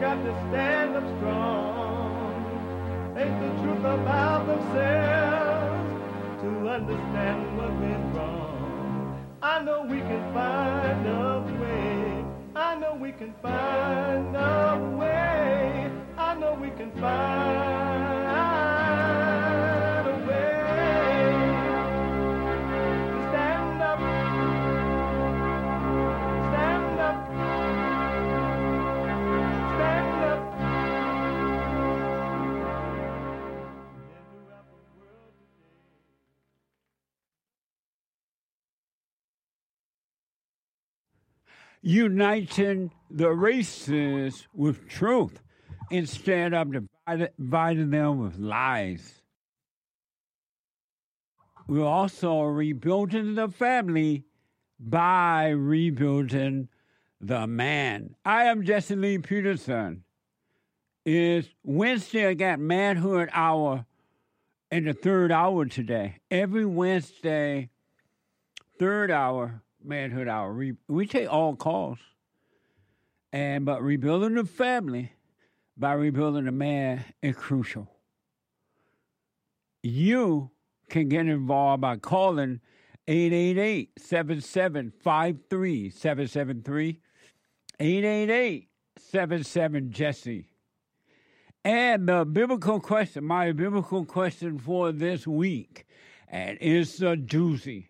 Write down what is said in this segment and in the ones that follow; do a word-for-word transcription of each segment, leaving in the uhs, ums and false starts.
got to stand up strong. Ain't the truth about themselves to understand what went wrong. I know we can find a way. I know we can find a way. I know we can find a way to stand up, stand up, stand up. Uniting the races with truth instead of divided, dividing them with lies. We're also rebuilding the family by rebuilding the man. I am Jesse Lee Peterson. It's Wednesday, I got Manhood Hour in the third hour today. Every Wednesday, third hour, Manhood Hour. We, we take all calls. And but rebuilding the family by rebuilding the man is crucial. You can get involved by calling eight eight eight, seven seven five three, seven seven three, eight eight eight, seven seven, Jesse. And the biblical question, my biblical question for this week, and it's a doozy.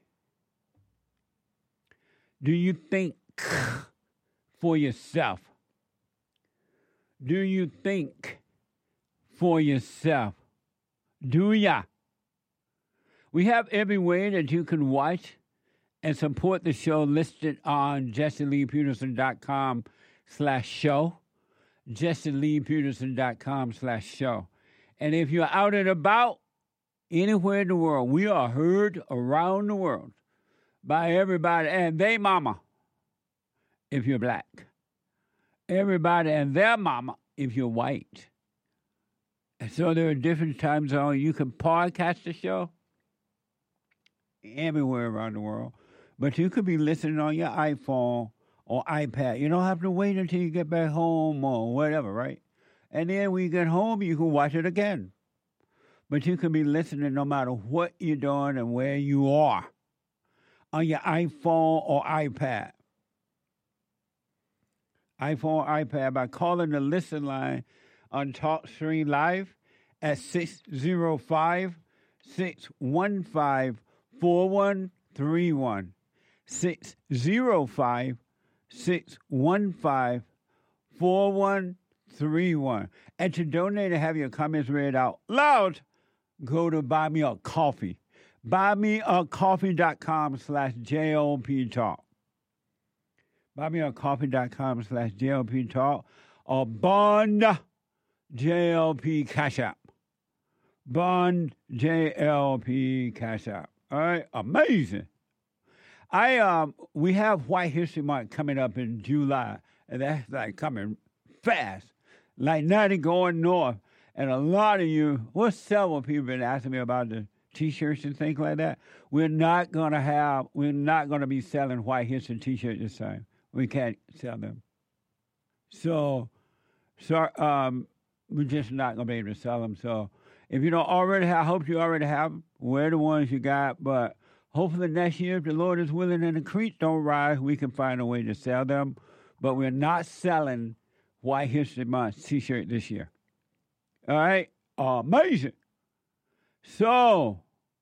Do you think for yourself? Do you think for yourself? Do ya? We have every way that you can watch and support the show listed on jesse lee peterson dot com slash show. jesse lee peterson dot com slash show. And if you're out and about anywhere in the world, we are heard around the world by everybody and they mama if you're black. Everybody and their mama if you're white. And so there are different time zones. You can podcast the show everywhere around the world. But you could be listening on your iPhone or iPad. You don't have to wait until you get back home or whatever, right? And then when you get home, you can watch it again. But you can be listening no matter what you're doing and where you are on your iPhone or iPad. iPhone or iPad by calling the listen line on TalkStream Live at six oh five, six one five, four one three one. six oh five, six one five, four one three one. And to donate and have your comments read out loud, go to Buy Me a Coffee. buymeacoffee.com slash JLP Talk. buymeacoffee.com slash JLP Talk or Bond J L P Cash App. Bond J L P Cash App. All right, amazing. I um we have White History Month coming up in July, and that's like coming fast. Like nothing going north. And a lot of you, well, several people have been asking me about the T-shirts and things like that. We're not gonna have, we're not gonna be selling White History T-shirts this time. We can't sell them. So, so um, we're just not gonna be able to sell them. So, if you don't already have, I hope you already have them. Wear the ones you got, but hopefully next year, if the Lord is willing and the creeks don't rise, we can find a way to sell them. But we're not selling White History Month T-shirt this year. All right? Amazing. So,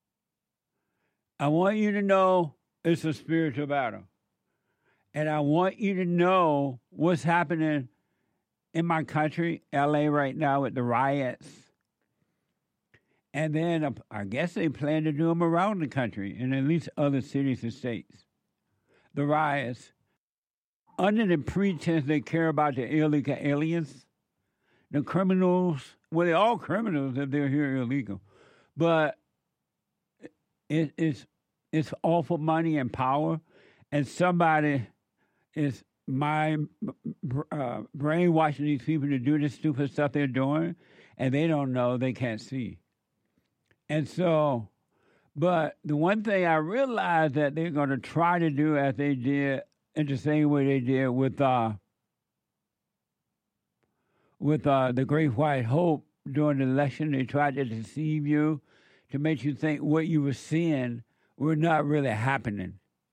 I want you to know it's a spiritual battle. And I want you to know what's happening in my country, L A right now with the riots. And then uh, I guess they plan to do them around the country in at least other cities and states. The riots, under the pretense they care about the illegal aliens, the criminals, well, they're all criminals if they're here illegal. But it, it's, it's all for money and power. And somebody is my uh, brainwashing these people to do this stupid stuff they're doing, and they don't know, they can't see. And so, but the one thing I realized that they're going to try to do as they did, in the same way they did with uh, with uh, the Great White Hope during the election. They tried to deceive you to make you think what you were seeing were not really happening.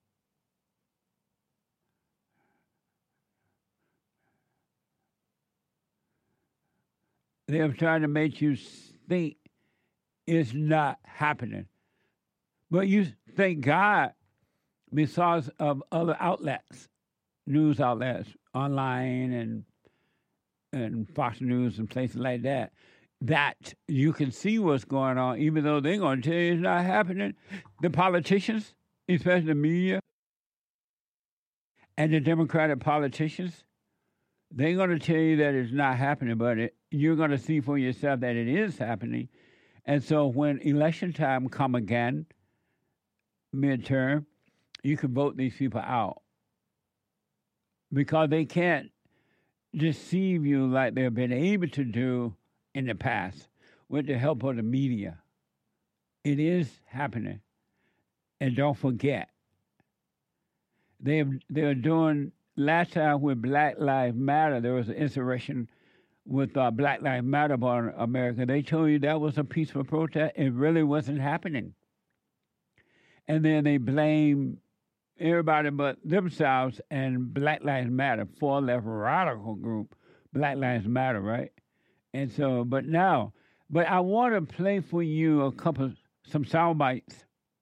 They were trying to make you think it's not happening. But you thank God, because of other outlets, news outlets, online and and Fox News and places like that, that you can see what's going on, even though they're going to tell you it's not happening. The politicians, especially the media, and the Democratic politicians, they're going to tell you that it's not happening, but it, you're going to see for yourself that it is happening. And so when election time come again, midterm, you can vote these people out because they can't deceive you like they've been able to do in the past with the help of the media. It is happening. And don't forget, they they're doing, last time with Black Lives Matter, there was an insurrection with uh, Black Lives Matter on America. They told you that was a peaceful protest. It really wasn't happening. And then they blame everybody but themselves and Black Lives Matter, far left radical group, Black Lives Matter, right? And so, but now, but I want to play for you a couple, some sound bites.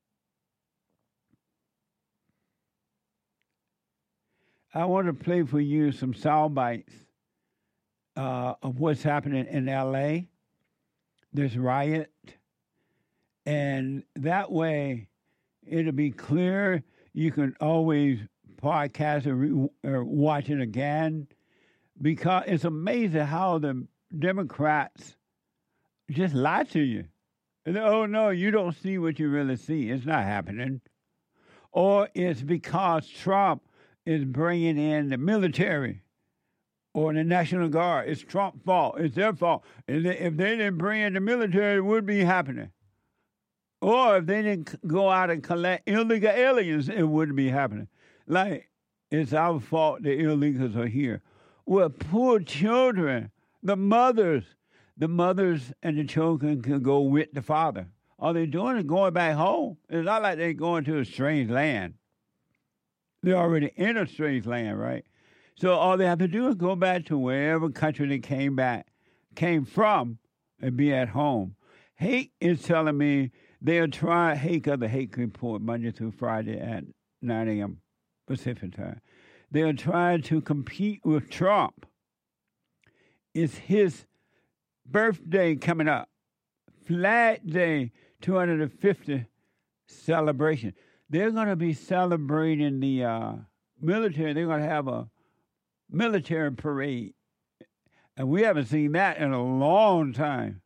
I want to play for you some sound bites uh, of what's happening in L A, this riot, and that way it'll be clear. You can always podcast or, re- or watch it again, because it's amazing how the Democrats just lie to you. And, oh, no, you don't see what you really see. It's not happening. Or it's because Trump is bringing in the military or the National Guard. It's Trump's fault. It's their fault. If they, if they didn't bring in the military, it wouldn't be happening. Or if they didn't go out and collect illegal aliens, it wouldn't be happening. Like, it's our fault the illegals are here. Well, poor children, the mothers, the mothers and the children can go with the father. All they're doing is going back home. It's not like they're going to a strange land. They're already in a strange land, right? So all they have to do is go back to wherever country they came back, came from, and be at home. Hake is telling me they'll try, Hake of the Hake Report, Monday through Friday at nine a.m. Pacific time. They're trying to compete with Trump. It's his birthday coming up. Flag Day two hundred fifty celebration. They're going to be celebrating the uh, military. They're going to have a military parade. And we haven't seen that in a long time.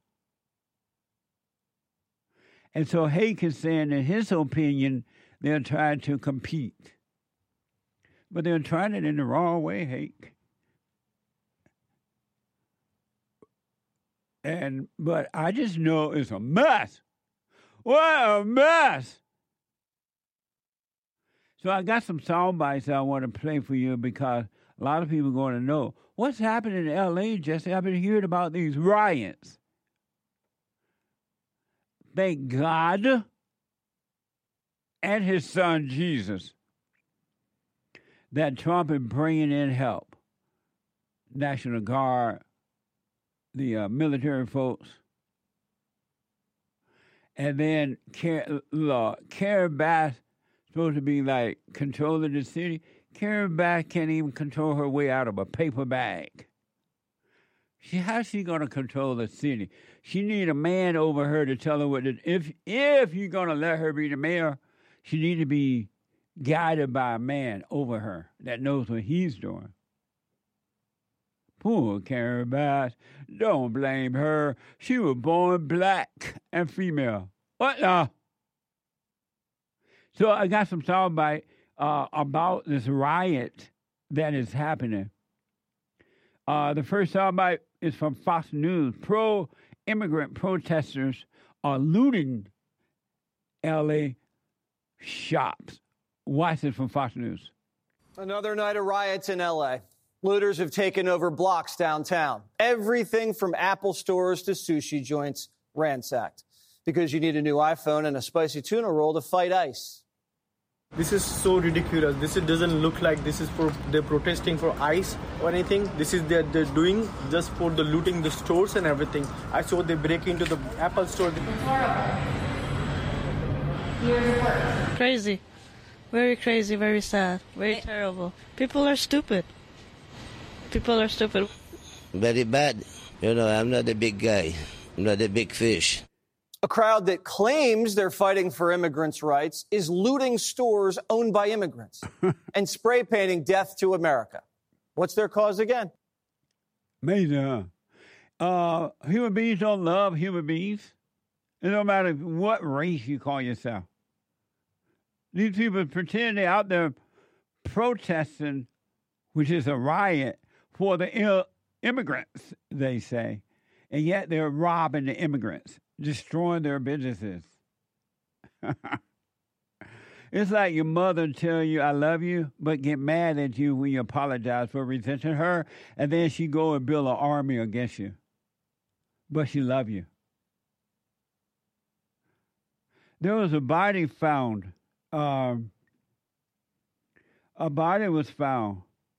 And so Hake is saying, in his opinion, they're trying to compete. But they're trying it in the wrong way, Hake. And but I just know it's a mess. What a mess. So I got some sound bites I want to play for you because a lot of people are going to know what's happening in L A, Jesse. I've been hearing about these riots. Thank God and his son Jesus that Trump is bringing in help. National Guard, the uh, military folks. And then Karen, uh, Karen Bass supposed to be like controlling the city. Karen Bass can't even control her way out of a paper bag. She, how's she going to control the city? She need a man over her to tell her what to, if if you're going to let her be the mayor, she need to be guided by a man over her that knows what he's doing. Poor Karen Bass. Don't blame her. She was born black and female. What the? So I got some soundbite uh, about this riot that is happening. Uh, the first soundbite is from Fox News. Pro-immigrant protesters are looting L A shops. Watch this from Fox News. Another night of riots in L A. Looters have taken over blocks downtown. Everything from Apple stores to sushi joints ransacked. Because you need a new iPhone and a spicy tuna roll to fight ICE. This is so ridiculous. This is, doesn't look like this is for they're protesting for ICE or anything. This is they're, they're doing just for the looting the stores and everything. I saw they break into the Apple store. Crazy. Very crazy, very sad, very terrible. People are stupid. People are stupid. Very bad. You know, I'm not a big guy. I'm not a big fish. A crowd that claims they're fighting for immigrants' rights is looting stores owned by immigrants and spray painting death to America. What's their cause again? Amazing, huh? Uh, human beings don't love human beings. It don't matter what race you call yourself. These people pretend they're out there protesting, which is a riot, for the Ill- immigrants, they say. And yet they're robbing the immigrants, destroying their businesses. It's like your mother tell you, I love you, but get mad at you when you apologize for resenting her, and then she go and build an army against you. But she love you. There was a body found. Um, a body was found.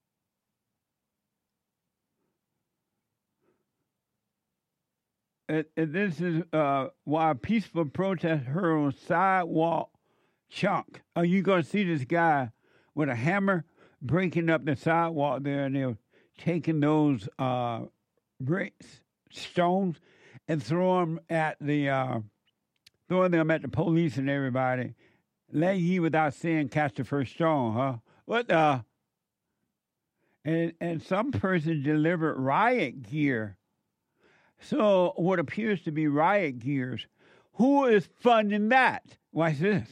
And, and this is uh, why a peaceful protest heard on sidewalk chunk. Are you going to see this guy with a hammer breaking up the sidewalk there, and they're taking those uh, bricks, stones, and throw them at the uh, throwing them at the police and everybody. Let ye without sin catch the first stone, huh? What the? And and some person delivered riot gear. So what appears to be riot gears. Who is funding that? Watch this.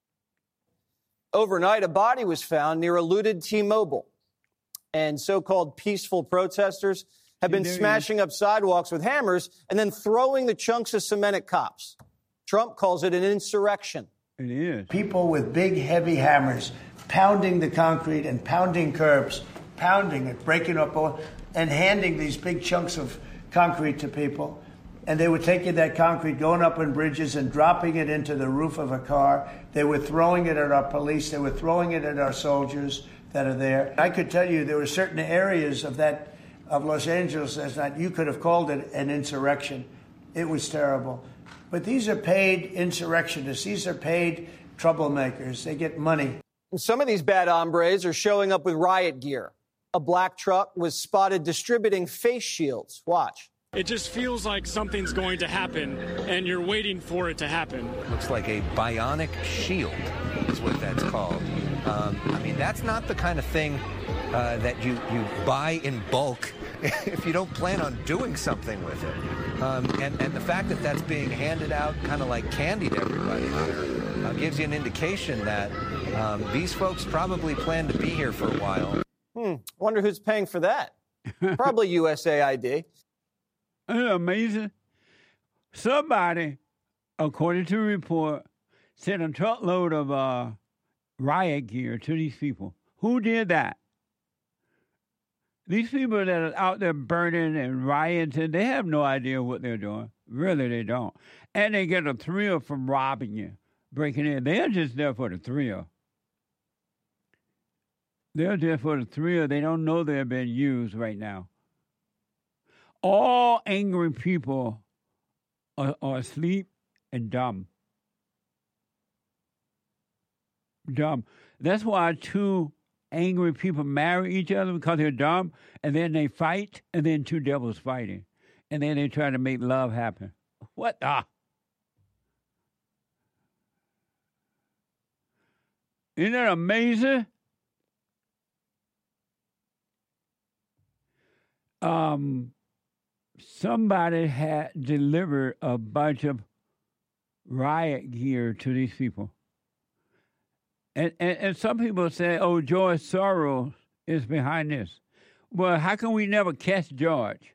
Overnight, a body was found near a looted T-Mobile. And so-called peaceful protesters have been smashing up sidewalks with hammers and then throwing the chunks of cement at cops. Trump calls it an insurrection. It is. People with big, heavy hammers pounding the concrete and pounding curbs, pounding it, breaking up, all, and handing these big chunks of concrete to people. And they were taking that concrete, going up on bridges and dropping it into the roof of a car. They were throwing it at our police. They were throwing it at our soldiers that are there. I could tell you there were certain areas of that, of Los Angeles, that you could have called it an insurrection. It was terrible. But these are paid insurrectionists. These are paid troublemakers. They get money. And some of these bad hombres are showing up with riot gear. A black truck was spotted distributing face shields. Watch. It just feels like something's going to happen, and you're waiting for it to happen. Looks like a bionic shield is what that's called. Um, I mean, that's not the kind of thing uh, that you, you buy in bulk if you don't plan on doing something with it. Um, and, and the fact that that's being handed out kind of like candy to everybody here uh, gives you an indication that um, these folks probably plan to be here for a while. Hmm. Wonder who's paying for that. Probably U S A I D. Isn't it amazing? Somebody, according to a report, sent a truckload of uh, riot gear to these people. Who did that? These people that are out there burning and rioting, they have no idea what they're doing. Really, they don't. And they get a thrill from robbing you, breaking in. They're just there for the thrill. They're there for the thrill. They don't know they're being used right now. All angry people are, are asleep and dumb. Dumb. That's why two angry people marry each other, because they're dumb, and then they fight, and then two devils fighting. And then they try to make love happen. What the? Isn't that amazing? Um, somebody had delivered a bunch of riot gear to these people. And, and and some people say, oh, George Soros is behind this. Well, how can we never catch George?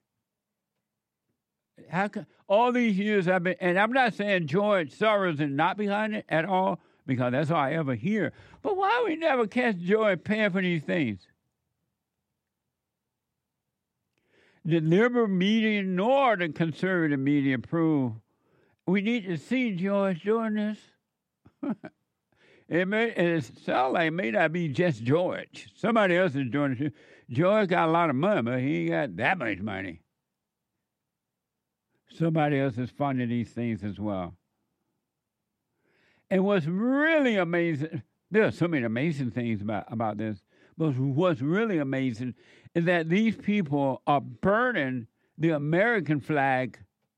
How can all these years I've been, and I'm not saying George Soros is not behind it at all, because that's all I ever hear. But why we never catch George paying for these things? the liberal media nor the conservative media prove. We need to see George doing this. it may it sounds like it may not be just George. Somebody else is doing it too. George got a lot of money, but he ain't got that much money. Somebody else is funding these things as well. And what's really amazing, there are so many amazing things about, about this, but what's really amazing is that these people are burning the American flag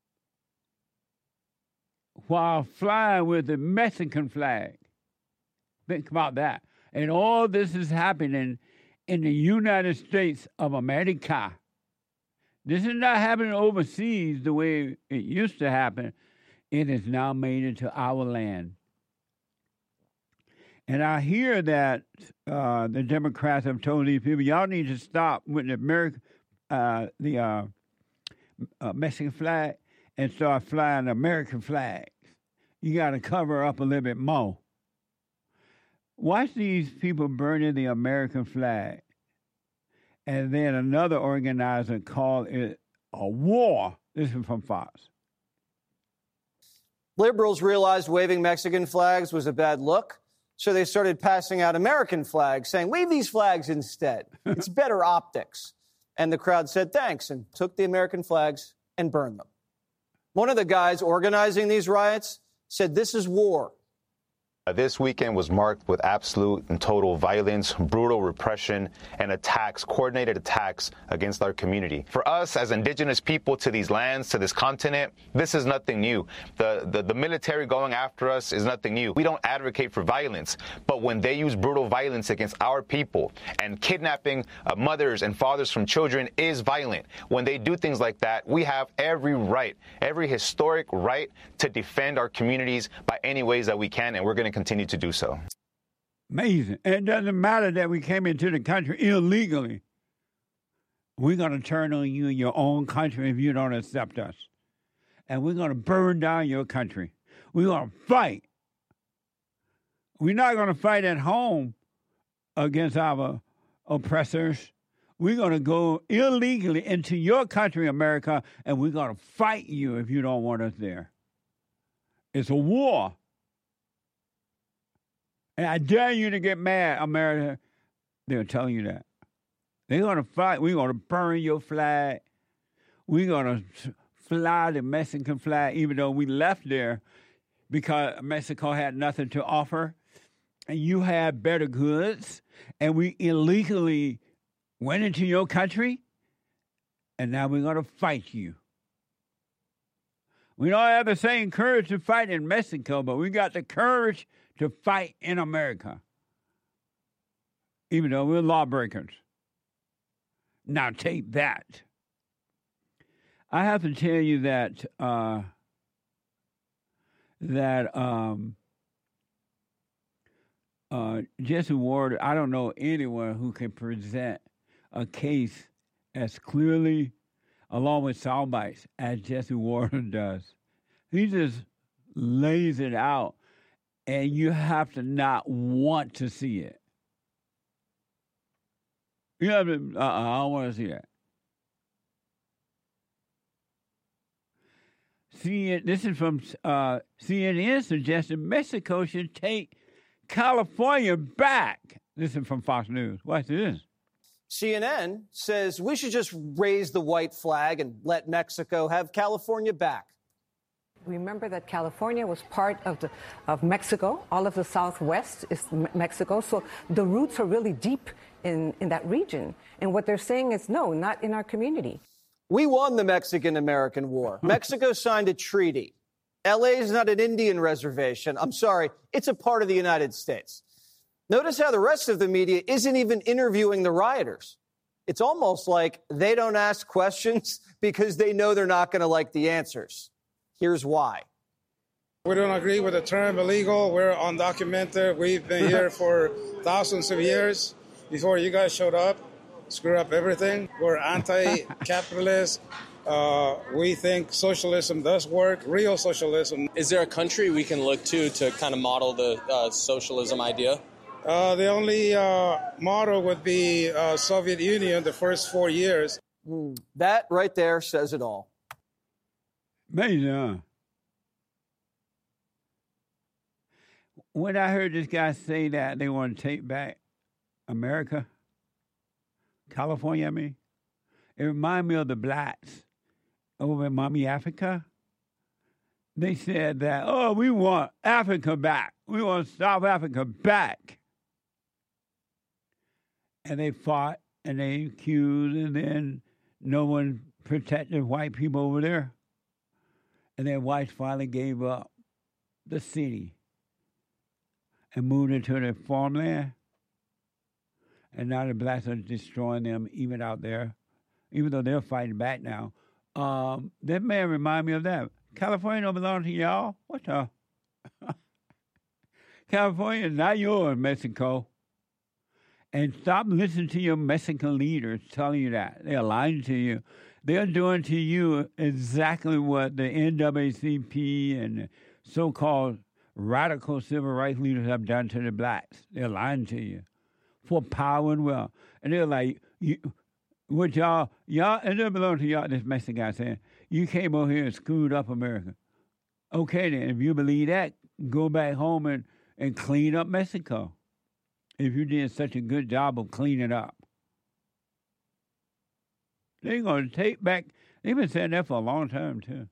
while flying with the Mexican flag. Think about that. And all this is happening in the United States of America. This is not happening overseas the way it used to happen. It is now made into our land. And I hear that uh, the Democrats have told these people, y'all need to stop with the American, uh, the uh, uh, Mexican flag and start flying American flags. You got to cover up a little bit more. Watch these people burning the American flag. And then another organizer called it a war. This is from Fox. Liberals realized waving Mexican flags was a bad look, so they started passing out American flags, saying, wave these flags instead. It's better optics. And the crowd said thanks and took the American flags and burned them. One of the guys organizing these riots said this is war. Uh, this weekend was marked with absolute and total violence, brutal repression, and attacks, coordinated attacks against our community. For us as indigenous people to these lands, to this continent, this is nothing new. The, the, the military going after us is nothing new. We don't advocate for violence, but when they use brutal violence against our people and kidnapping uh, mothers and fathers from children is violent. When they do things like that, we have every right, every historic right to defend our communities by any ways that we can, and we're going to continue to do so. Amazing. And it doesn't matter that we came into the country illegally. We're going to turn on you in your own country if you don't accept us. And we're going to burn down your country. We're going to fight. We're not going to fight at home against our oppressors. We're going to go illegally into your country, America, and we're going to fight you if you don't want us there. It's a war. And I dare you to get mad, America. They're telling you that. They're going to fight. We're going to burn your flag. We're going to fly the Mexican flag, even though we left there because Mexico had nothing to offer. And you had better goods. And we illegally went into your country. And now we're going to fight you. We don't have the same courage to fight in Mexico, but we got the courage to fight in America, even though we're lawbreakers. Now take that. I have to tell you that uh, that um, uh, Jesse Ward, I don't know anyone who can present a case as clearly, along with sound bites, as Jesse Ward does. He just lays it out. And you have to not want to see it. You have to, uh-uh, I don't want to see that. C N N, this is from uh, C N N suggested Mexico should take California back. This is from Fox News. What's this? C N N says we should just raise the white flag and let Mexico have California back. Remember that California was part of the of Mexico. All of the Southwest is Mexico. So the roots are really deep in, in that region. And what they're saying is, no, not in our community. We won the Mexican-American War. Mexico signed a treaty. L A is not an Indian reservation. I'm sorry, it's a part of the United States. Notice how the rest of the media isn't even interviewing the rioters. It's almost like they don't ask questions because they know they're not going to like the answers. Here's why. We don't agree with the term illegal. We're undocumented. We've been here for thousands of years before you guys showed up. Screw up everything. We're anti-capitalist. Uh, we think socialism does work, real socialism. Is there a country we can look to to kind of model the uh, socialism idea? Uh, the only uh, model would be uh, Soviet Union the first four years. Mm, that right there says it all. Amazing, huh? When I heard this guy say that they want to take back America, California, I mean, it reminded me of the blacks over in Mommy Africa. They said that, oh, we want Africa back. We want South Africa back. And they fought and they accused, and then no one protected white people over there. And then whites finally gave up the city and moved into their farmland. And now the blacks are destroying them even out there, even though they're fighting back now. Um, that man remind me of that. California don't belong to y'all. What the? California is not yours, Mexico. And stop listening to your Mexican leaders telling you that. They're lying to you. They're doing to you exactly what the N double A C P and the so-called radical civil rights leaders have done to the blacks. They're lying to you for power and wealth. And they're like, you, what y'all, y'all, and it belongs to y'all, this Mexican guy saying, you came over here and screwed up America. Okay, then, if you believe that, go back home and, and clean up Mexico. If you did such a good job of cleaning up. They're going to take back, they've been saying that for a long time, too.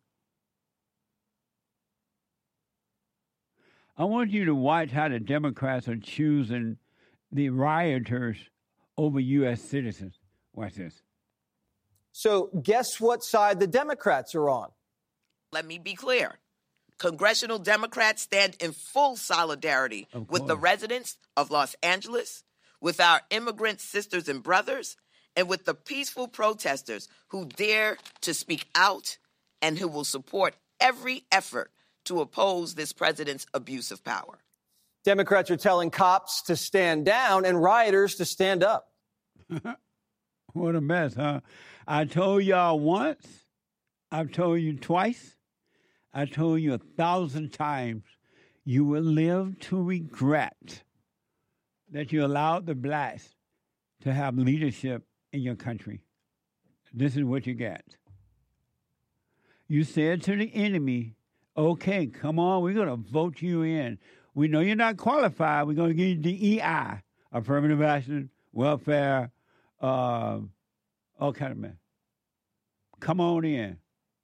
I want you to watch how the Democrats are choosing the rioters over U S citizens. Watch this. So guess what side the Democrats are on? Let me be clear. Congressional Democrats stand in full solidarity with the residents of Los Angeles, with our immigrant sisters and brothers, and with the peaceful protesters who dare to speak out and who will support every effort to oppose this president's abuse of power. Democrats are telling cops to stand down and rioters to stand up. What a mess, huh? I told y'all once. I've told you twice. I told you a thousand times. You will live to regret that you allowed the blacks to have leadership in your country. This is what you get. You said to the enemy, okay, come on, we're going to vote you in. We know you're not qualified. We're going to give you D E I, affirmative action, welfare, uh, all kind of mess. Come on in.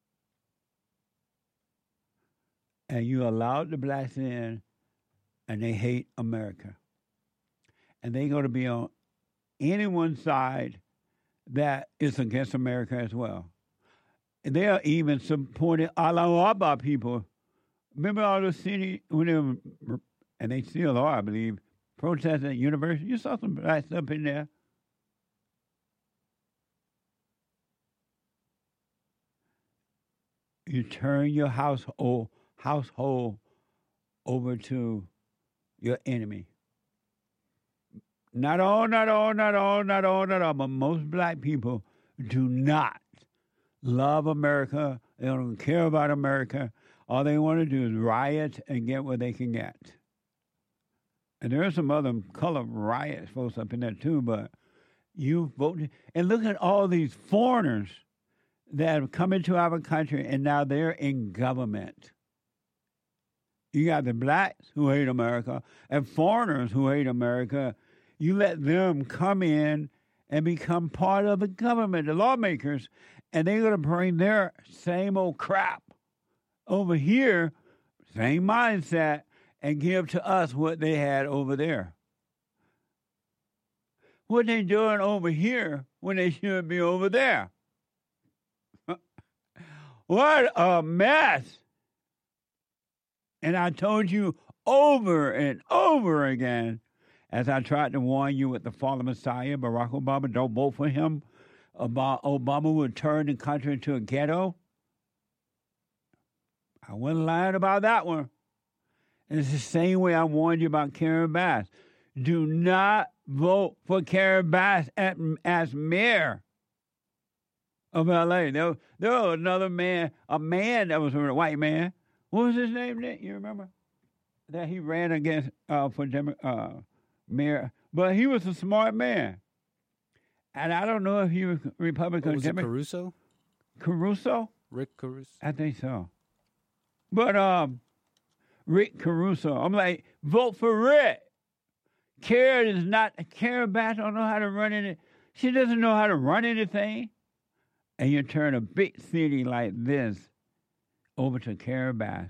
And you allowed the blacks in, and they hate America. And they're going to be on anyone's side that is against America as well. And they are even supporting Alawaba people. Remember all those cities, when they were, and they still are, I believe, protesting at university? You saw some blacks up in there. You turn your household household over to your enemy. Not all, not all, not all, not all, not all, but most black people do not love America. They don't care about America. All they want to do is riot and get what they can get. And there are some other color riot folks up in there too, but you vote. And look at all these foreigners that have come into our country and now they're in government. You got the blacks who hate America and foreigners who hate America. You let them come in and become part of the government, the lawmakers, and they're going to bring their same old crap over here, same mindset, and give to us what they had over there. What they doing over here when they should be over there? What a mess. And I told you over and over again, as I tried to warn you with the fallen Messiah, Barack Obama, don't vote for him. About Obama would turn the country into a ghetto. I wasn't lying about that one. And it's the same way I warned you about Karen Bass. Do not vote for Karen Bass at, as mayor of L A. There, there was another man, a man that was a white man. What was his name, Nick? You remember? That he ran against uh, for Demo- uh, mayor. But he was a smart man. And I don't know if he was Republican. What was it, Democrat. Caruso? Caruso? Rick Caruso? I think so. But um, Rick Caruso, I'm like, vote for Rick. Karen is not, Karen Bass don't know how to run it. She doesn't know how to run anything. And you turn a big city like this over to Karen Bass.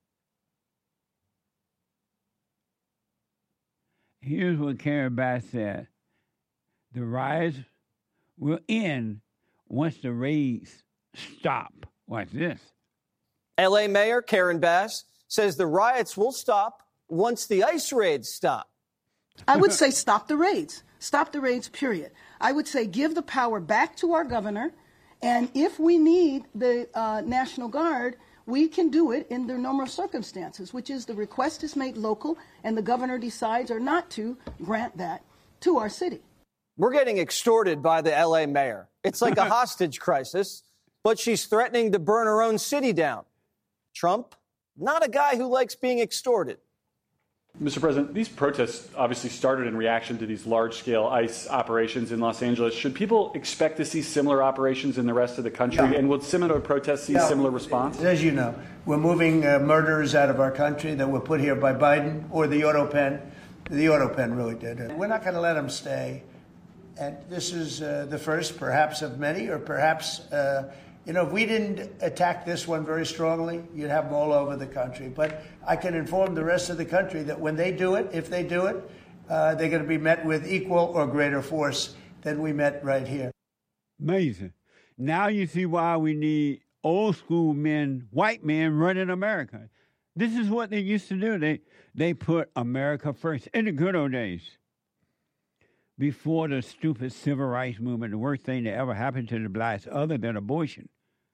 Here's what Karen Bass said. The riots will end once the raids stop. Watch this. L A Mayor Karen Bass says the riots will stop once the ICE raids stop. I would say stop the raids. Stop the raids, period. I would say give the power back to our governor. And if we need the uh, National Guard, we can do it in the normal circumstances, which is the request is made local and the governor decides or not to grant that to our city. We're getting extorted by the L A mayor. It's like a hostage crisis, but she's threatening to burn her own city down. Trump, not a guy who likes being extorted. Mister President, these protests obviously started in reaction to these large-scale ICE operations in Los Angeles. Should people expect to see similar operations in the rest of the country? No. And will similar protests see No. similar response? As you know, we're moving uh, murderers out of our country that were put here by Biden or the auto pen. The auto pen really did it. We're not going to let them stay. And this is uh, the first, perhaps, of many, or perhaps, uh, you know, if we didn't attack this one very strongly, you'd have them all over the country. But I can inform the rest of the country that when they do it, if they do it, uh, they're going to be met with equal or greater force than we met right here. Amazing. Now you see why we need old school men, white men running America. This is what they used to do. They they put America first in the good old days. Before the stupid civil rights movement, the worst thing that ever happened to the blacks other than abortion.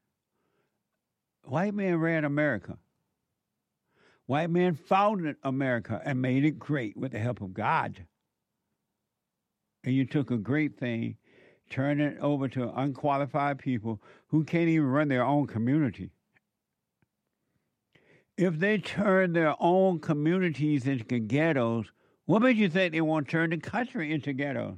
White men ran America. White men founded America and made it great with the help of God. And you took a great thing, turned it over to unqualified people who can't even run their own community. If they turn their own communities into ghettos, what made you think they want to turn the country into ghettos?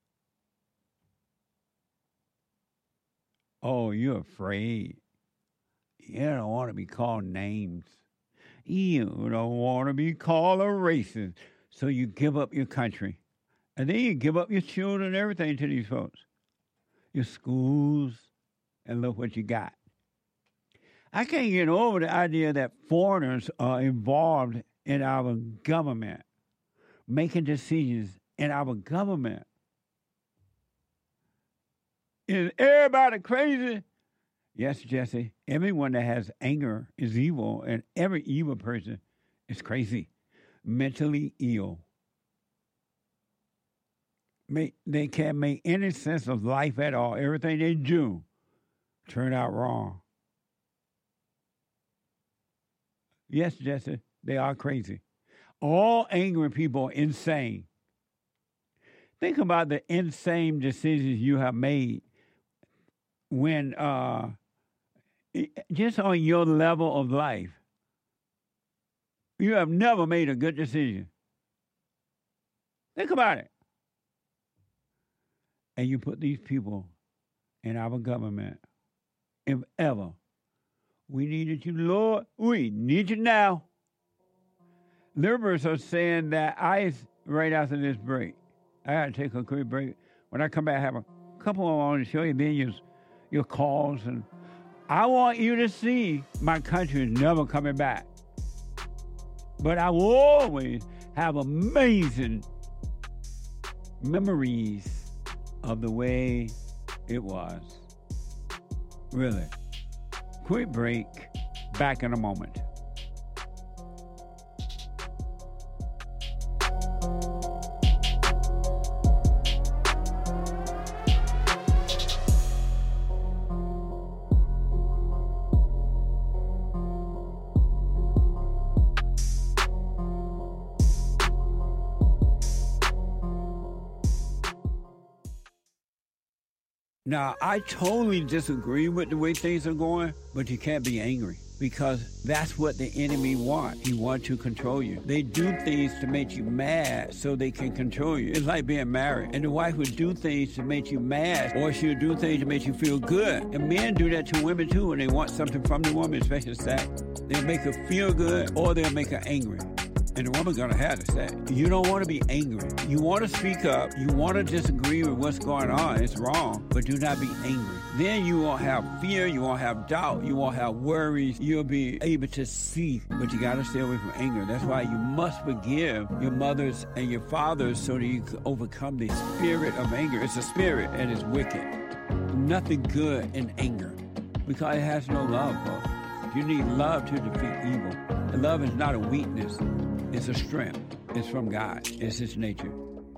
Oh, you're afraid. You don't want to be called names. You don't want to be called a racist. So you give up your country. And then you give up your children and everything to these folks. Your schools, and look what you got. I can't get over the idea that foreigners are involved in our government, making decisions in our government. Is everybody crazy? Yes, Jesse. Everyone that has anger is evil, and every evil person is crazy, mentally ill. Make, they can't make any sense of life at all. Everything they do turn out wrong. Yes, Jesse, they are crazy. All angry people are insane. Think about the insane decisions you have made when, uh, just on your level of life, you have never made a good decision. Think about it. And you put these people in our government. If ever we needed you, Lord, we need you now. Liberals are saying that ICE, right after this break, I got to take a quick break. When I come back, I have a couple I want to show you, then your, your calls. And I want you to see my country is never coming back. But I will always have amazing memories of the way it was. Really. Quick break. Back in a moment. Now, I totally disagree with the way things are going, but you can't be angry. because that's what the enemy wants. He wants to control you. They do things to make you mad so they can control you. It's like being married. And the wife would do things to make you mad, or she would do things to make you feel good. And men do that to women too when they want something from the woman, especially sex. They'll make her feel good or they'll make her angry. And the woman's gonna have to say, you don't want to be angry. You want to speak up. You want to disagree with what's going on. It's wrong, but do not be angry. Then you won't have fear. You won't have doubt. You won't have worries. You'll be able to see, but you got to stay away from anger. That's why you must forgive your mothers and your fathers so that you can overcome the spirit of anger. It's a spirit and it's wicked. Nothing good in anger because it has no love, folks. You need love to defeat evil. And love is not a weakness. It's a strength. It's from God. It's His nature.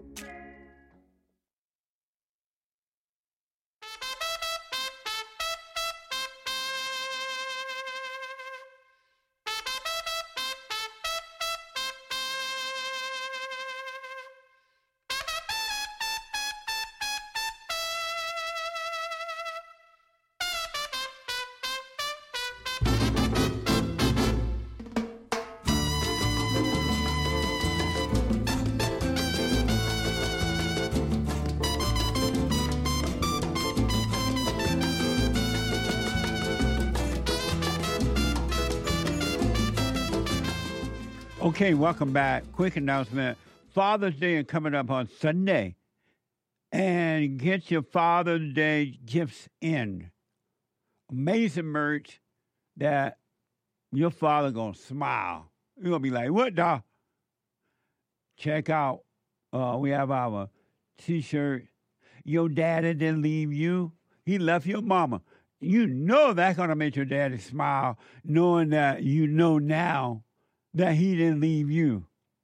Okay, welcome back. Quick announcement. Father's Day is coming up on Sunday. And get your Father's Day gifts in. Amazing merch that your father going to smile. You're going to be like, what the? Check out. Uh, we have our T-shirt. Your daddy didn't leave you. He left your mama. You know that's going to make your daddy smile, knowing that you know now that he didn't leave you.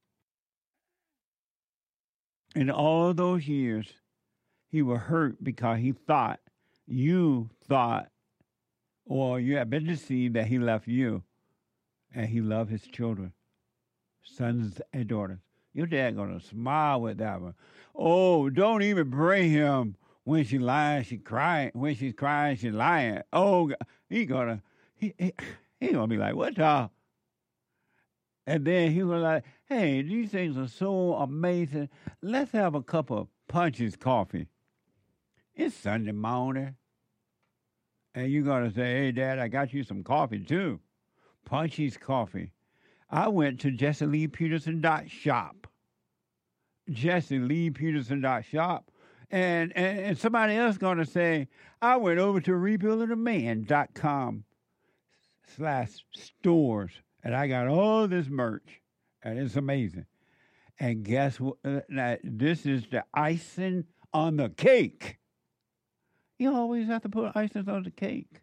In all those years, he was hurt because he thought, you thought, or you had been deceived that he left you, and he loved his children, sons and daughters. Your dad going to smile with that one. Oh, don't even bring him when she lying, she crying. When she's crying, she lying. Oh, he going to, he, he, he going to be like, what the? And then he was like, hey, these things are so amazing. Let's have a cup of Punch's coffee. It's Sunday morning. And you're going to say, hey, Dad, I got you some coffee, too. Punch's coffee. I went to Jesse Lee Peterson dot shop. Jesse Lee Peterson dot shop. And, and, and somebody else going to say, I went over to rebuilding a man dot com slash stores. And I got all this merch, and it's amazing. And guess what? Uh, this is the icing on the cake. You always have to put icing on the cake.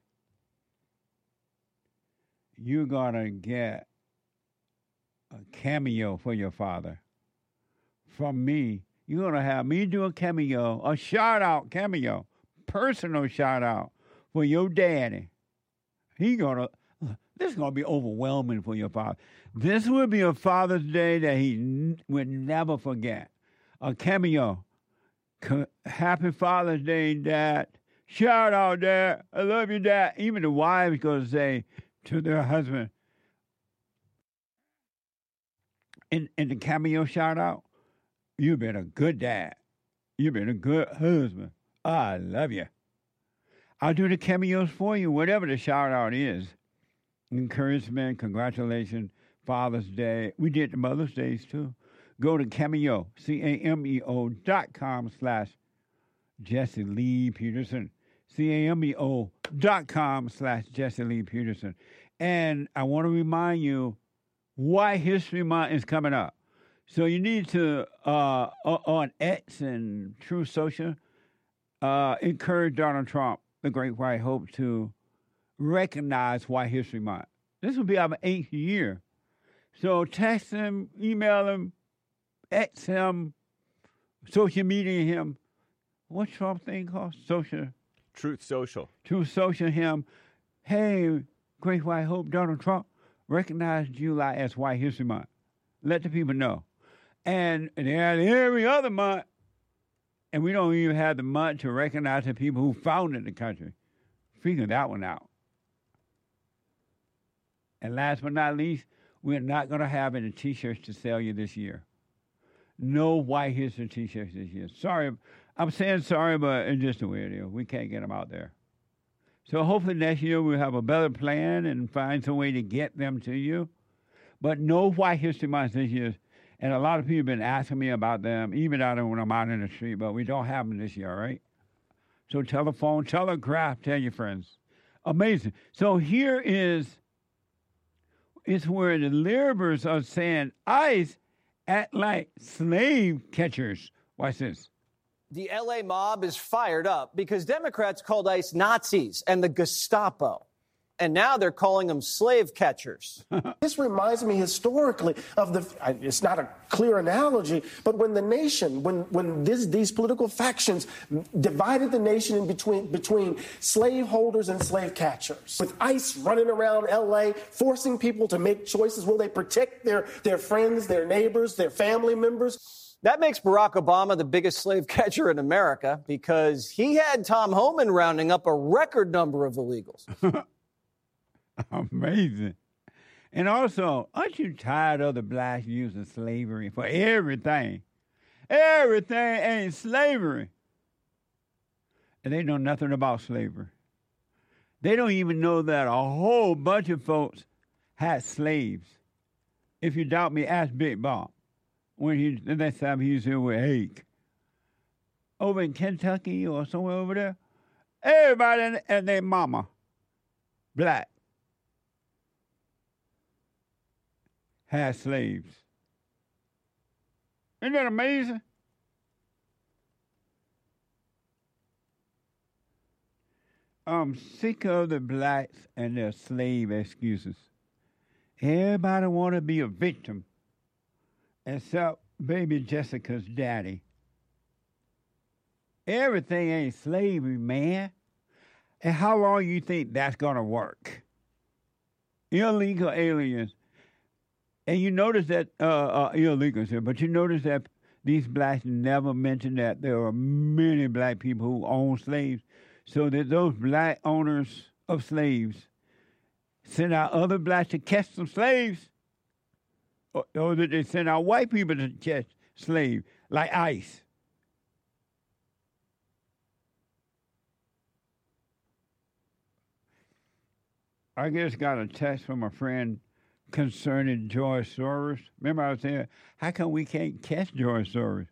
You're going to get a cameo for your father. From me, you're going to have me do a cameo, a shout-out cameo, personal shout-out for your daddy. He going to... This is going to be overwhelming for your father. This will be a Father's Day that he n- would never forget. A cameo. C- Happy Father's Day, Dad. Shout out, Dad. I love you, Dad. Even the wives going to say to their husband, in, in the cameo shout out, you've been a good dad. You've been a good husband. I love you. I'll do the cameos for you, whatever the shout out is. Encouragement, congratulations, Father's Day. We did the Mother's Days too. Go to Cameo, C A M E O dot com slash Jesse Lee Peterson. C A M E O dot com slash Jesse Lee Peterson. And I want to remind you why History Month is coming up. So you need to, uh, on X and True Social, uh, encourage Donald Trump, the Great White Hope, to recognize White History Month. This will be our eighth year. So text him, email him, X him, social media him. What's Trump thing called? Social. Truth Social. Truth Social him. Hey, Great White Hope, Donald Trump recognized July as White History Month. Let the people know. And they had every other month, and we don't even have the month to recognize the people who founded the country. Figure that one out. And last but not least, we're not going to have any T-shirts to sell you this year. No White History T-shirts this year. Sorry, I'm saying sorry, but it's just the way it is. We can't get them out there. So hopefully next year we'll have a better plan and find some way to get them to you. But no White History Month this year. And a lot of people have been asking me about them, even out when I'm out in the street, but we don't have them this year, right? So telephone, telegraph, tell your friends. Amazing. So here is, is where the laborers are saying ICE act like slave catchers. Watch this. The L A mob is fired up because Democrats called ICE Nazis and the Gestapo. And now they're calling them slave catchers. This reminds me historically of the, it's not a clear analogy, but when the nation, when when this, these political factions divided the nation in between, between slaveholders and slave catchers. With ICE running around L A, forcing people to make choices. Will they protect their, their friends, their neighbors, their family members? That makes Barack Obama the biggest slave catcher in America because he had Tom Homan rounding up a record number of illegals. Amazing. And also, aren't you tired of the blacks using slavery for everything? Everything ain't slavery. And they know nothing about slavery. They don't even know that a whole bunch of folks had slaves. If you doubt me, ask Big Bob. When he, the next time he was here with Hake. Over in Kentucky or somewhere over there, everybody and their mama, black, had slaves. Isn't that amazing? I'm sick of the blacks and their slave excuses. Everybody want to be a victim, except baby Jessica's daddy. Everything ain't slavery, man. And how long you think that's going to work? Illegal aliens. And you notice that, uh, uh, illegals here, but you notice that these blacks never mention that there are many black people who own slaves. So that those black owners of slaves send out other blacks to catch some slaves, or, or that they send out white people to catch slaves, like ICE. I just got a text from a friend concerning George Soros. Remember I was saying, how come we can't catch George Soros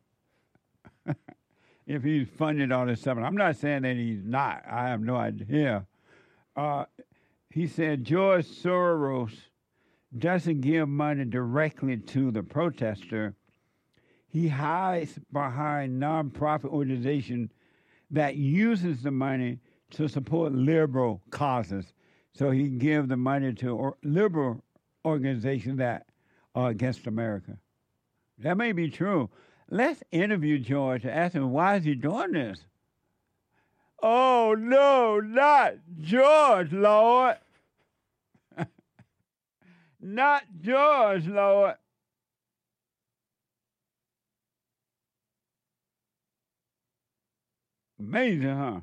if he's funded all this stuff? I'm not saying that he's not. I have no idea. Uh, he said George Soros doesn't give money directly to the protester. He hides behind nonprofit organization that uses the money to support liberal causes. So he can give the money to or, liberal organizations that are against America. That may be true. Let's interview George and ask him why is he doing this. Oh, no, not George, Lord. Not George, Lord. Amazing, huh?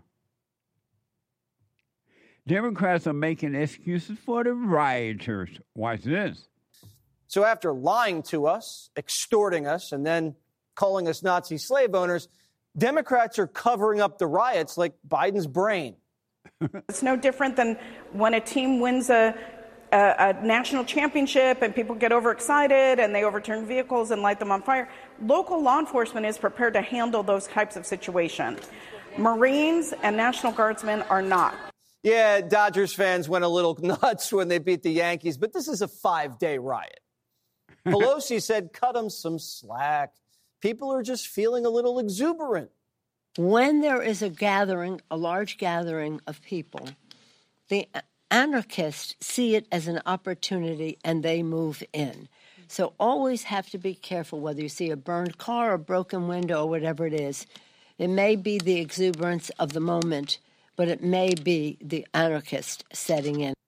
Democrats are making excuses for the rioters. Watch this. So after lying to us, extorting us, and then calling us Nazi slave owners, Democrats are covering up the riots like Biden's brain. It's no different than when a team wins a, a, a national championship and people get overexcited and they overturn vehicles and light them on fire. Local law enforcement is prepared to handle those types of situations. Marines and National Guardsmen are not. Yeah, Dodgers fans went a little nuts when they beat the Yankees, but this is a five-day riot. Pelosi said cut them some slack. People are just feeling a little exuberant. When there is a gathering, a large gathering of people, the anarchists see it as an opportunity and they move in. So always have to be careful whether you see a burned car, a broken window, or whatever it is. It may be the exuberance of the moment, but it may be the anarchist setting in.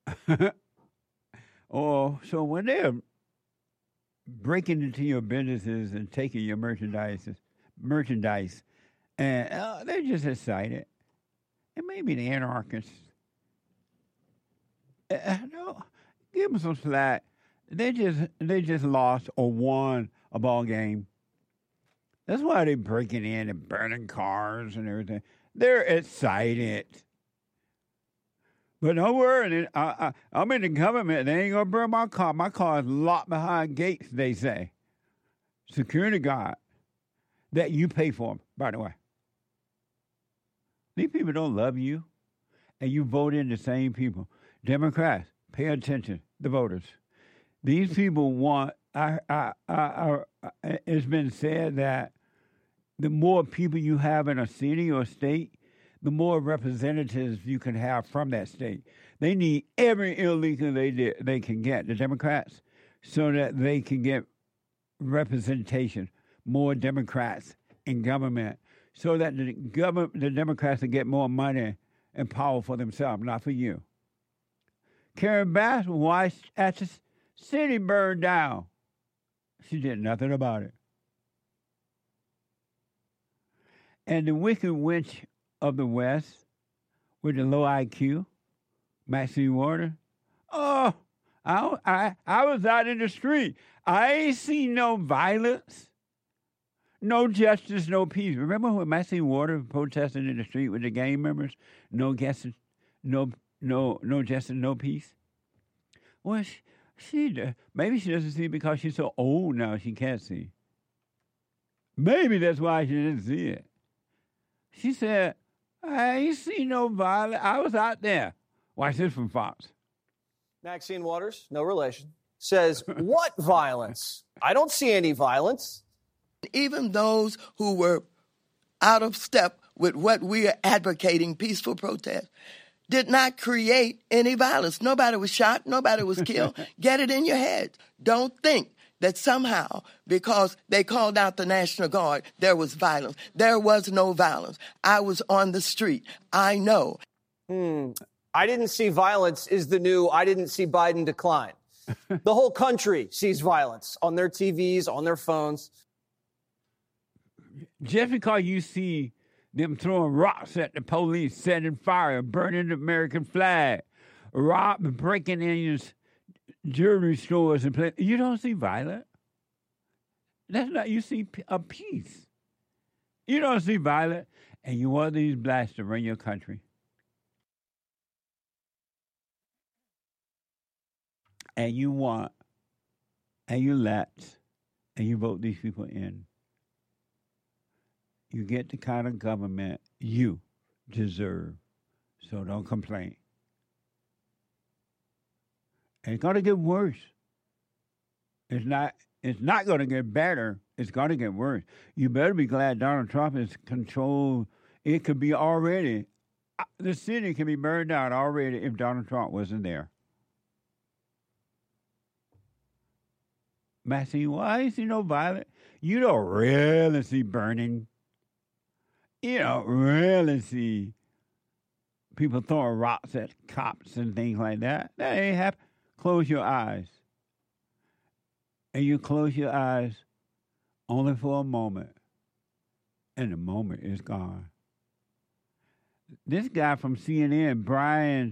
Oh, so when they're breaking into your businesses and taking your merchandise, merchandise, and uh, they're just excited. It may be the anarchists. Uh, no, Give them some slack. They just they just lost or won a ball game. That's why they're breaking in and burning cars and everything. They're excited. But don't worry, I, I, I'm in the government. They ain't going to burn my car. My car is locked behind gates, they say. Security guard that you pay for, by the way. These people don't love you, and you vote in the same people. Democrats, pay attention, the voters. These people want, I, I, I, I, it's been said that the more people you have in a city or state, the more representatives you can have from that state. They need every illegal they did, they can get, the Democrats, so that they can get representation, more Democrats in government, so that the government, the Democrats can get more money and power for themselves, not for you. Karen Bass watched at the city burn down. She did nothing about it. And the wicked witch of the West with the low I Q, Maxine Waters. Oh, I, I, I was out in the street. I ain't seen no violence, no justice, no peace. Remember when Maxine Waters protested in the street with the gang members? No justice, no, no, no justice, no peace. Well, she, she maybe she doesn't see because she's so old now she can't see. Maybe that's why she didn't see it. She said, I ain't seen no violence. I was out there. Watch this from Fox. Maxine Waters, no relation, says, what violence? I don't see any violence. Even those who were out of step with what we are advocating, peaceful protest, did not create any violence. Nobody was shot. Nobody was killed. Get it in your head. Don't think that somehow, because they called out the National Guard, there was violence. There was no violence. I was on the street. I know. Hmm. I didn't see violence is the new I didn't see Biden decline. The whole country sees violence on their T Vs, on their phones. Just because you see them throwing rocks at the police, setting fire, burning the American flag, robbing, breaking in jewelry stores and play, you don't see violence. That's not, you see a peace. You don't see violence, and you want these blacks to run your country. And you want, and you let, and you vote these people in. You get the kind of government you deserve. So don't complain. It's going to get worse. It's not It's not going to get better. It's going to get worse. You better be glad Donald Trump is controlled. It could be already, the city can be burned down already if Donald Trump wasn't there. Maxine, why is he no violent? You don't really see burning. You don't really see people throwing rocks at cops and things like that. That ain't happen. Close your eyes. And you close your eyes only for a moment. And the moment is gone. This guy from C N N, Brian,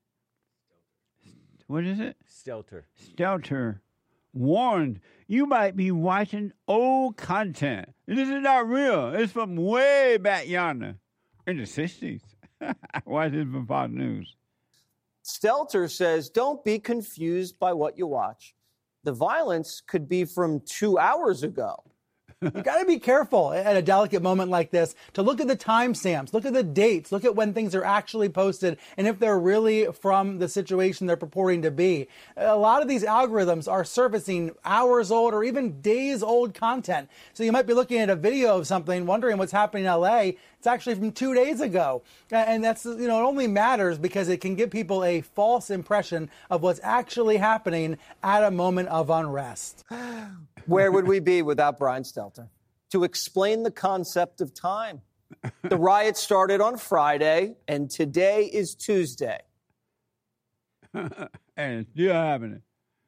what is it? Stelter. Stelter warned you might be watching old content. This is not real. It's from way back yonder in the sixties. Watch this from Fox News. Stelter says, don't be confused by what you watch. The violence could be from two hours ago. You got to be careful at a delicate moment like this to look at the timestamps, look at the dates, look at when things are actually posted, and if they're really from the situation they're purporting to be. A lot of these algorithms are surfacing hours old or even days old content. So you might be looking at a video of something, wondering what's happening in L A. It's actually from two days ago. And that's, you know, it only matters because it can give people a false impression of what's actually happening at a moment of unrest. Where would we be without Brian Stelter to explain the concept of time? The riot started on Friday, and today is Tuesday. And it's still happening.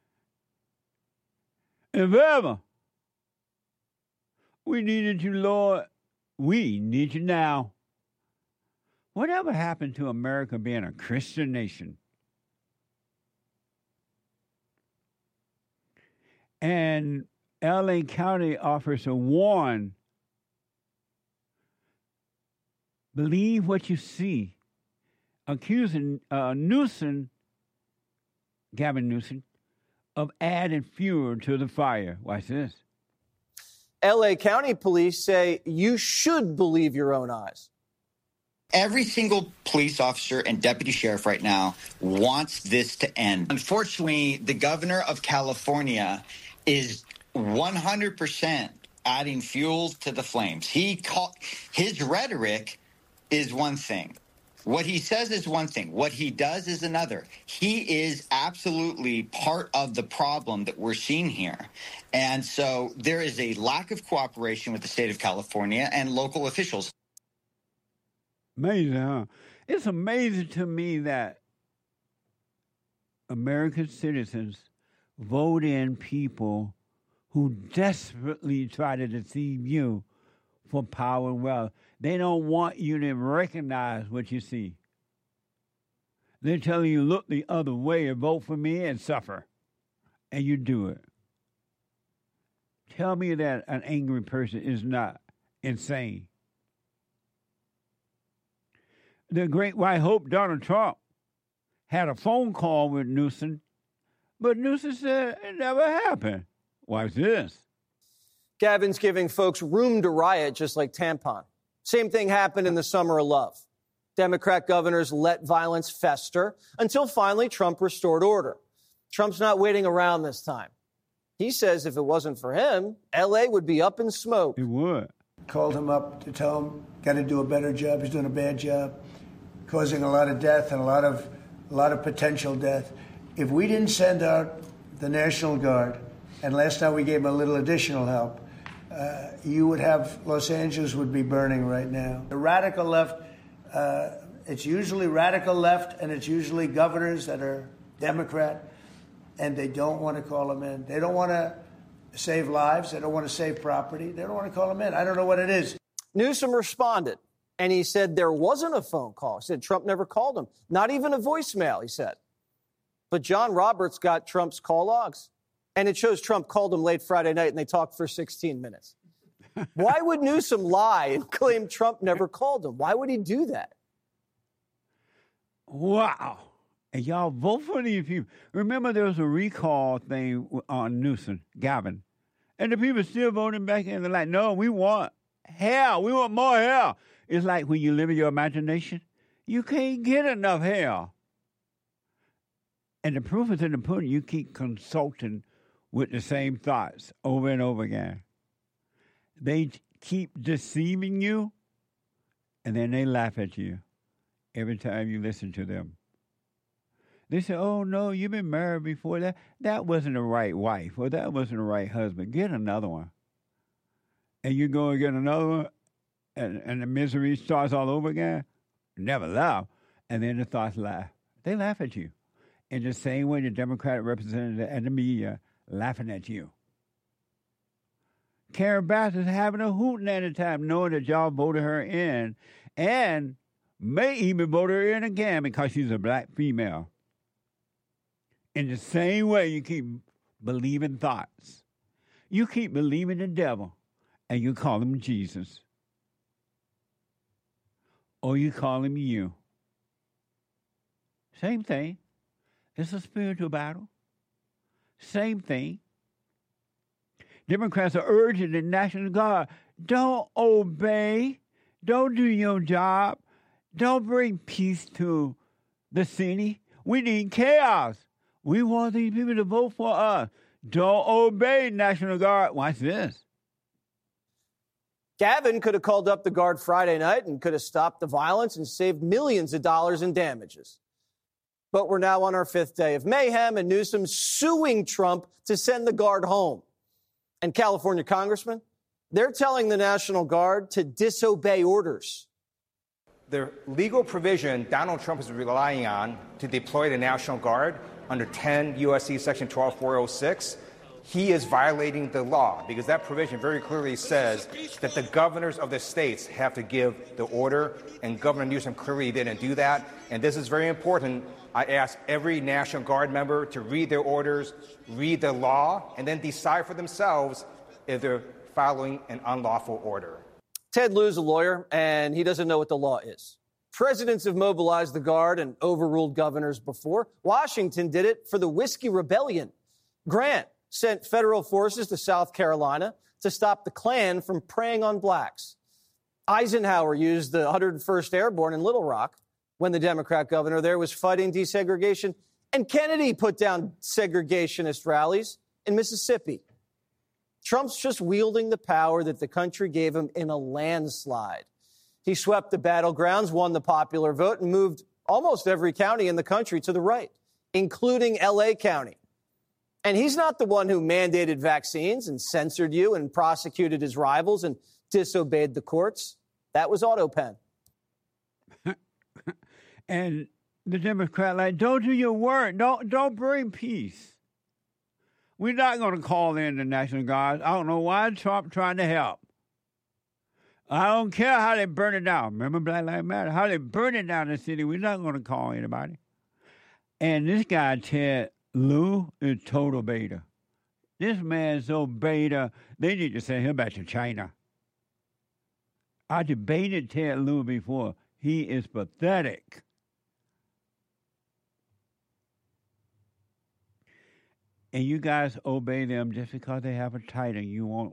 If ever we needed you, Lord, we need you now. Whatever happened to America being a Christian nation? And L A County officer warned, believe what you see, accusing uh, Newsom, Gavin Newsom, of adding fuel to the fire. Watch this. L A County police say you should believe your own eyes. Every single police officer and deputy sheriff right now wants this to end. Unfortunately, the governor of California is one hundred percent adding fuel to the flames. He call, his rhetoric is one thing. What he says is one thing. What he does is another. He is absolutely part of the problem that we're seeing here. And so there is a lack of cooperation with the state of California and local officials. Amazing, huh? It's amazing to me that American citizens vote in people who desperately try to deceive you for power and wealth. They don't want you to recognize what you see. They're telling you, look the other way and vote for me and suffer. And you do it. Tell me that an angry person is not insane. The great white hope, Donald Trump, had a phone call with Newsom, but Newsom said it never happened. Watch this. Gavin's giving folks room to riot, just like tampon. Same thing happened in the summer of love. Democrat governors let violence fester until finally Trump restored order. Trump's not waiting around this time. He says if it wasn't for him, L A would be up in smoke. It would. Called him up to tell him, got to do a better job. He's doing a bad job, causing a lot of death and a lot of, a lot of potential death. If we didn't send out the National Guard, and last time we gave him a little additional help, uh, you would have, Los Angeles would be burning right now. The radical left, uh, it's usually radical left, and it's usually governors that are Democrat, and they don't want to call them in. They don't want to save lives. They don't want to save property. They don't want to call them in. I don't know what it is. Newsom responded, and he said there wasn't a phone call. He said Trump never called him. Not even a voicemail, he said. But John Roberts got Trump's call logs, and it shows Trump called him late Friday night, and they talked for sixteen minutes. Why would Newsom lie and claim Trump never called him? Why would he do that? Wow. And y'all vote for these people. Remember, there was a recall thing on Newsom, Gavin. And the people still voting back in. They're like, no, we want hell. We want more hell. It's like when you live in your imagination, you can't get enough hell. And the proof is in the pudding. You keep consulting with the same thoughts over and over again. They keep deceiving you, and then they laugh at you every time you listen to them. They say, oh, no, you've been married before. That that wasn't the right wife, or that wasn't the right husband. Get another one. And you go and get another one, and, and the misery starts all over again. Never laugh. And then the thoughts laugh. They laugh at you in the same way the Democratic representative and the media laughing at you. Karen Bass is having a hooting at the time, knowing that y'all voted her in, and may even vote her in again because she's a black female. In the same way you keep believing thoughts. You keep believing the devil, and you call him Jesus. Or you call him you. Same thing. It's a spiritual battle. Same thing. Democrats are urging the National Guard, don't obey, don't do your job, don't bring peace to the city. We need chaos. We want these people to vote for us. Don't obey, National Guard. Watch this. Gavin could have called up the Guard Friday night and could have stopped the violence and saved millions of dollars in damages. But we're now on our fifth day of mayhem, and Newsom suing Trump to send the Guard home. And California congressmen, they're telling the National Guard to disobey orders. The legal provision Donald Trump is relying on to deploy the National Guard under ten U S C Section twelve four oh six, he is violating the law, because that provision very clearly says that the governors of the states have to give the order, and Governor Newsom clearly didn't do that. And this is very important. I ask every National Guard member to read their orders, read the law, and then decide for themselves if they're following an unlawful order. Ted Lieu's a lawyer, and he doesn't know what the law is. Presidents have mobilized the Guard and overruled governors before. Washington did it for the Whiskey Rebellion. Grant sent federal forces to South Carolina to stop the Klan from preying on blacks. Eisenhower used the one hundred first Airborne in Little Rock when the Democrat governor there was fighting desegregation. And Kennedy put down segregationist rallies in Mississippi. Trump's just wielding the power that the country gave him in a landslide. He swept the battlegrounds, won the popular vote, and moved almost every county in the country to the right, including L A County. And he's not the one who mandated vaccines and censored you and prosecuted his rivals and disobeyed the courts. That was AutoPen. And the Democrat, like, don't do your work. Don't, don't bring peace. We're not going to call in the National Guard. I don't know why Trump trying to help. I don't care how they burn it down. Remember Black Lives Matter? How they burn it down in the city. We're not going to call anybody. And this guy, Ted Lieu, is total beta. This man's so beta, they need to send him back to China. I debated Ted Lieu before. He is pathetic. And you guys obey them just because they have a title. You won't.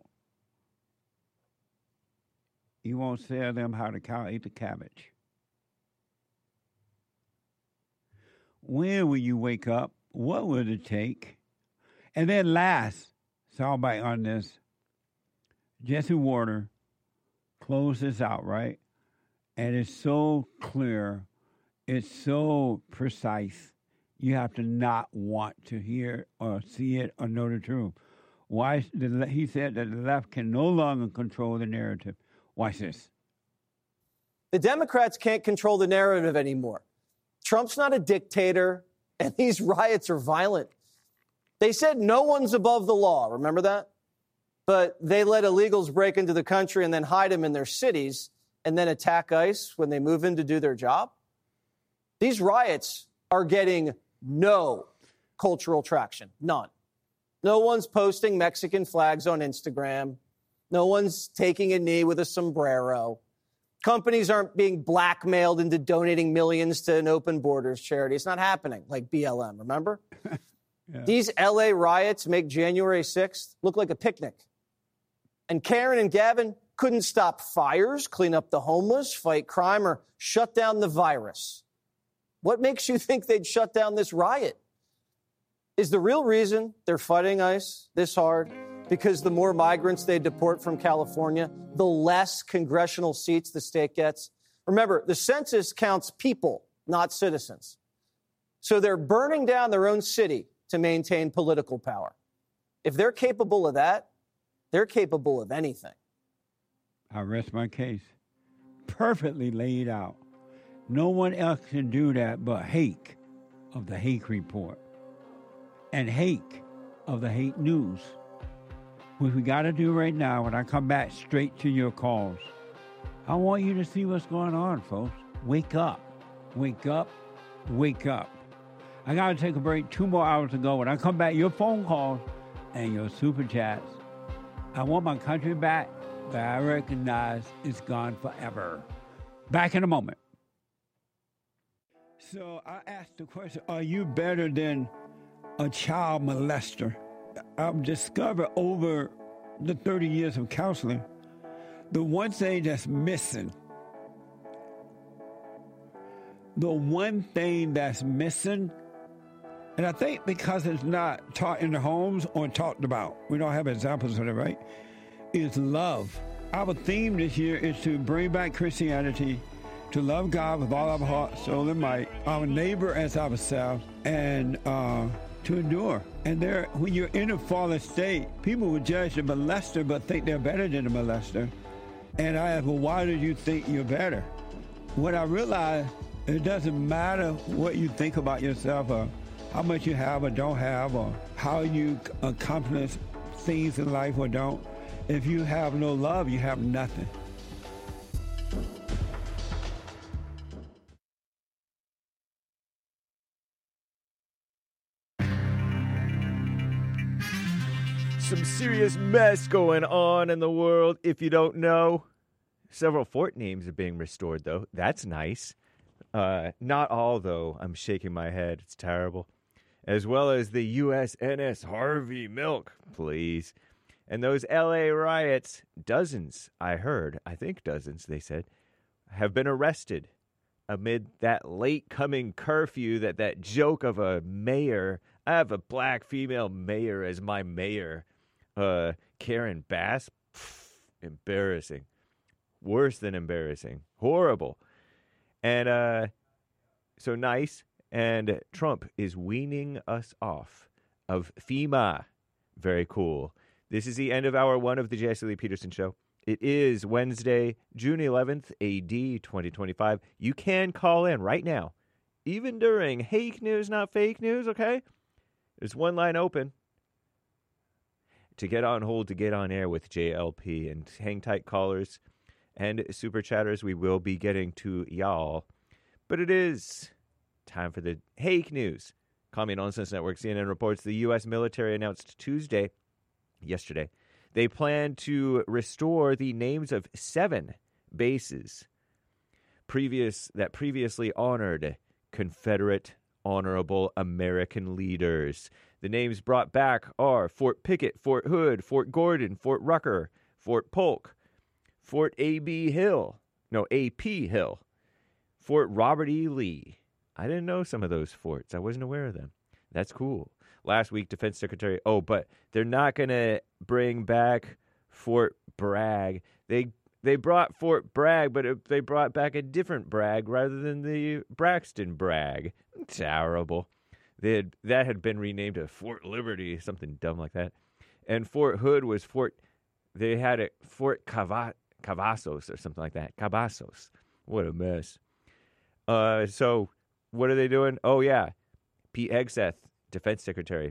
You won't tell them how to cow eat the cabbage. When will you wake up? What will it take? And then last, soundbite on this. Jesse Warner closed this out, right? And it's so clear. It's so precise. You have to not want to hear or see it or know the truth. Why? He said that the left can no longer control the narrative. Watch this. The Democrats can't control the narrative anymore. Trump's not a dictator, and these riots are violent. They said no one's above the law. Remember that? But they let illegals break into the country and then hide them in their cities and then attack ICE when they move in to do their job. These riots are getting no cultural traction. None. No one's posting Mexican flags on Instagram. No one's taking a knee with a sombrero. Companies aren't being blackmailed into donating millions to an open borders charity. It's not happening like B L M, remember? Yeah. These L A riots make January sixth look like a picnic. And Karen and Gavin couldn't stop fires, clean up the homeless, fight crime, or shut down the virus. What makes you think they'd shut down this riot? Is the real reason they're fighting ICE this hard because the more migrants they deport from California, the less congressional seats the state gets? Remember, the census counts people, not citizens. So they're burning down their own city to maintain political power. If they're capable of that, they're capable of anything. I rest my case. Perfectly laid out. No one else can do that but Hake of the Hake Report and Hake of the Hake News. What we got to do right now, when I come back straight to your calls, I want you to see what's going on, folks. Wake up. Wake up. Wake up. I got to take a break. Two more hours to go. When I come back, your phone calls and your super chats. I want my country back, but I recognize it's gone forever. Back in a moment. So I asked the question, are you better than a child molester? I've discovered over the thirty years of counseling, the one thing that's missing, the one thing that's missing, and I think because it's not taught in the homes or talked about, we don't have examples of it, right, is love. Our theme this year is to bring back Christianity, to love God with all our heart, soul, and might, our neighbor as ourselves, and uh, to endure. And there, when you're in a fallen state, people will judge the molester but think they're better than the molester. And I ask, well, why do you think you're better? When I realized it doesn't matter what you think about yourself or how much you have or don't have, or how you accomplish things in life or don't. If you have no love, you have nothing. Some serious mess going on in the world, if you don't know. Several fort names are being restored, though. That's nice. Uh, not all, though. I'm shaking my head. It's terrible. As well as the U S N S Harvey Milk, please. And those L A riots, dozens, I heard, I think dozens, they said, have been arrested amid that late-coming curfew that that joke of a mayor, I have a black female mayor as my mayor, uh, Karen Bass, pff, embarrassing. Worse than embarrassing. Horrible. And uh, so nice. And Trump is weaning us off of FEMA. Very cool. This is the end of hour one of the Jesse Lee Peterson Show. It is Wednesday, June eleventh, A D twenty twenty-five. You can call in right now, even during Hake News, Not Fake News, okay? There's one line open to get on hold, to get on air with J L P. And hang tight, callers and super chatters. We will be getting to y'all. But it is time for the Hake News. Commie Nonsense Network, C N N reports the U S military announced Tuesday, yesterday, they plan to restore the names of seven bases previous that previously honored Confederate honorable American leaders. The names brought back are Fort Pickett, Fort Hood, Fort Gordon, Fort Rucker, Fort Polk, Fort A B Hill, no, A P Hill, Fort Robert E. Lee. I didn't know some of those forts. I wasn't aware of them. That's cool. Last week, Defense Secretary, oh, but they're not going to bring back Fort Bragg. They they brought Fort Bragg, but it, they brought back a different Bragg rather than the Braxton Bragg. Terrible. They had, that had been renamed to Fort Liberty, something dumb like that. And Fort Hood was Fort, they had it Fort Cava, Cavazos or something like that. Cavazos. What a mess. Uh, so what are they doing? Oh, yeah. Pete Hegseth, Defense Secretary.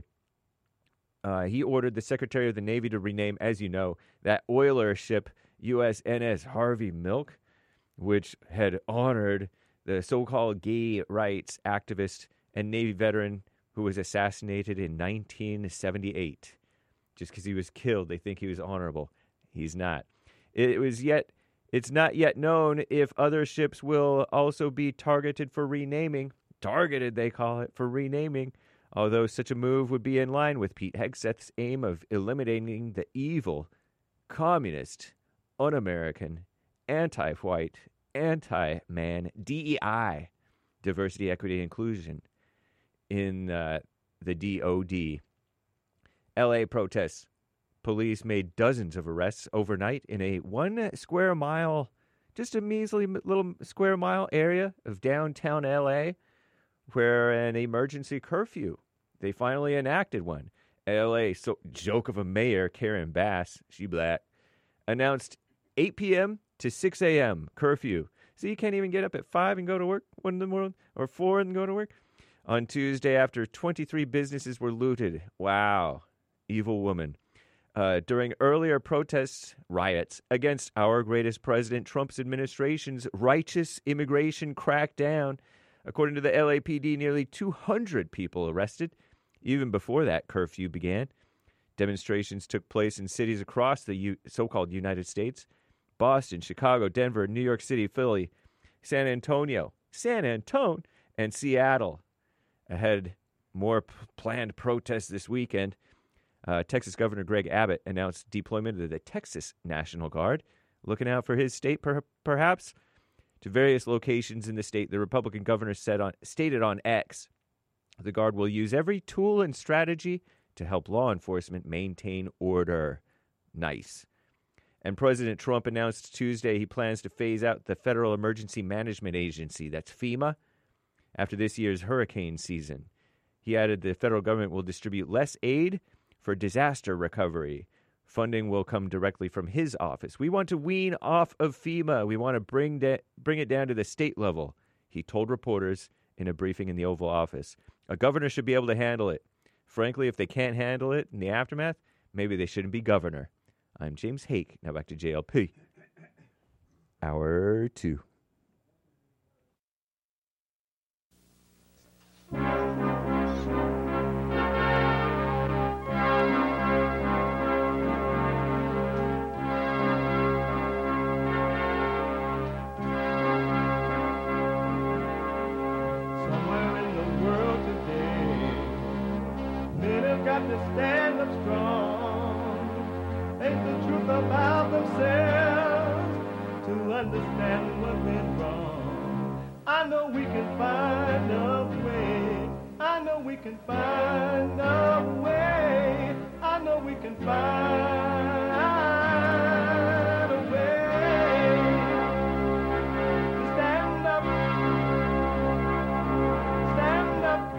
Uh, he ordered the Secretary of the Navy to rename, as you know, that oiler ship U S N S Harvey Milk, which had honored the so-called gay rights activist and Navy veteran who was assassinated in nineteen seventy-eight. Just because he was killed, they think he was honorable. He's not. It was yet. It's not yet known if other ships will also be targeted for renaming. Targeted, they call it, for renaming. Although such a move would be in line with Pete Hegseth's aim of eliminating the evil, communist, un-American, anti-white, anti-man, D E I, diversity, equity, inclusion, in uh, the D O D. L A protests. Police made dozens of arrests overnight in a one square mile, just a measly little square mile area of downtown L A, where an emergency curfew, they finally enacted one. L A, so joke of a mayor, Karen Bass, she black, announced eight p.m. to six a.m. curfew. So you can't even get up at five and go to work, one in the morning, or four and go to work? On Tuesday, after twenty-three businesses were looted. Wow, evil woman. Uh, during earlier protests, riots against our greatest president, Trump's administration's righteous immigration crackdown. According to the L A P D, nearly two hundred people arrested. Even before that curfew began, demonstrations took place in cities across the U- so-called United States. Boston, Chicago, Denver, New York City, Philly, San Antonio, San Antone, and Seattle. Ahead, more p- planned protests this weekend. Uh, Texas Governor Greg Abbott announced deployment of the Texas National Guard, looking out for his state per- perhaps. To various locations in the state, the Republican governor said on, stated on X, the Guard will use every tool and strategy to help law enforcement maintain order. Nice. And President Trump announced Tuesday he plans to phase out the Federal Emergency Management Agency, that's FEMA, after this year's hurricane season. He added the federal government will distribute less aid for disaster recovery. Funding will come directly from his office. We want to wean off of FEMA. We want to bring, da- bring it down to the state level, he told reporters in a briefing in the Oval Office. A governor should be able to handle it. Frankly, if they can't handle it in the aftermath, maybe they shouldn't be governor. I'm James Hake. Now back to J L P. Hour two. To stand up strong, face the truth about themselves, to understand what went wrong. I know we can find a way. I know we can find a way. I know we can find a way to stand up, stand up.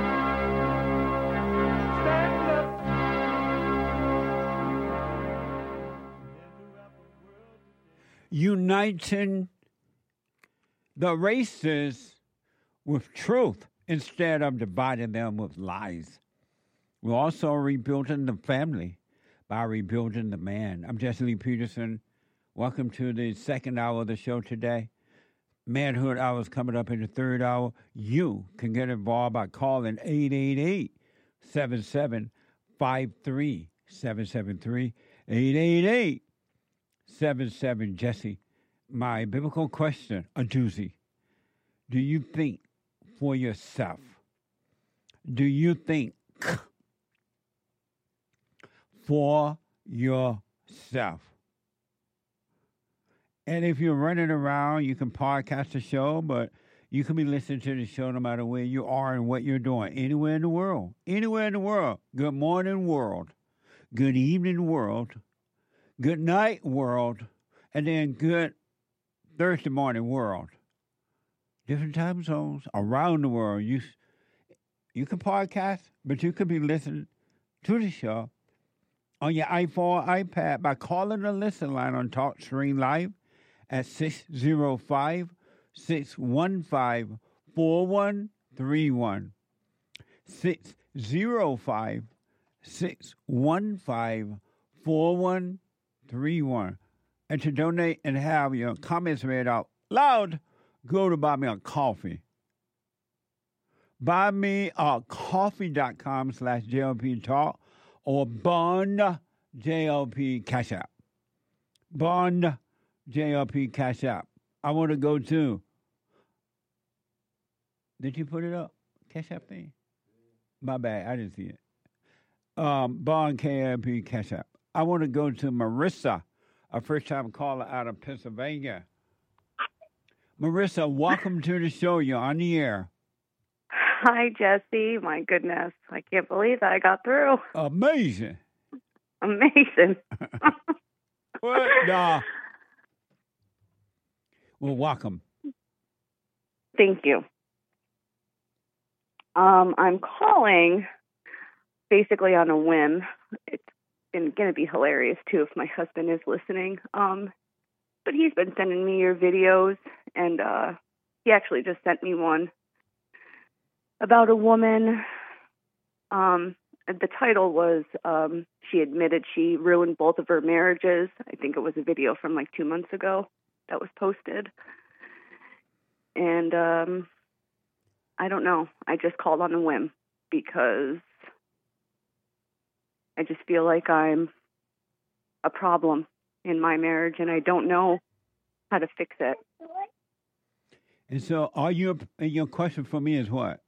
Uniting the races with truth instead of dividing them with lies. We're also rebuilding the family by rebuilding the man. I'm Jesse Lee Peterson. Welcome to the second hour of the show today. Manhood Hour is coming up in the third hour. You can get involved by calling eight eight eight, seven seven five three, seven seven three, eight eight eight, seven seven Jesse. My biblical question, a doozy. Do you think for yourself? Do you think for yourself? And if you're running around, you can podcast the show, but you can be listening to the show no matter where you are and what you're doing, anywhere in the world. Anywhere in the world. Good morning, world. Good evening, world. Good night, world. And then good Thursday morning, world. Different time zones around the world. You you can podcast, but you could be listening to the show on your iPhone or iPad by calling the listen line on TalkStream Live at six oh five, six one five, four one three one. six oh five, six one five, four one three one. And to donate and have your comments read out loud, go to Buy Me a Coffee. buymeacoffee.com slash JLP Talk or Bond J L P Cash App. Bond J L P Cash App. I want to go to. Did you put it up? Cash App thing? My bad. I didn't see it. Um, Bond K L P Cash App. I want to go to Marissa, a first-time caller out of Pennsylvania. Marissa, welcome to the show. You're on the air. Hi, Jesse. My goodness. I can't believe that I got through. Amazing. Amazing. What? Nah. Well, welcome. Thank you. Um, I'm calling basically on a whim. It's going to be hilarious, too, if my husband is listening. Um, but he's been sending me your videos, and uh, he actually just sent me one about a woman. Um, the title was, um, she admitted she ruined both of her marriages. I think it was a video from like two months ago that was posted. And um, I don't know. I just called on a whim because I just feel like I'm a problem in my marriage, and I don't know how to fix it. And so, are you? Your question for me is what?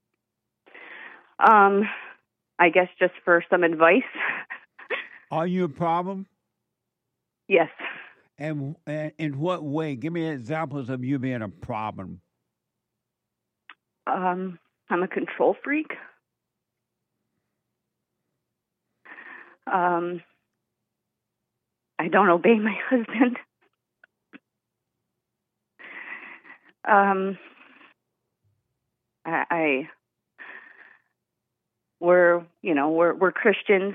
Um, I guess just for some advice. Are you a problem? Yes. And, and in what way? Give me examples of you being a problem. Um, I'm a control freak. Um, I don't obey my husband. Um, I, I we're, you know, we're we're Christians,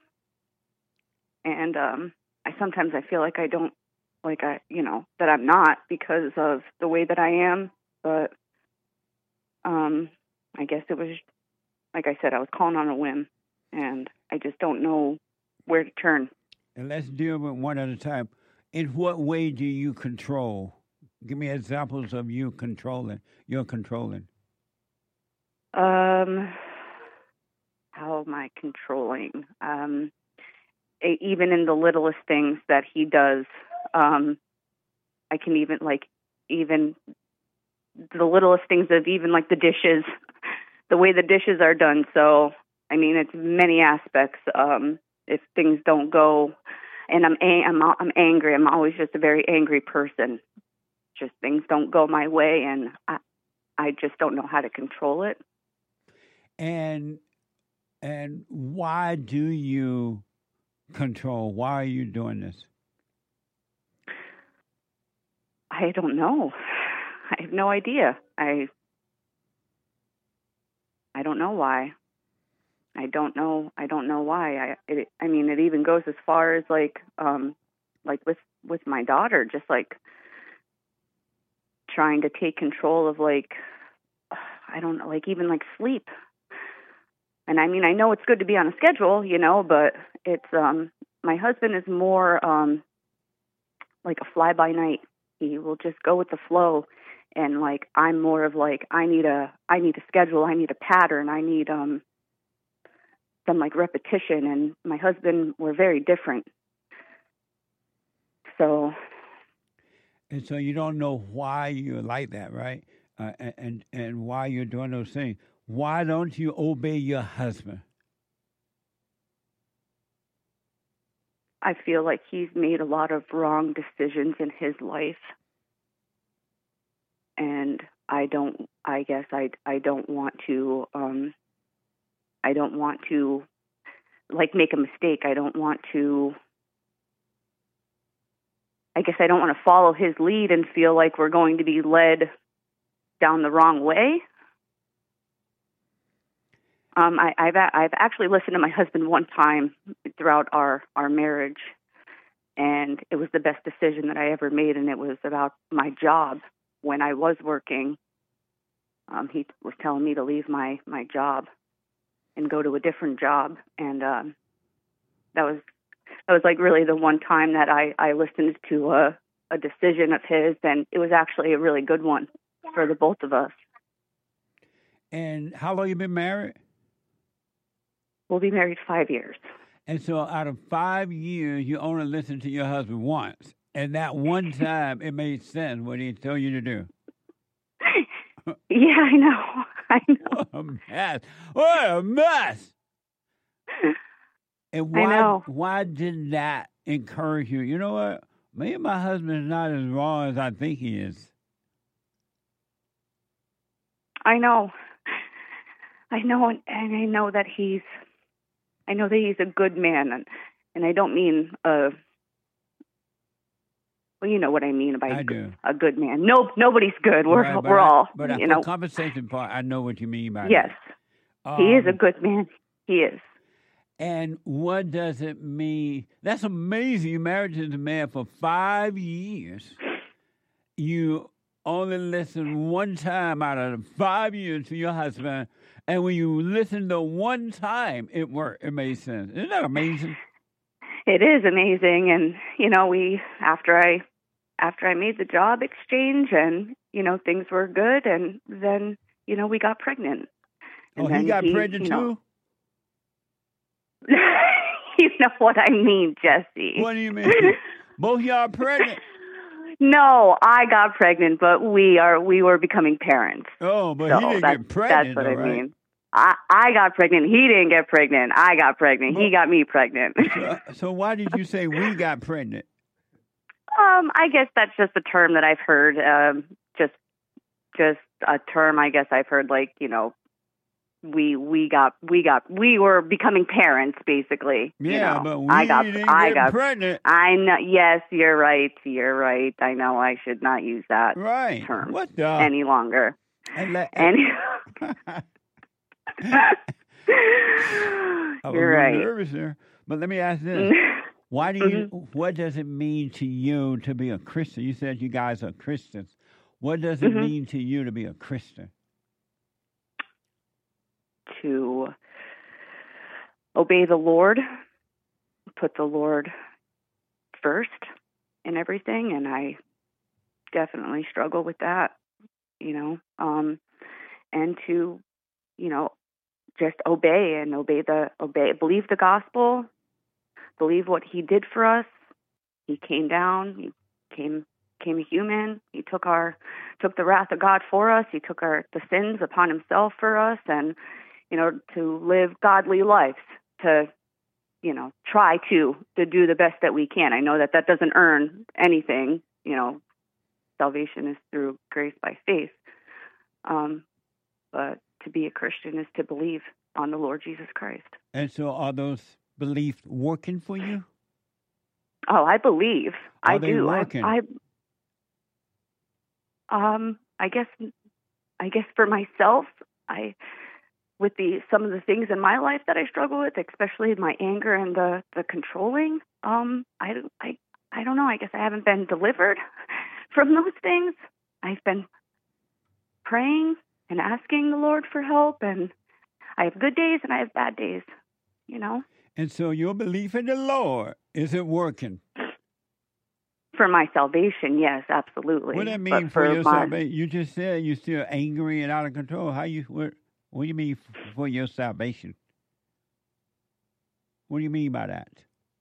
and um, I sometimes I feel like I don't, like I, you know, that I'm not because of the way that I am, but um, I guess it was, like I said, I was calling on a whim, and I just don't know where to turn. And let's deal with one at a time. In what way do you control? Give me examples of you controlling. You're controlling. Um, how am I controlling? Um, e- even in the littlest things that he does, um, I can even like even the littlest things of even like the dishes, the way the dishes are done. So I mean, it's many aspects. Um, if things don't go, and I'm a- I'm I'm angry. I'm always just a very angry person. Just things don't go my way, and I I just don't know how to control it. And and why do you control? Why are you doing this? I don't know. I have no idea. I I don't know why. I don't know. I don't know why. I it, I mean, it even goes as far as like um like with with my daughter, just like trying to take control of like I don't know, like even like sleep. And I mean, I know it's good to be on a schedule, you know, but it's um my husband is more um like a fly by night. He will just go with the flow, and like I'm more of like I need a I need a schedule, I need a pattern, I need um some like repetition. And my husband, we're very different. So And so you don't know why you're like that, right? Uh, and, and and why you're doing those things. Why don't you obey your husband? I feel like he's made a lot of wrong decisions in his life. And I don't, I guess I, I don't want to, um, I don't want to like make a mistake. I don't want to, I guess I don't want to follow his lead and feel like we're going to be led down the wrong way. Um, I, I've I've actually listened to my husband one time throughout our, our marriage, and it was the best decision that I ever made, and it was about my job. When I was working, um, he was telling me to leave my, my job and go to a different job, and um, that was that was like really the one time that I, I listened to a, a decision of his, and it was actually a really good one for the both of us. And how long you been married? We'll be married five years. And so out of five years, you only listened to your husband once. And that one time, it made sense what he told you to do. Yeah, I know. I know. What a mess. What a mess. And why, I know. why did that encourage you? You know what? Maybe my husband is not as wrong as I think he is. I know. I know, and, and I know that he's, I know that he's a good man, and, and I don't mean, uh, well, you know what I mean by I a, do. a good man. No, nobody's good. We're Right, but we're I- all, But you for know. the compensation part, I know what you mean by Yes, that. he is a Um, good man. He is. And what does it mean? That's amazing. You married to the man for five years. You only listened one time out of the five years to your husband. And when you listened the one time, it worked. It made sense. Isn't that amazing? It is amazing, and you know, we after I after I made the job exchange, and you know, things were good, and then you know, we got pregnant. And Oh, he then got pregnant you know, too? You know what I mean, Jesse. What do you mean? Both of y'all pregnant? No, I got pregnant, but we are we were becoming parents. Oh, but So he didn't that's, get pregnant, That's what though, I right? mean. I I got pregnant. He didn't get pregnant. I got pregnant. He got me pregnant. So, so why did you say we got pregnant? Um, I guess that's just a term that I've heard. Um, just, just a term. I guess I've heard. Like you know, we we got we got we were becoming parents, basically. Yeah, you know. but we I got didn't I get got pregnant. I know. Yes, you're right. You're right. I know. I should not use that right. term what the? any longer. And let, Any. I was You're a right. little nervous there. But let me ask this. Why do you, what does it mean to you to be a Christian? You said you guys are Christians. What does it Mhm. mean to you to be a Christian? to obey the Lord, put the Lord first in everything, and I definitely struggle with that, you know, um, and to, you know, just obey and obey the, obey, believe the gospel, believe what he did for us. He came down, he came, came a human, he took our, took the wrath of God for us, he took our, the sins upon himself for us, and, you know, to live godly lives, to, you know, try to, to do the best that we can. I know that that doesn't earn anything, you know, salvation is through grace by faith. Um, but to be a Christian is to believe on the Lord Jesus Christ. And so are those beliefs working for you? Oh, I believe. Are I they do. working? I, I, um, I guess, I guess for myself, I, with the some of the things in my life that I struggle with, especially my anger and the the controlling. Um, I, I, I don't know. I guess I haven't been delivered from those things. I've been praying and asking the Lord for help, and I have good days and I have bad days, you know. And so your belief in the Lord, is it working? For my salvation, yes, absolutely. What does that But mean for, for your my, salvation? You just said you're still angry and out of control. How you? What, what do you mean f- for your salvation? What do you mean by that?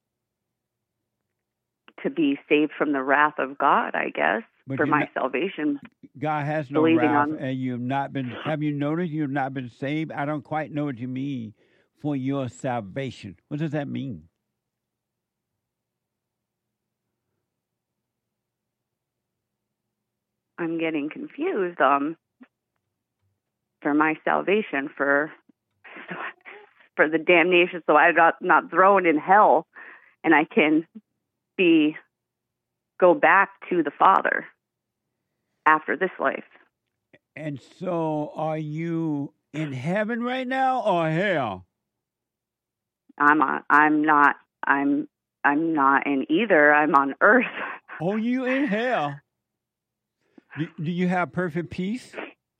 to be saved from the wrath of God, I guess, But for you're my not- salvation. God has no Believing wrath, on- and you've not been. Have you noticed you've not been saved? I don't quite know what you mean for your salvation. What does that mean? I'm getting confused. Um, for my salvation, for for the damnation, so I'm not not thrown in hell, and I can be go back to the Father after this life. And so, are you in heaven right now or hell? I'm on, I'm not. I'm I'm not in either. I'm on earth. Oh, you in hell? Do, do you have perfect peace?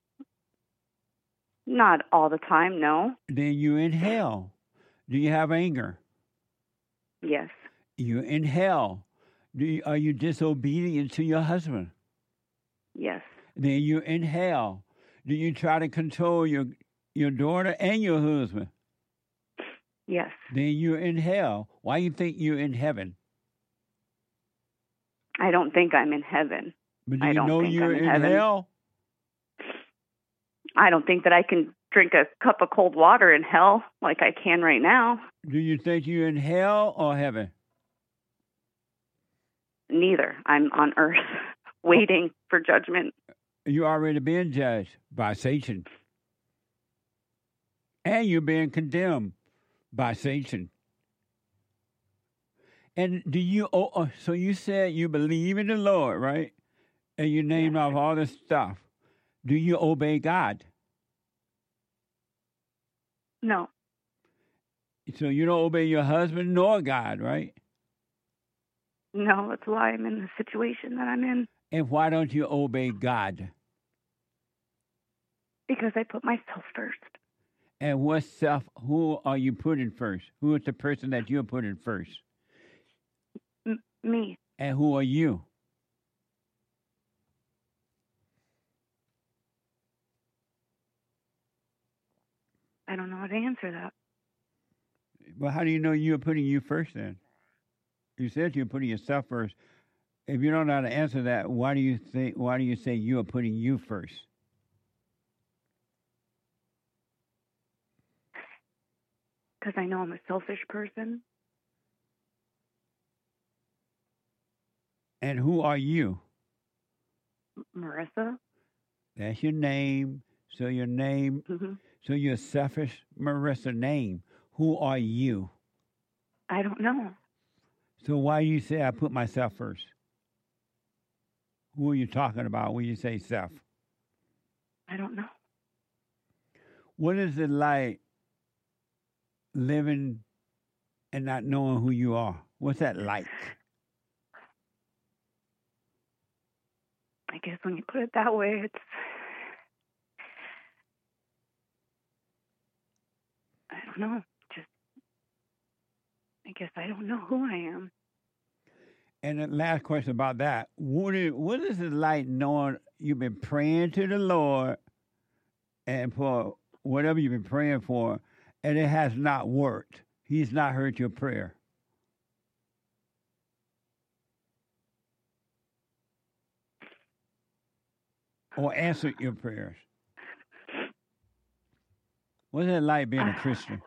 Not all the time, no. Then you in hell. Do you have anger? Yes. You're in hell. Do you, are you disobedient to your husband? Yes. Then you're in hell. Do you try to control your your daughter and your husband? Yes. Then you're in hell. Why you think you're in heaven? I don't think I'm in heaven. But do I you don't know think you're I'm in in heaven. hell? I don't think that I can drink a cup of cold water in hell like I can right now. Do you think you're in hell or heaven? Neither. I'm on earth waiting for judgment. You already been judged by Satan. And you're being condemned by Satan. And do you, oh, oh, so you said you believe in the Lord, right? And you named off all this stuff. Do you obey God? No. So you don't obey your husband nor God, right? No, that's why I'm in the situation that I'm in. And why don't you obey God? Because I put myself first. And what self, who are you putting first? Who is the person that you're putting first? M- me. And who are you? I don't know how to answer that. Well, how do you know you're putting you first then? You said you're putting yourself first. If you don't know how to answer that, why do you think? Why do you say you are putting you first? Because I know I'm a selfish person. And who are you? Marissa. That's your name. So your name. Mm-hmm. So your selfish Marissa name. Who are you? I don't know. So why do you say I put myself first? Who are you talking about when you say self? I don't know. What is it like living and not knowing who you are? What's that like? I guess when you put it that way, it's know. Just, I guess I don't know who I am. And the last question about that: What is what is it like knowing you've been praying to the Lord, and for whatever you've been praying for, and it has not worked? He's not heard your prayer. Or answered your prayers. What's it like being a Christian?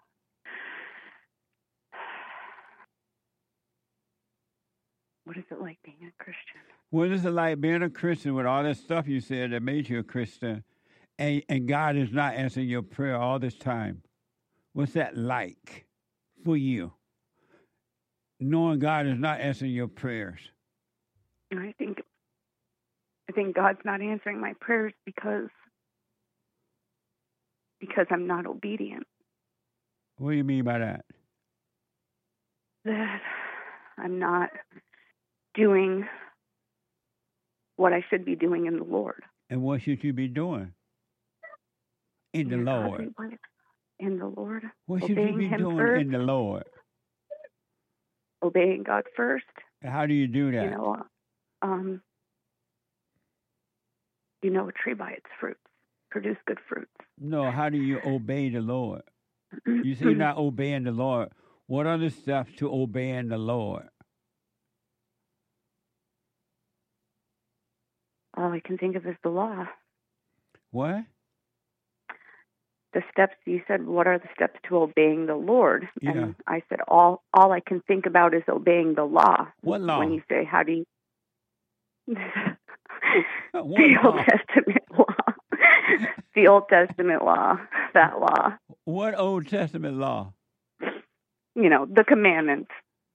What is it like being a Christian? What is it like being a Christian with all that stuff you said that made you a Christian, and, and God is not answering your prayer all this time? What's that like for you? Knowing God is not answering your prayers. I think I think God's not answering my prayers because because I'm not obedient. What do you mean by that? That I'm not doing what I should be doing in the Lord. And what should you be doing in the In God's Lord? way. In the Lord. What should you Obeying be Him doing first. in the Lord? Obeying God first. And how do you do that? You know, um, you know a tree by its fruits. Produce good fruits. No, how do you obey the Lord? You say you're not obeying the Lord. What are the steps to obeying the Lord? All I can think of is the law. What? The steps, you said, what are the steps to obeying the Lord? Yeah. And I said, all all I can think about is obeying the law. What law? When you say, how do you... What the Old law? Testament law. The Old Testament law. That law. What Old Testament law? You know, the commandments.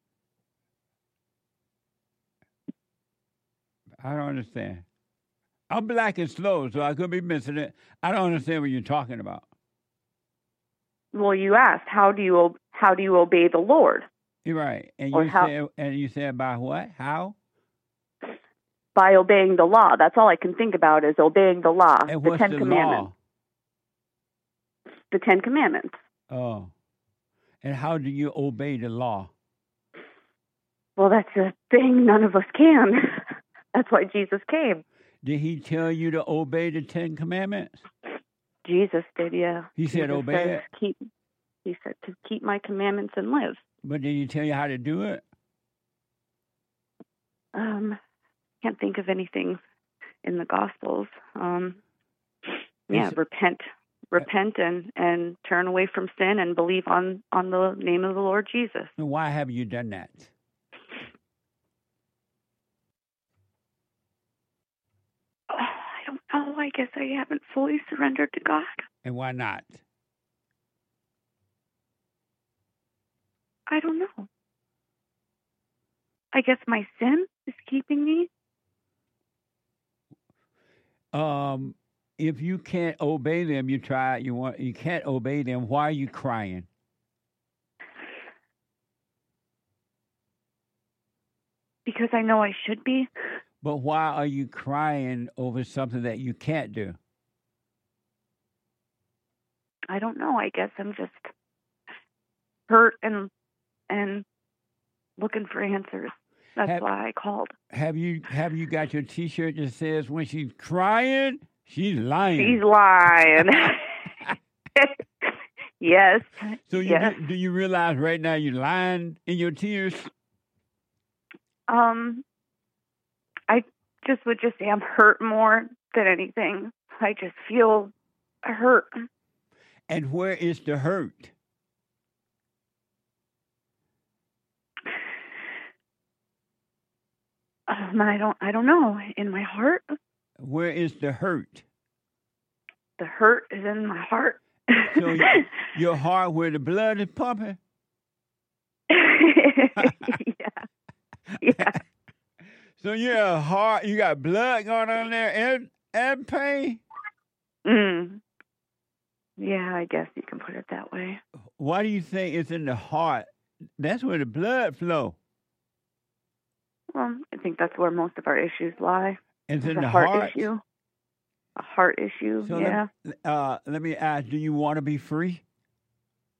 I don't understand. I'm black and slow, so I could be missing it. I don't understand what you're talking about. Well, you asked, how do you ob- how do you obey the Lord? You're right. And Or you how- said and you said by what? How? By obeying the law. That's all I can think about is obeying the law. And the what's Ten the Commandments. law? The Ten Commandments. Oh. And how do you obey the law? Well, that's a thing none of us can. That's why Jesus came. Did he tell you to obey the Ten Commandments? Jesus did, yeah. He said Jesus obey says, it? Keep, he said to keep my commandments and live. But did he tell you how to do it? Um, can't think of anything in the Gospels. Um, yeah, Is- repent, repent, and and turn away from sin and believe on on the name of the Lord Jesus. And why have you done that? Oh, I don't know. I guess I haven't fully surrendered to God. And why not? I don't know. I guess my sin is keeping me. Um, if you can't obey them, you try. You want. You can't obey them. Why are you crying? Because I know I should be. But why are you crying over something that you can't do? I don't know. I guess I'm just hurt and and looking for answers. That's Have- why I called. Have you have you got your T-shirt that says when she's crying, she's lying? She's lying. Yes. So you yes. do you realize right now you're lying in your tears? Um, I just would just say I'm hurt more than anything. I just feel hurt. And where is the hurt? Um, I don't. I don't know. In my heart, Where is the hurt? the hurt is in my heart. So y- your heart where the blood is pumping? yeah. Yeah. So your heart, you got blood going on there and and pain? Mm. Yeah, I guess you can put it that way. Why do you think it's in the heart? That's where the blood flow. Well, I think that's where most of our issues lie. It's in a the heart, heart? issue. A heart issue. So yeah. let, uh, let me ask, do you want to be free?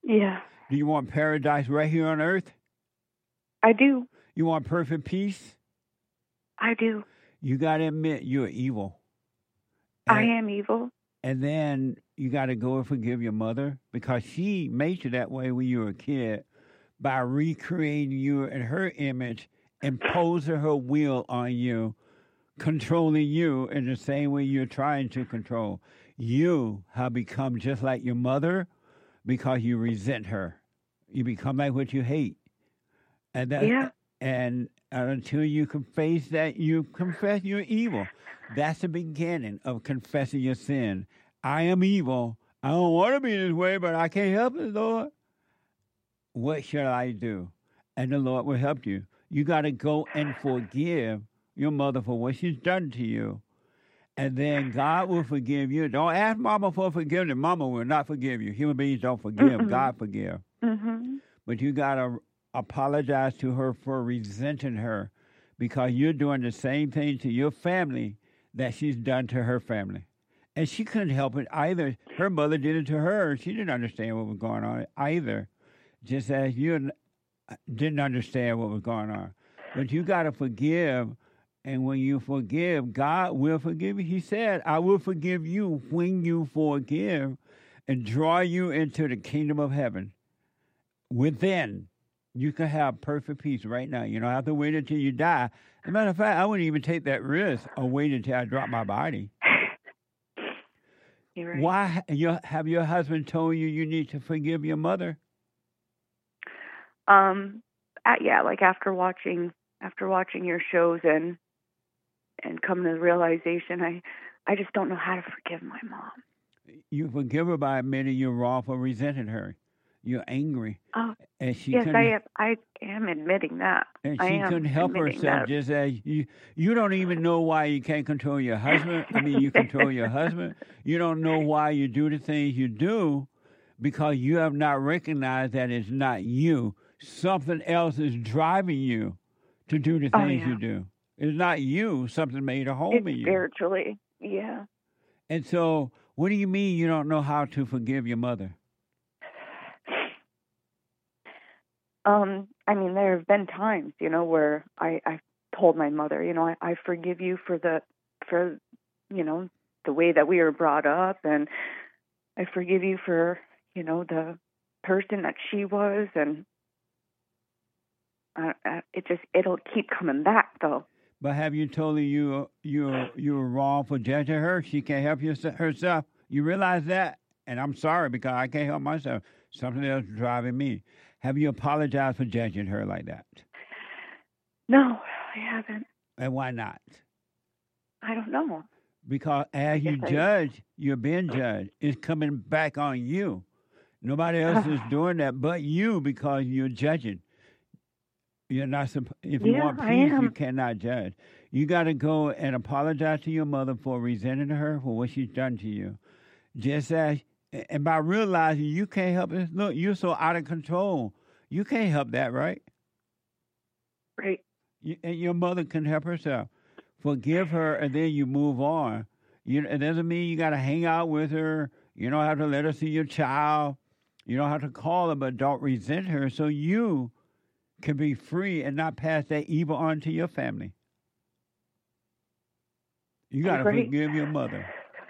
Yeah, Do you want paradise right here on earth? I do. You want perfect peace? I do. You got to admit you're evil. I am evil. And then you got to go and forgive your mother because she made you that way when you were a kid by recreating you in her image, imposing her will on you, controlling you in the same way you're trying to control. You have become just like your mother because you resent her. You become like what you hate. And that, Yeah. and until you can face that, you confess you're evil. That's the beginning of confessing your sin. I am evil. I don't want to be this way, but I can't help it, Lord. What shall I do? And the Lord will help you. You got to go and forgive your mother for what she's done to you. And then God will forgive you. Don't ask Mama for forgiveness. Mama will not forgive you. Human beings don't forgive. Mm-mm. God forgive. Mm-hmm. But you got to apologize to her for resenting her because you're doing the same thing to your family that she's done to her family. And she couldn't help it either. Her mother did it to her. She didn't understand what was going on either, just as you didn't understand what was going on. But you got to forgive, and when you forgive, God will forgive you. He said, I will forgive you when you forgive and draw you into the kingdom of heaven. Within, you can have perfect peace right now. You don't have to wait until you die. As a matter of fact, I wouldn't even take that risk of waiting until I drop my body. You're right. Why your, have your husband told you you need to forgive your mother? Um, uh, yeah, like after watching after watching your shows and and coming to the realization, I I just don't know how to forgive my mom. You forgive her by admitting you're wrong for resenting her. You're angry. Oh, and she yes, couldn't- I am. I am admitting that. And I she am couldn't help admitting herself, that. just as you, you don't even know why you can't control your husband. I mean, you control your husband. You don't know why you do the things you do because you have not recognized that it's not you. Something else is driving you to do the Oh, things yeah. you do. It's not you. Something made a home It's in you. spiritually, yeah. And so, what do you mean you don't know how to forgive your mother? Um, I mean, there have been times, you know, where I, I told my mother, you know, I, I forgive you for the, for, you know, the way that we were brought up, and I forgive you for, you know, the person that she was, and uh, uh, it just, it'll keep coming back, though. But have you told her you you you were wrong for judging her? She can't help yourse- herself. You realize that? And I'm sorry because I can't help myself. Something else is driving me. Have you apologized for judging her like that? No, I haven't. And why not? I don't know. Because as you Yes, I- judge, you're being judged. It's coming back on you. Nobody else is doing that but you because you're judging. You're not. supp- If you Yeah, want I peace, you am. cannot judge. You got to go and apologize to your mother for resenting her for what she's done to you. Just as, and by realizing you can't help it. Look, you're so out of control. You can't help that, right? Right. You, and your mother can help herself. Forgive her, and then you move on. You, it doesn't mean you got to hang out with her. You don't have to let her see your child. You don't have to call her, but don't resent her. So you can be free and not pass that evil on to your family. You got to Agree. forgive your mother.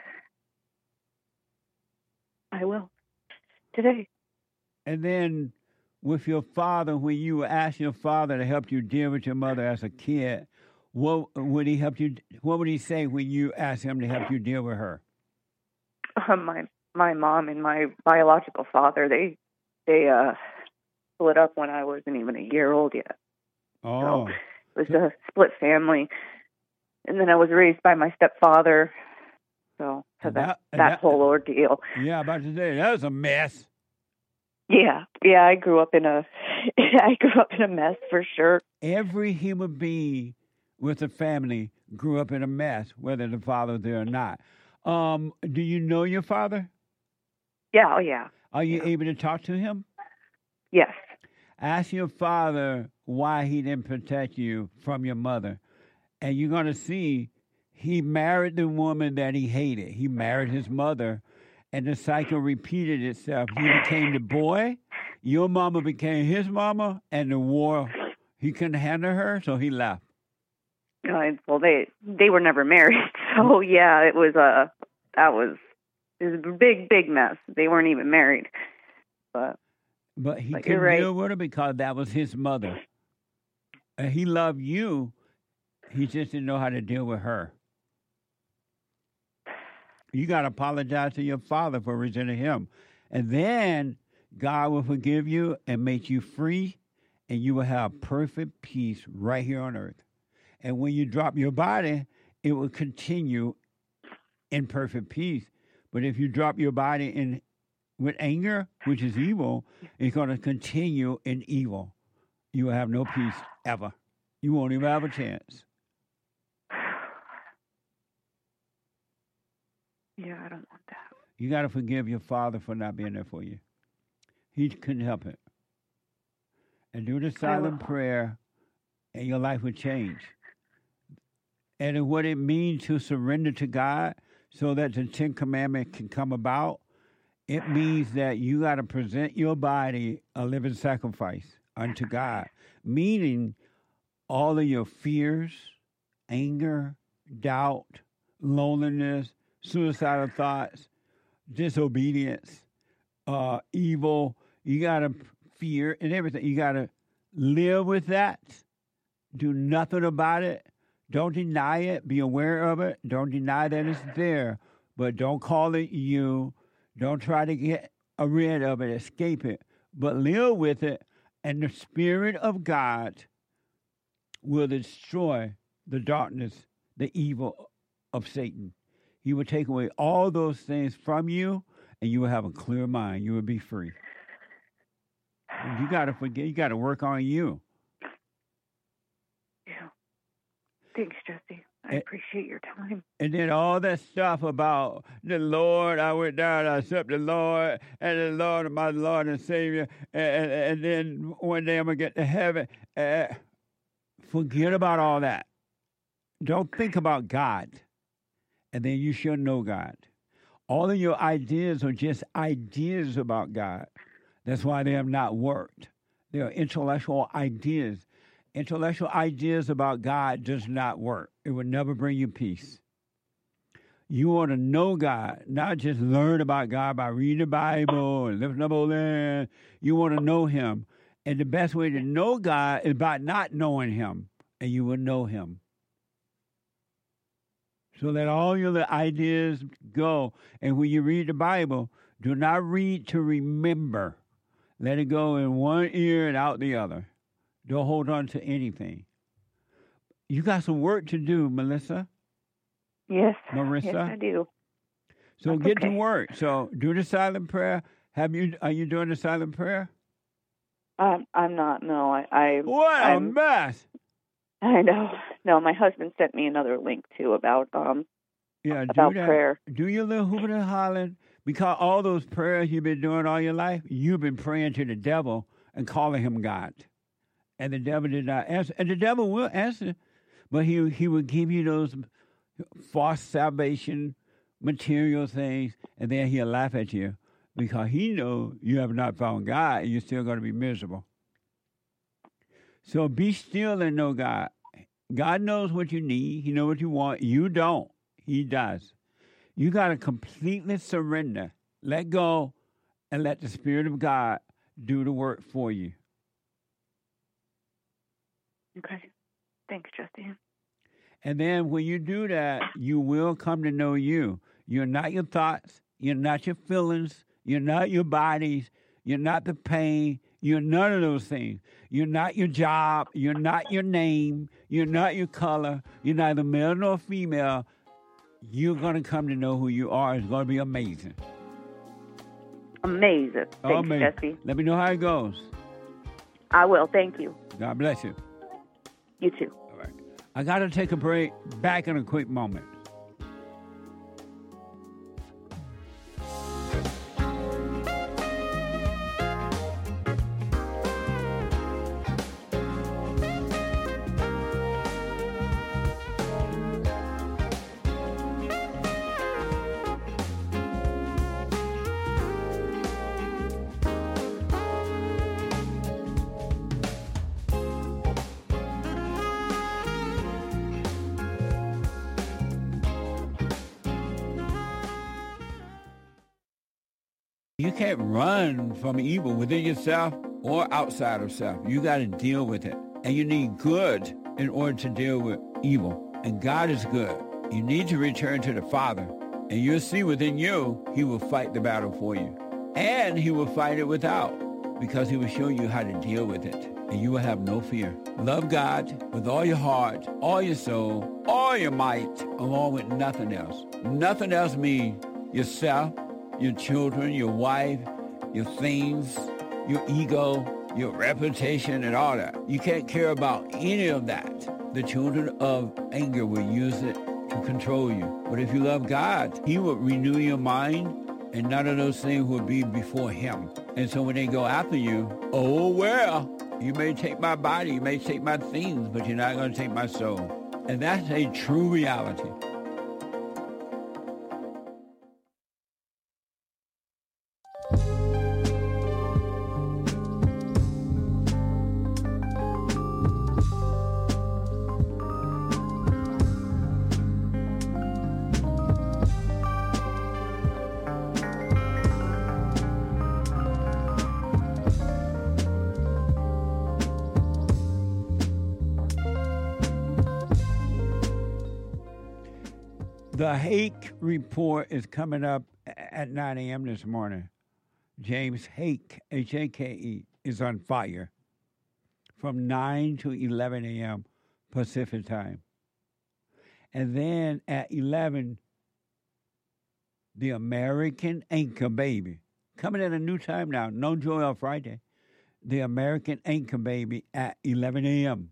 I will. Today. And then with your father, when you asked your father to help you deal with your mother as a kid, what would he help you? What would he say when you asked him to help you deal with her? Um, my my mom and my biological father, they they uh split up when I wasn't even a year old yet. Oh, It was a split family, and then I was raised by my stepfather. So, so And that, that- that and that- whole ordeal. yeah, about to say that was a mess. Yeah, yeah, I grew up in a I grew up in a mess for sure. Every human being with a family grew up in a mess, whether the father's there or not. Um, do you know your father? Yeah, oh yeah. Are you able to talk to him? Yes. Ask your father why he didn't protect you from your mother. And you're going to see he married the woman that he hated. He married his mother, and the cycle repeated itself. He became the boy, your mama became his mama, and the war, he couldn't handle her, so he left. Uh, well, they they were never married, so yeah, it was a that was it was a big big mess. They weren't even married, but But he But couldn't you're right. deal with her because that was his mother. And he loved you. He just didn't know how to deal with her. You got to apologize to your father for resenting him. And then God will forgive you and make you free, and you will have perfect peace right here on earth. And when you drop your body, it will continue in perfect peace. But if you drop your body in with anger, which is evil, it's going to continue in evil. You will have no peace ever. You won't even have a chance. yeah, I don't want that. You got to forgive your father for not being there for you. He couldn't help it. And do the silent prayer, and your life will change. And what it means to surrender to God so that the Ten Commandments can come about, it means that you got to present your body a living sacrifice unto God, meaning all of your fears, anger, doubt, loneliness, suicidal thoughts, disobedience, uh, evil. You got to fear and everything. You got to live with that. Do nothing about it. Don't deny it. Be aware of it. Don't deny that it's there, but don't call it you. Don't try to get rid of it, escape it, but live with it, and the Spirit of God will destroy the darkness, the evil of Satan. He will take away all those things from you, and you will have a clear mind. You will be free. And you got to forget. You got to work on you. Yeah. Thanks, Jesse. I appreciate your time. And then all that stuff about the Lord, I went down, I accept the Lord, and the Lord, my Lord and Savior, and, and, and then one day I'm going to get to heaven. Uh, forget about all that. Don't think about God, and then you shall know God. All of your ideas are just ideas about God. That's why they have not worked. They are intellectual ideas. Intellectual ideas about God does not work. It will never bring you peace. You want to know God, not just learn about God by reading the Bible and lifting up all that. You want to know Him. And the best way to know God is by not knowing Him, and you will know Him. So let all your little ideas go. And when you read the Bible, do not read to remember. Let it go in one ear and out the other. Don't hold on to anything. You got some work to do, Melissa. Yes. Marissa. Yes, I do. So That's get okay. to work. So do the silent prayer. Have you? Are you doing the silent prayer? Um, I'm not. No, I. I What a I'm, mess! I know. No, my husband sent me another link too about um Yeah, about do that. prayer. Do your little hooping and hollering, because all those prayers you've been doing all your life, you've been praying to the devil and calling him God. And the devil did not answer. And the devil will answer, but he he will give you those false salvation, material things, and then he'll laugh at you because he knows you have not found God and you're still going to be miserable. So be still and know God. God knows what you need. He knows what you want. You don't. He does. You got to completely surrender. Let go and let the Spirit of God do the work for you. Okay. Thanks, Jesse. And then when you do that, you will come to know you. You're not your thoughts. You're not your feelings. You're not your bodies. You're not the pain. You're none of those things. You're not your job. You're not your name. You're not your color. You're neither male nor female. You're going to come to know who you are. It's going to be amazing. Amazing. Thanks, amazing. Jesse. Let me know how it goes. I will. Thank you. God bless you. You too. All right. I got to take a break. Back in a quick moment. You can't run from evil within yourself or outside of self. You got to deal with it. And you need good in order to deal with evil. And God is good. You need to return to the Father. And you'll see within you, he will fight the battle for you. And he will fight it without, because he will show you how to deal with it. And you will have no fear. Love God with all your heart, all your soul, all your might, along with nothing else. Nothing else means yourself, your children, your wife, your things, your ego, your reputation, and all that. You can't care about any of that. The children of anger will use it to control you. But if you love God, he will renew your mind, and none of those things will be before him. And so when they go after you, oh, well, you may take my body, you may take my things, but you're not going to take my soul. And that's a true reality. The Hake Report is coming up at nine a.m. this morning. James Hake, H A K E, is on fire from nine to eleven a.m. Pacific time. And then at eleven, the American Anchor Baby. Coming at a new time now, no joy on Friday. The American Anchor Baby at eleven a.m.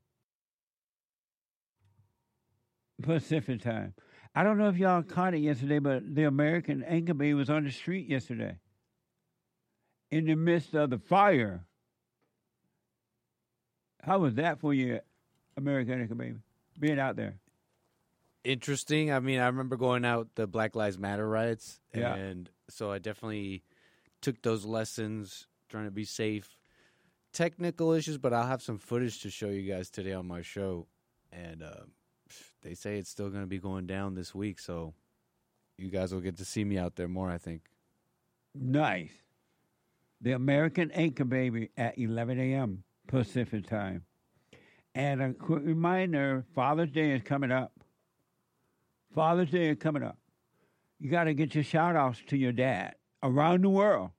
Pacific time. I don't know if y'all caught it yesterday, but the American Anchor Baby was on the street yesterday in the midst of the fire. How was that for you, American Anchor Baby, being out there? Interesting. I mean, I remember going out the Black Lives Matter riots, Yeah. and so I definitely took those lessons, trying to be safe. Technical issues, but I'll have some footage to show you guys today on my show, and uh, they say it's still going to be going down this week, so you guys will get to see me out there more, I think. Nice. The American Anchor Baby at eleven a.m. Pacific time. And a quick reminder, Father's Day is coming up. Father's Day is coming up. You got to get your shout-outs to your dad around the world.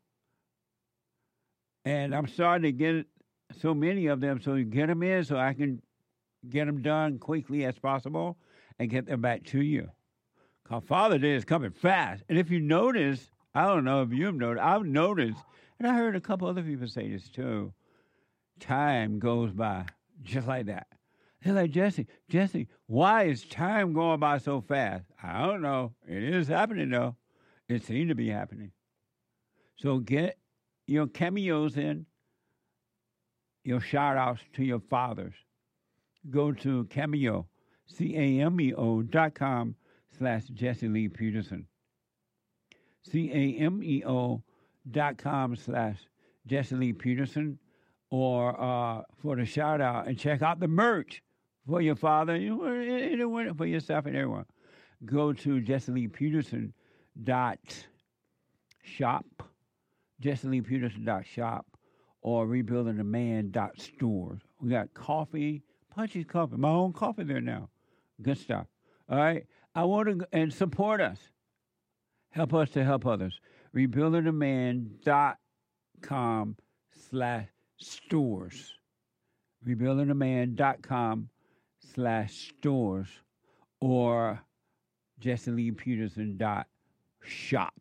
And I'm starting to get so many of them, so you get them in so I can get them done quickly as possible and get them back to you. Because Father's Day is coming fast. And if you notice, I don't know if you've noticed, I've noticed, and I heard a couple other people say this too, time goes by just like that. They're like, Jesse, Jesse, why is time going by so fast? I don't know. It is happening, though. It seems to be happening. So get your cameos in, your shout-outs to your fathers. Go to Cameo, C A M E O dot com slash Jesse Lee Peterson. C A M E O dot com slash Jesse Lee Peterson. Or uh, for the shout out, and check out the merch for your father, you, for yourself and everyone. Go to Jesse Lee Peterson dot shop, Jesse Lee Peterson dot shop, or rebuilding the man dot stores. We got coffee, Punchy's Coffee, my own coffee there now. Good stuff. All right, I want to and support us. Help us to help others. rebuilding the man dot com slash stores. rebuilding the man dot com slash stores or Jesse Lee Peterson dot shop.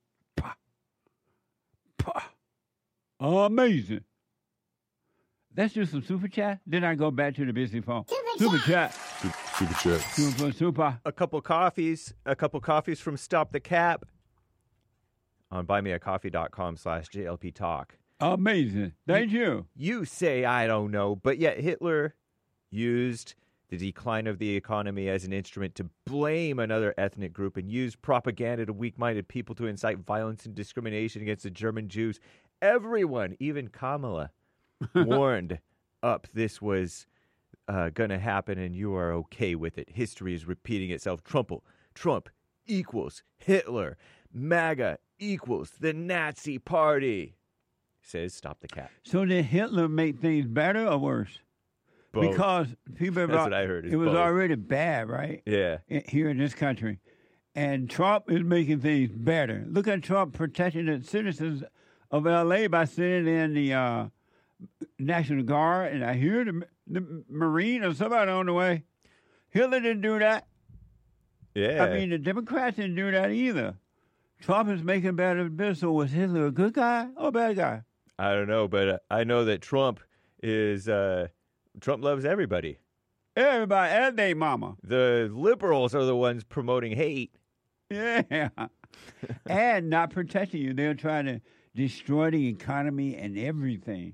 Amazing. Let's do some super chat. Then I go back to the busy phone. Super, super chat. Super, super chat. Super, super. A couple coffees. A couple coffees from Stop the Cap on buymeacoffee.com slash JLP Talk. Amazing. Thank you. You say I don't know, but yet Hitler used the decline of the economy as an instrument to blame another ethnic group and use propaganda to weak-minded people to incite violence and discrimination against the German Jews. Everyone, even Kamala, warned up this was uh, going to happen and you are okay with it. History is repeating itself. Trump, Trump equals Hitler. MAGA equals the Nazi Party, says Stop the Cap. So did Hitler make things better or worse? Both. Because people That's what I heard is it was both. already bad, right? Yeah. I- Here in this country. And Trump is making things better. Look at Trump protecting the citizens of L A by sending in the uh, National Guard, and I hear the, the Marine or somebody on the way. Hitler didn't do that. Yeah. I mean, the Democrats didn't do that either. Trump is making better business. So was Hitler a good guy or a bad guy? I don't know, but uh, I know that Trump is, uh, Trump loves everybody. Everybody and they mama. The liberals are the ones promoting hate. Yeah. And not protecting you. They're trying to destroy the economy and everything.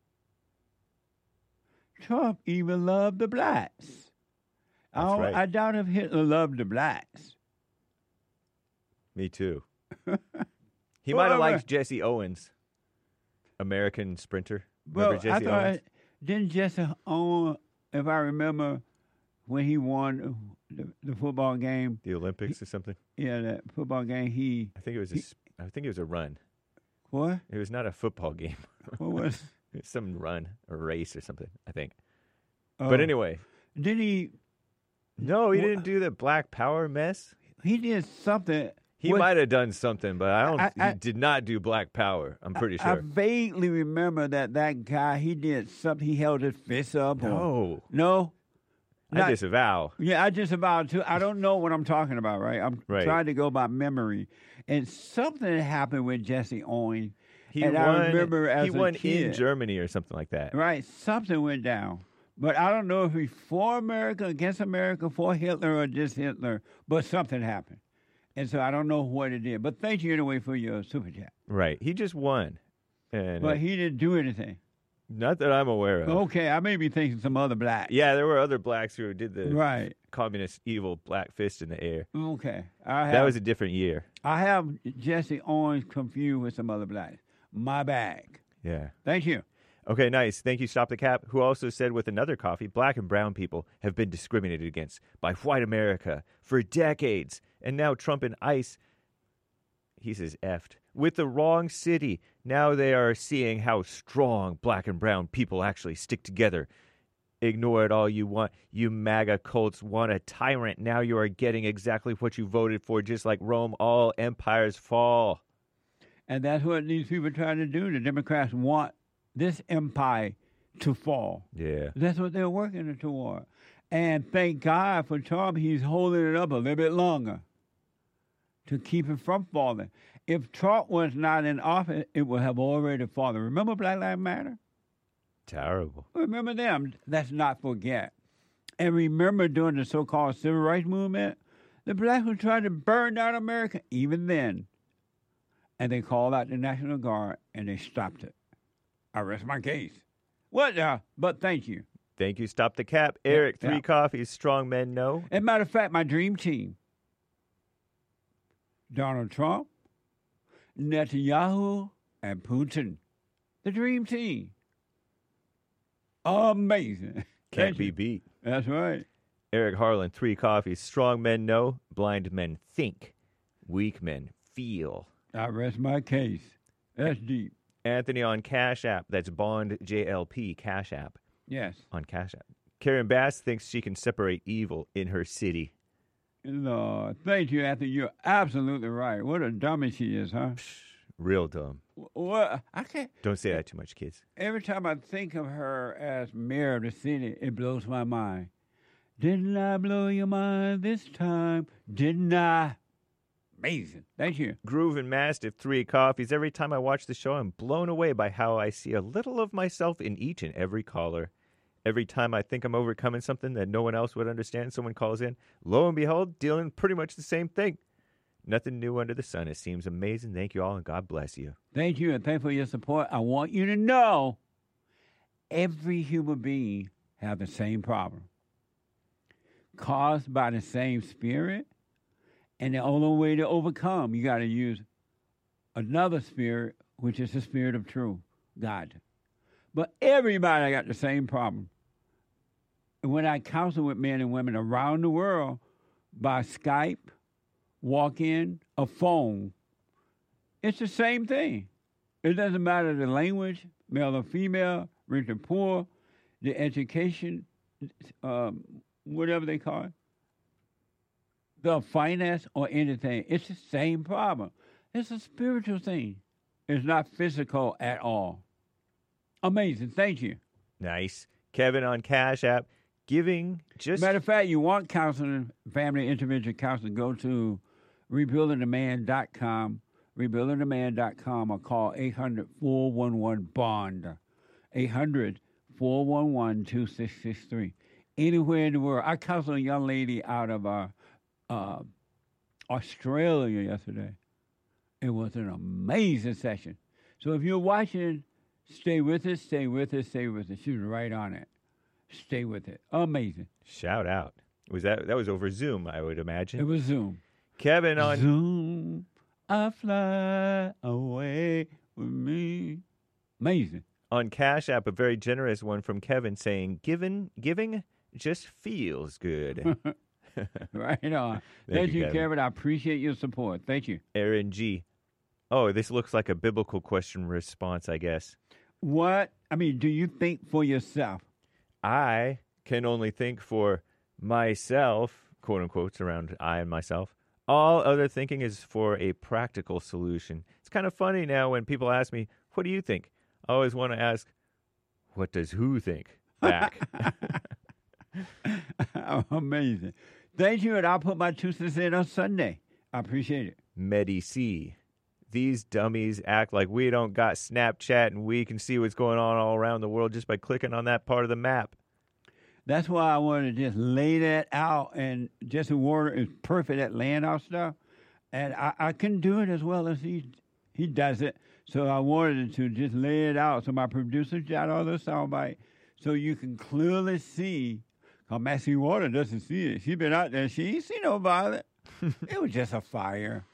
Trump even loved the blacks. I, That's don't- right. I doubt if Hitler loved the blacks. Me too. He might have Well, liked Jesse Owens, American sprinter. Well, Remember I Jesse thought, Owens? didn't Jesse Owens, if I remember, when he won the, the football game, The Olympics or something. yeah, that football game, he, I think it was. A, s- I think it was a run. what? It was not a football game. What was? It was some run or race or something. I think. Oh. But anyway, Did he, no, he didn't do the Black Power mess. he did something. He with- might have done something, but I don't. I- I- he did not do Black Power. I'm pretty I sure. vaguely remember that that guy, he did something, he held his fist up. Or, No. No? I Not- disavow. Yeah, I just about to. I don't know what I'm talking about, right? I'm Right. trying to go by memory. And something happened with Jesse Owens. He and won. I remember as he a won kid, in Germany or something like that. right? Something went down. But I don't know if he's for America, against America, for Hitler, or just Hitler. But something happened. And so I don't know what it did. But thank you anyway for your super chat. Right. He just won, and But uh, he didn't do anything. not that I'm aware of. Okay, I may be thinking some other black. Yeah, there were other blacks who did the Right. communist evil black fist in the air. Okay. I have, That was a different year. I have Jesse Owens confused with some other blacks. My bag. Yeah. Thank you. Okay, nice. Thank you, Stop the Cap, who also said with another coffee, black and brown people have been discriminated against by white America for decades. And now Trump and ICE, he says effed, with the wrong city. Now they are seeing how strong black and brown people actually stick together. Ignore it all you want. You MAGA cults want a tyrant. Now you are getting exactly what you voted for, just like Rome. All empires fall. And that's what these people are trying to do. The Democrats want this empire to fall. Yeah. That's what they're working toward. And thank God for Trump, he's holding it up a little bit longer to keep it from falling. If Trump was not in office, it would have already fallen. Remember Black Lives Matter? Terrible. Remember them. Let's not forget. And remember during the so-called civil rights movement, the blacks were trying to burn down America even then. And they called out the National Guard and they stopped it. I rest my case. What? Uh, but thank you. Thank you, Stop the Cap. Eric, yeah. three coffees, strong men know. As a matter of fact, my dream team, Donald Trump, Netanyahu, and Putin. The dream team. Amazing. Can't Thank be you. beat. That's right. Eric Harlan, three coffees, strong men know, blind men think, weak men feel. I rest my case. That's deep. Anthony on Cash App. That's Bond J L P Cash App. Yes. On Cash App. Karen Bass thinks she can separate evil in her city. No, thank you, Anthony. You're absolutely right. What a dummy she is, huh? Real dumb. What? I can't. Don't say that too much, kids. Every time I think of her as mayor of the city, it blows my mind. Didn't I blow your mind this time? Didn't I? Amazing. Thank you. Groove and Mastiff, three coffees. Every time I watch the show, I'm blown away by how I see a little of myself in each and every caller. Every time I think I'm overcoming something that no one else would understand, someone calls in. Lo and behold, dealing pretty much the same thing. Nothing new under the sun. It seems amazing. Thank you all, and God bless you. Thank you, and thank you for your support. I want you to know every human being has the same problem, caused by the same spirit, and the only way to overcome, you got to use another spirit, which is the spirit of truth, God. But everybody got the same problem. And when I counsel with men and women around the world by Skype, walk in, a phone, It's the same thing. It doesn't matter the language, male or female, rich or poor, the education, um, whatever they call it, the finance or anything. It's the same problem. It's a spiritual thing. It's not physical at all. Amazing. Thank you. Nice. Kevin on Cash App. Giving just... Matter of fact, you want counseling, family individual counseling, go to rebuilding the man dot com, rebuilding the man dot com, or call eight hundred, four one one, BOND, eight hundred, four one one, two six six three. Anywhere in the world. I counseled a young lady out of uh, uh, Australia yesterday. It was an amazing session. So if you're watching, stay with us, stay with us, stay with us. She was right on it. Stay with it. Amazing. Shout out. Was that that was over Zoom, I would imagine? It was Zoom. Kevin on Zoom, I fly away with me. Amazing. On Cash App, a very generous one from Kevin saying, "Giving, giving just feels good." Right on. Thank Thank, you, you, Kevin. Kevin. I appreciate your support. Thank you. Aaron G. Oh, this looks like a biblical question response, I guess. What? I mean, do you think for yourself? I can only think for myself, quote unquote, around I and myself. All other thinking is for a practical solution. It's kind of funny now when people ask me, what do you think? I always want to ask, what does who think back? Amazing. Thank you, and I'll put my two cents in on Sunday. I appreciate it. Medi-C. These dummies act like we don't got Snapchat and we can see what's going on all around the world just by clicking on that part of the map. That's why I wanted to just lay that out. And Jesse Warner is perfect at laying out stuff. And I, I couldn't do it as well as he he does it. So I wanted to just lay it out. So my producer got all those sound bites so you can clearly see. Because Maxine Warner doesn't see it. She been out there. She ain't see no violet. It was just a fire.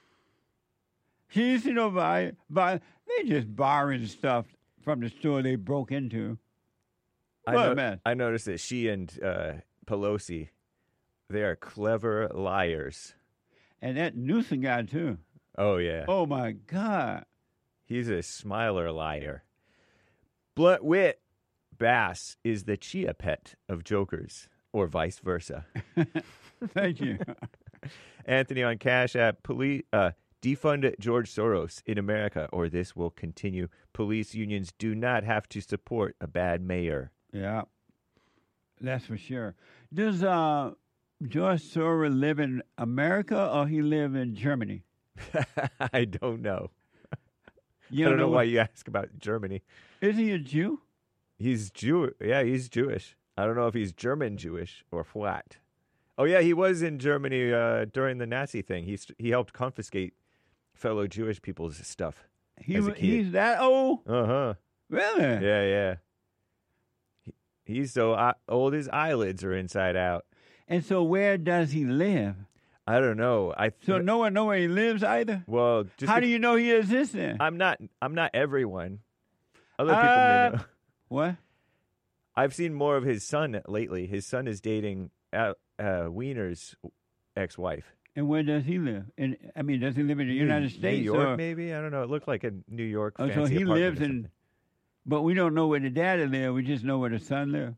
She ain't see no violet. They just borrowing stuff from the store they broke into. I, What, no- man? I noticed that she and uh, Pelosi, they are clever liars. And that Newsom guy, too. Oh, yeah. Oh, my God. He's a smiler liar. Blunt Wit Bass is the chia pet of jokers, or vice versa. Thank you. Anthony on Cash App, police, uh, defund George Soros in America, or this will continue. Police unions do not have to support a bad mayor. Yeah, that's for sure. Does uh, George Soros live in America or he live in Germany? I don't know. You I don't know, know why what- you ask about Germany. Is he a Jew? He's Jew. Yeah, he's Jewish. I don't know if he's German Jewish or what. Oh yeah, he was in Germany uh, during the Nazi thing. He's he helped confiscate fellow Jewish people's stuff. He as a wa- kid. he's that old? Uh huh. Really? Yeah, yeah. He, he's so uh, old his eyelids are inside out. And so where does he live? I don't know. I So no one know where he lives either? well, just How bec- do you know he exists then? I'm not. I'm not everyone. Other people Uh, may know. What? I've seen more of his son lately. His son is dating uh, uh, Wiener's ex-wife. And where does he live? And I mean, does he live in the New- United States? New York, or- maybe. I don't know. It looked like a New York. Oh, Fancy so he apartment lives or in, something. but we don't know where the daddy lives. We just know where the son lives.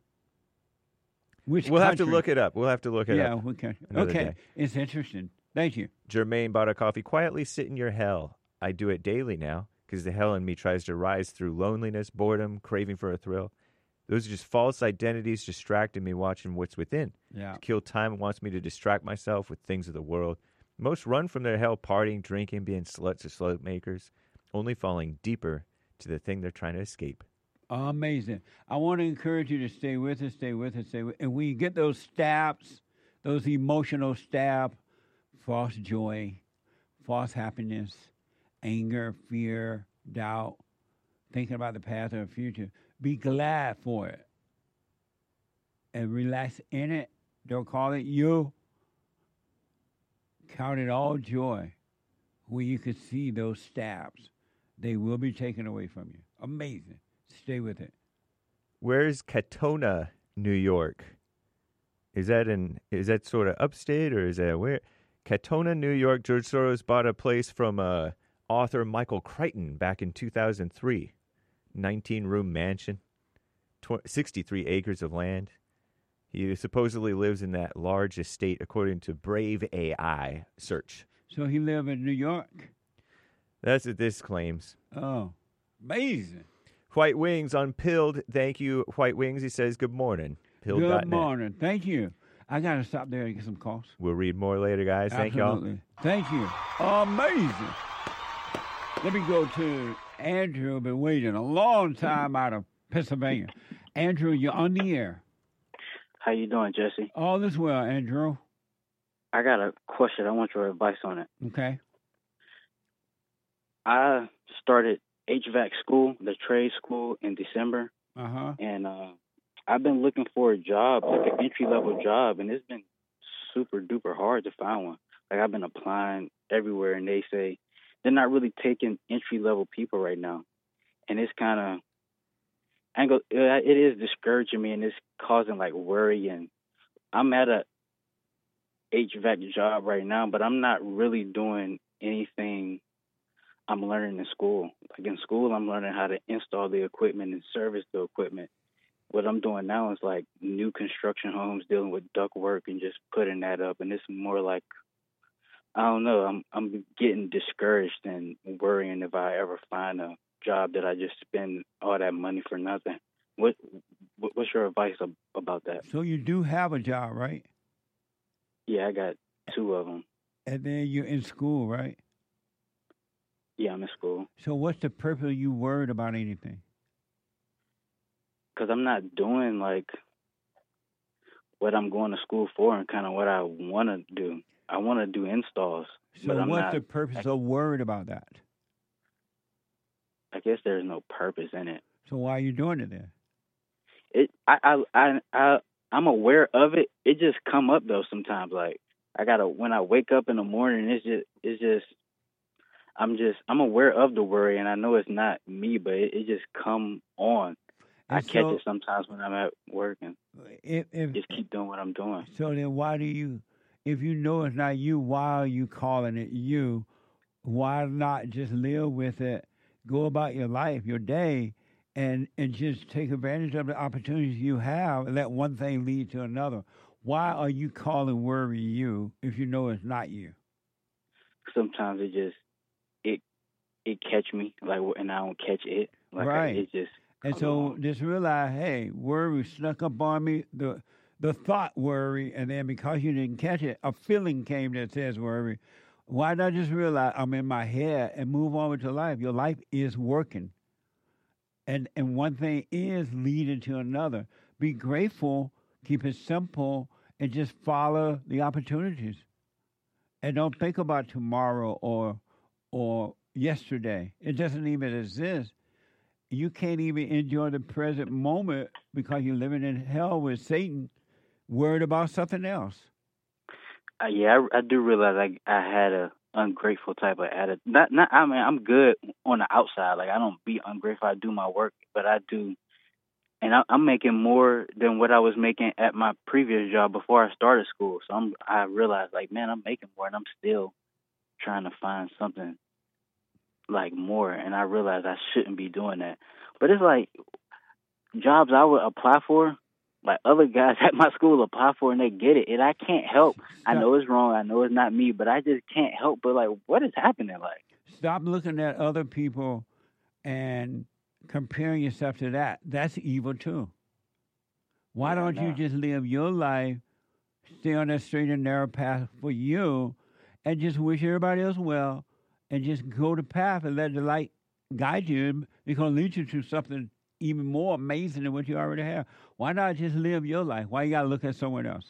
Which We'll have to country? look it up. We'll have to look it yeah, up. we can. another Okay, day. it's interesting. Thank you. Jermaine bought a coffee. Quietly sit in your hell. I do it daily now because the hell in me tries to rise through loneliness, boredom, craving for a thrill. Those are just false identities distracting me watching what's within. Yeah. To kill time wants me to distract myself with things of the world. Most run from their hell partying, drinking, being sluts or slut makers, only falling deeper to the thing they're trying to escape. Amazing. I want to encourage you to stay with us, stay with us, stay with And when you get those stabs, those emotional stab, false joy, false happiness, anger, fear, doubt, thinking about the past or the future, be glad for it. And relax in it. Don't call it you. Count it all joy when you can see those stabs. They will be taken away from you. Amazing. Stay with it. Where's Katona, New York? Is that in? Is that sort of upstate or is that where? Katona, New York. George Soros bought a place from uh, author Michael Crichton back in two thousand three. nineteen-room mansion, tw- sixty-three acres of land. He supposedly lives in that large estate, according to Brave A I search. So he live in New York? That's what this claims. Oh, amazing. White Wings on Pilled. Thank you, White Wings. He says, good morning. Pilled dot net. Good morning. Thank you. I got to stop there and get some calls. We'll read more later, guys. Thank Absolutely. y'all. Thank you. Amazing. Let me go to Andrew. Been waiting a long time out of Pennsylvania. Andrew, you're on the air. How you doing, Jesse? All is well, Andrew. I got a question. I want your advice on it. Okay. I started H V A C school, the trade school, in December. Uh-huh. And uh, I've been looking for a job, like an entry-level job, and it's been super duper hard to find one. Like, I've been applying everywhere, and they say they're not really taking entry-level people right now. And it's kind of, I go, it is discouraging me, and it's causing, like, worry. And I'm at a H V A C job right now, but I'm not really doing anything I'm learning in school. Like, in school, I'm learning how to install the equipment and service the equipment. What I'm doing now is, like, new construction homes, dealing with duct work and just putting that up. And it's more like, I don't know, I'm I'm getting discouraged and worrying if I ever find a job that I just spend all that money for nothing. What, what What's your advice ab- about that? So you do have a job, right? Yeah, I got two of them. And then you're in school, right? Yeah, I'm in school. So what's the purpose of you worried about anything? Because I'm not doing, like, what I'm going to school for and kind of what I want to do. I want to do installs. So but I'm what's not, the purpose I, of worried about that? I guess there's no purpose in it. So why are you doing it then? It, I, I, I, I, I'm aware of it. It just come up though sometimes. Like, I gotta, when I wake up in the morning, it's just, it's just, I'm just, I'm aware of the worry, and I know it's not me, but it, it just come on. And I catch so- it sometimes when I'm at work and If, if, just keep doing what I'm doing. So then why do you, if you know it's not you, why are you calling it you? Why not just live with it, go about your life, your day, and, and just take advantage of the opportunities you have and let one thing lead to another? Why are you calling worry you if you know it's not you? Sometimes it just, it, it catch me, like, and I don't catch it. Like, I, Right. it just, And so just realize, hey, worry snuck up on me, the the thought worry, and then because you didn't catch it, a feeling came that says worry. Why not just realize I'm in my head and move on with your life? Your life is working. And and one thing is leading to another. Be grateful, keep it simple, and just follow the opportunities. And don't think about tomorrow or or yesterday. It doesn't even exist. You can't even enjoy the present moment because you're living in hell with Satan, worried about something else. Uh, yeah, I, I do realize I I had a ungrateful type of attitude. Not not I mean I'm good on the outside. Like I don't be ungrateful. I do my work, but I do, and I, I'm making more than what I was making at my previous job before I started school. So I'm I realized like man, I'm making more, and I'm still trying to find something like more. And I realized I shouldn't be doing that. But it's like jobs I would apply for. Like other guys at my school apply for and they get it, and I can't help. I know it's wrong. I know it's not me, but I just can't help. But like, what is happening? Like, Stop looking at other people and comparing yourself to that. That's evil too. Why don't you just live your life, stay on that straight and narrow path for you, and just wish everybody else well, and just go the path and let the light guide you, because it leads you to something even more amazing than what you already have. Why not just live your life? Why you got to look at someone else?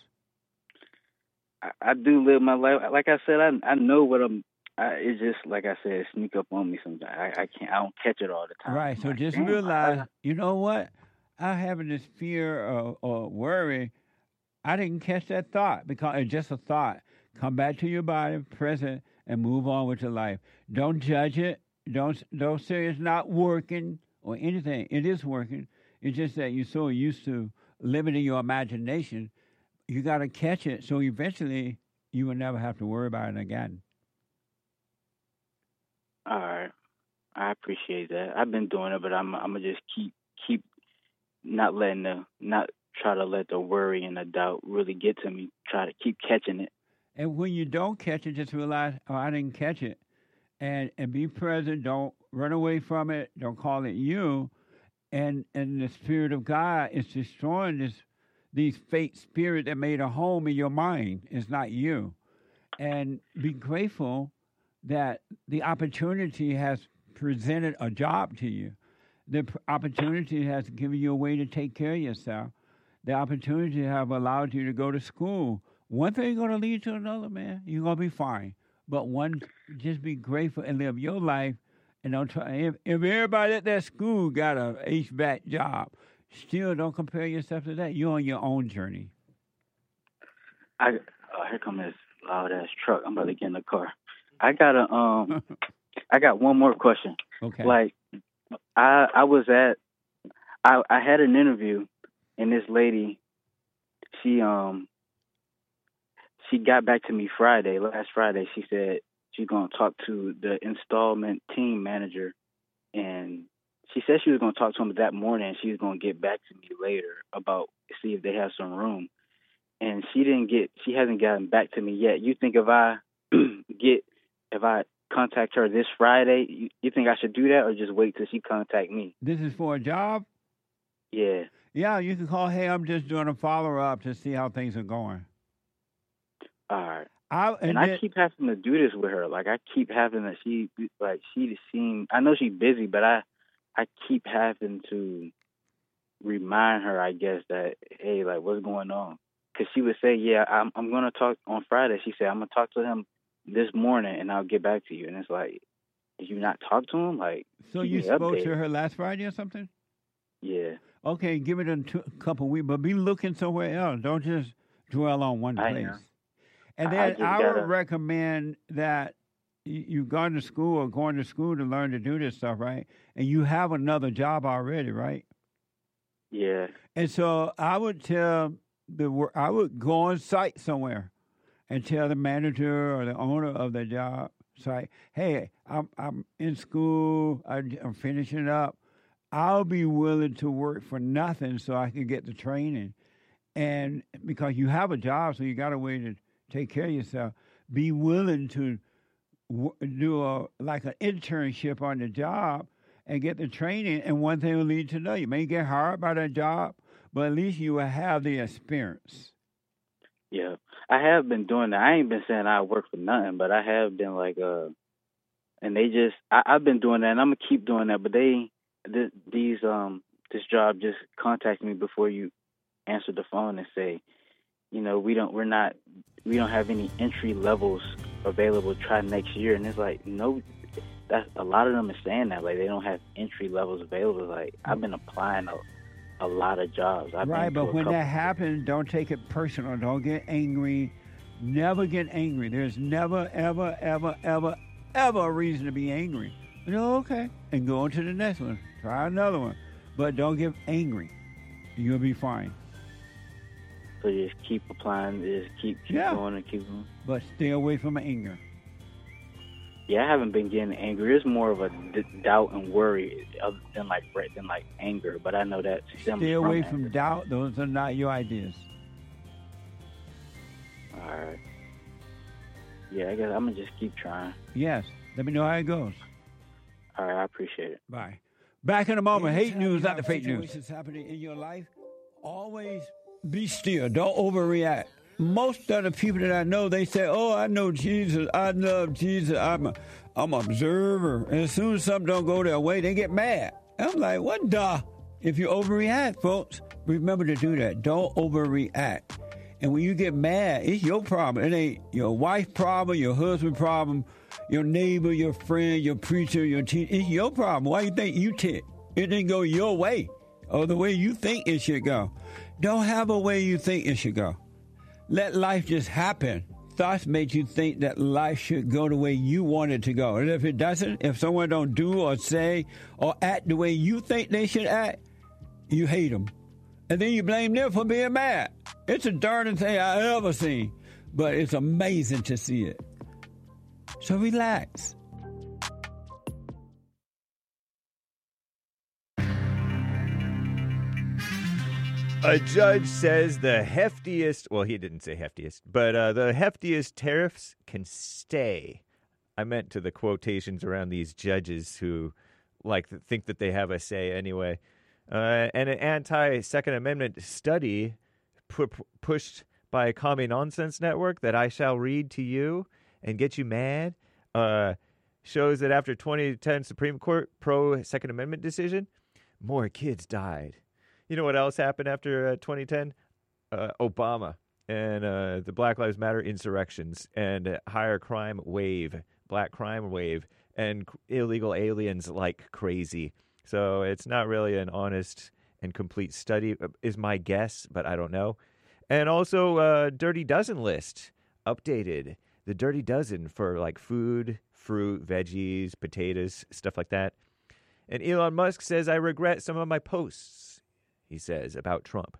I, I do live my life. Like I said, I I know what I'm. I, it's just like I said, it sneak up on me sometimes. I, I can't. I don't catch it all the time. Right. I'm So like, just damn, realize, I- you know what? I'm having this fear or, or worry. I didn't catch that thought because it's just a thought. Come back to your body, present, and move on with your life. Don't judge it. Don't don't say it's not working or anything. It is working. It's just that you're so used to living in your imagination. You got to catch it, so eventually you will never have to worry about it again. All right. I appreciate that. I've been doing it, but I'm I'm gonna just keep keep not letting the not try to let the worry and the doubt really get to me. Try to keep catching it. And when you don't catch it, just realize, oh, I didn't catch it. And and be present. Don't run away from it. Don't call it you. And and the Spirit of God is destroying this these fake spirit that made a home in your mind. It's not you. And be grateful that the opportunity has presented a job to you. The p- opportunity has given you a way to take care of yourself. The opportunity have allowed you to go to school. One thing going to lead to another, man. You're going to be fine. But one, just be grateful and live your life. And don't try. If, if everybody at that school got a H V A C job, still don't compare yourself to that. You're on your own journey. I oh, here come this loud ass truck. I'm about to get in the car. I got a um. I got one more question. Okay. Like, I I was at, I I had an interview, and this lady, she um, she got back to me Friday, last Friday. She said she's gonna talk to the installment team manager, and she said she was gonna talk to him that morning, and she was gonna get back to me later about see if they have some room. And she didn't get, she hasn't gotten back to me yet. You think if I get, if I contact her this Friday, you, you think I should do that or just wait till she contact me? This is for a job? Yeah. Yeah, you can call, hey, I'm just doing a follow-up to see how things are going. All right. I, and and I then- keep having to do this with her. Like, I keep having to, she, like, she just seem, I know she's busy, but I, I keep having to remind her, I guess, that, hey, like, what's going on? Because she would say, yeah, I'm, I'm going to talk on Friday. She said, I'm going to talk to him this morning, and I'll get back to you. And it's like, did you not talk to him? Like, So keep you me spoke updated. to her last Friday or something? Yeah. Okay, give it a two, couple weeks, but be looking somewhere else. Don't just dwell on one I place. know. And I- then I I, just would gotta- recommend that you, you've gone to school or going to school to learn to do this stuff, right? And you have another job already, right? Yeah. And so I would tell the wor- I would go on site somewhere and tell the manager or the owner of the job site, hey, I'm I'm in school, I, I'm finishing up. I'll be willing to work for nothing so I can get the training. And because you have a job, so you got a way to take care of yourself. Be willing to w- do a like an internship on the job and get the training. And one thing will lead to another. You may get hired by that job, but at least you will have the experience. Yeah, I have been doing that. I ain't been saying I work for nothing, but I have been like, uh, and they just, I, I've been doing that, and I'm gonna keep doing that. But they, th- these, um, this job just contacted me before you answered the phone and say, you know, we don't, we're not, we don't have any entry levels available. Try next year, and it's like, no, that's a lot of them are saying that, like they don't have entry levels available. Like I've been applying a. a lot of jobs. I've Right, been to but a when couple- that happens, don't take it personal. Don't get angry. Never get angry. There's never, ever, ever, ever, ever a reason to be angry. You know, okay, and go on to the next one. Try another one. But don't get angry. You'll be fine. So just keep applying, just keep, keep Yeah. going and keep going. But stay away from anger. Yeah, I haven't been getting angry. It's more of a d- doubt and worry other than like than like anger. But I know that stems Stay away from from doubt. Those are not your ideas. that. All right. Yeah, I guess I'm gonna just keep trying. Yes. Let me know how it goes. All right, I appreciate it. Bye. Back in a moment. Hate Anytime news, you not the have fake news. situations happening in your life, Always be still. Don't overreact. Most of the people that I know, they say, "Oh, I know Jesus. I love Jesus. I'm a, I'm an observer." And as soon as something don't go their way, they get mad. I'm like, "What the?" If you overreact, folks, remember to do that. Don't overreact. And when you get mad, it's your problem. It ain't your wife's problem, your husband's problem, your neighbor, your friend, your preacher, your teacher. It's your problem. Why you think you tick? It didn't go your way or the way you think it should go. Don't have a way you think it should go. Let life just happen. Thoughts make you think that life should go the way you want it to go. And if it doesn't, if someone don't do or say or act the way you think they should act, you hate them. And then you blame them for being mad. It's the darndest thing I ever seen. But it's amazing to see it. So relax. A judge says the heftiest, well, he didn't say heftiest, but uh, the heftiest tariffs can stay. I meant to the quotations around these judges who like think that they have a say anyway. Uh, and an anti-Second Amendment study pu- pushed by a Commie Nonsense Network that I shall read to you and get you mad uh, shows that after twenty ten Supreme Court pro-Second Amendment decision, more kids died. You know what else happened after uh, twenty ten? Uh, Obama and uh, the Black Lives Matter insurrections and uh, higher crime wave, black crime wave, and illegal aliens like crazy. So it's not really an honest and complete study, is my guess, but I don't know. And also, uh, Dirty Dozen list updated. The Dirty Dozen for like food, fruit, veggies, potatoes, stuff like that. And Elon Musk says, I regret some of my posts, he says, about Trump.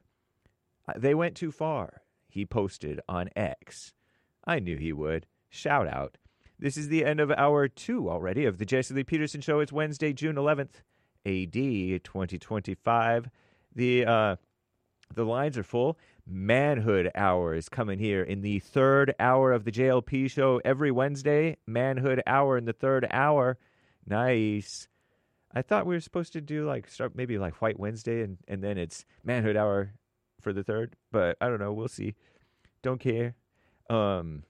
They went too far, he posted on X. I knew he would. Shout out. This is the end of hour two already of the Jesse Lee Peterson Show. It's Wednesday, June eleventh, A D twenty twenty-five. The uh, the lines are full. Manhood Hour is coming here in the third hour of the J L P Show every Wednesday. Manhood Hour in the third hour. Nice. I thought we were supposed to do like start maybe like White Wednesday and, and then it's Manhood Hour for the third, but I don't know. We'll see. Don't care. Um,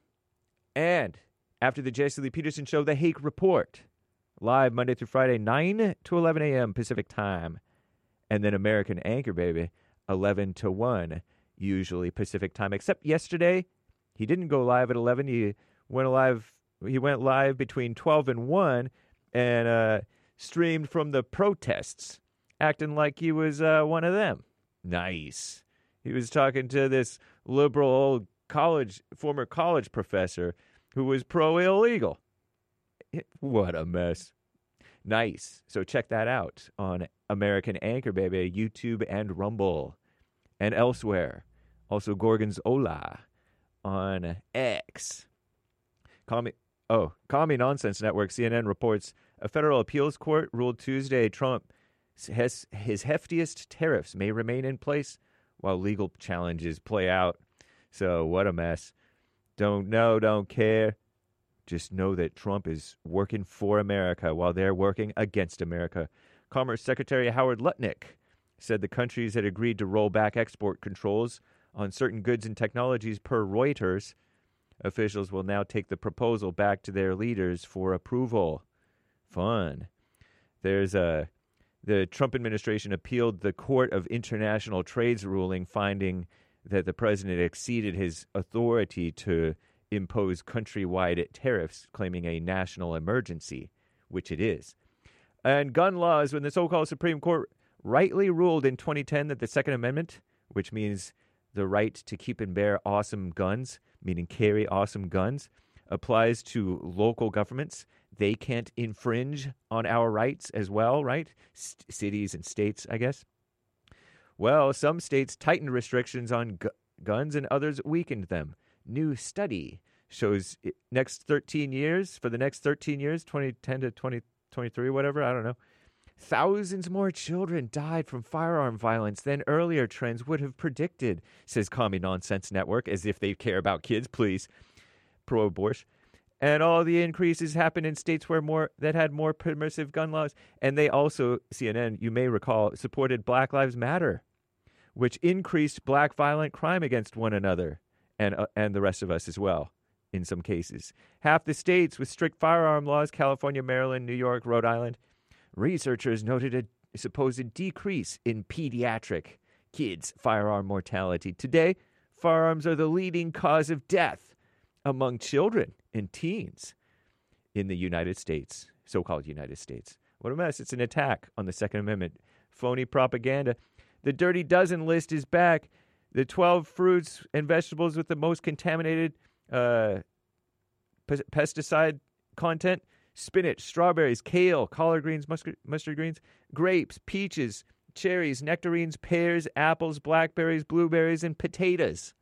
and after the Jesse Lee Peterson Show, The Hake Report, live Monday through Friday, nine to eleven a.m. Pacific time, and then American Anchor Baby, eleven to one, usually Pacific time. Except yesterday, he didn't go live at eleven. He went live. He went live between twelve and one, and uh, streamed from the protests, acting like he was uh, one of them. Nice. He was talking to this liberal old college, former college professor who was pro-illegal. What a mess. Nice. So check that out on American Anchor Baby, YouTube and Rumble, and elsewhere. Also Gorgon's Ola on X. Commie, oh, Commie Nonsense Network, C N N reports a federal appeals court ruled Tuesday Trump has his heftiest tariffs may remain in place while legal challenges play out. So what a mess. Don't know, don't care. Just know that Trump is working for America while they're working against America. Commerce Secretary Howard Lutnick said the countries had agreed to roll back export controls on certain goods and technologies per Reuters. Officials will now take the proposal back to their leaders for approval. Fun. There's a... The Trump administration appealed the Court of International Trade's ruling, finding that the president exceeded his authority to impose countrywide tariffs, claiming a national emergency, which it is. And gun laws, when the so-called Supreme Court rightly ruled in twenty ten that the Second Amendment, which means the right to keep and bear awesome guns, meaning carry awesome guns, applies to local governments. They can't infringe on our rights as well, right? S- cities and states, I guess. Well, some states tightened restrictions on gu- guns and others weakened them. New study shows it, next thirteen years, for the next thirteen years, twenty ten to twenty twenty-three, whatever, I don't know, thousands more children died from firearm violence than earlier trends would have predicted, says Commie Nonsense Network, as if they care about kids, please. Pro-abortion. And all the increases happened in states where more that had more permissive gun laws. And they also, C N N, you may recall, supported Black Lives Matter, which increased black violent crime against one another and uh, and the rest of us as well, in some cases. Half the states with strict firearm laws, California, Maryland, New York, Rhode Island, researchers noted a supposed decrease in pediatric kids' firearm mortality. Today, firearms are the leading cause of death among children and teens in the United States, so-called United States. What a mess. It's an attack on the Second Amendment. Phony propaganda. The Dirty Dozen list is back. The twelve fruits and vegetables with the most contaminated uh, p- pesticide content: spinach, strawberries, kale, collard greens, mustard, mustard greens, grapes, peaches, cherries, nectarines, pears, apples, blackberries, blueberries, and potatoes.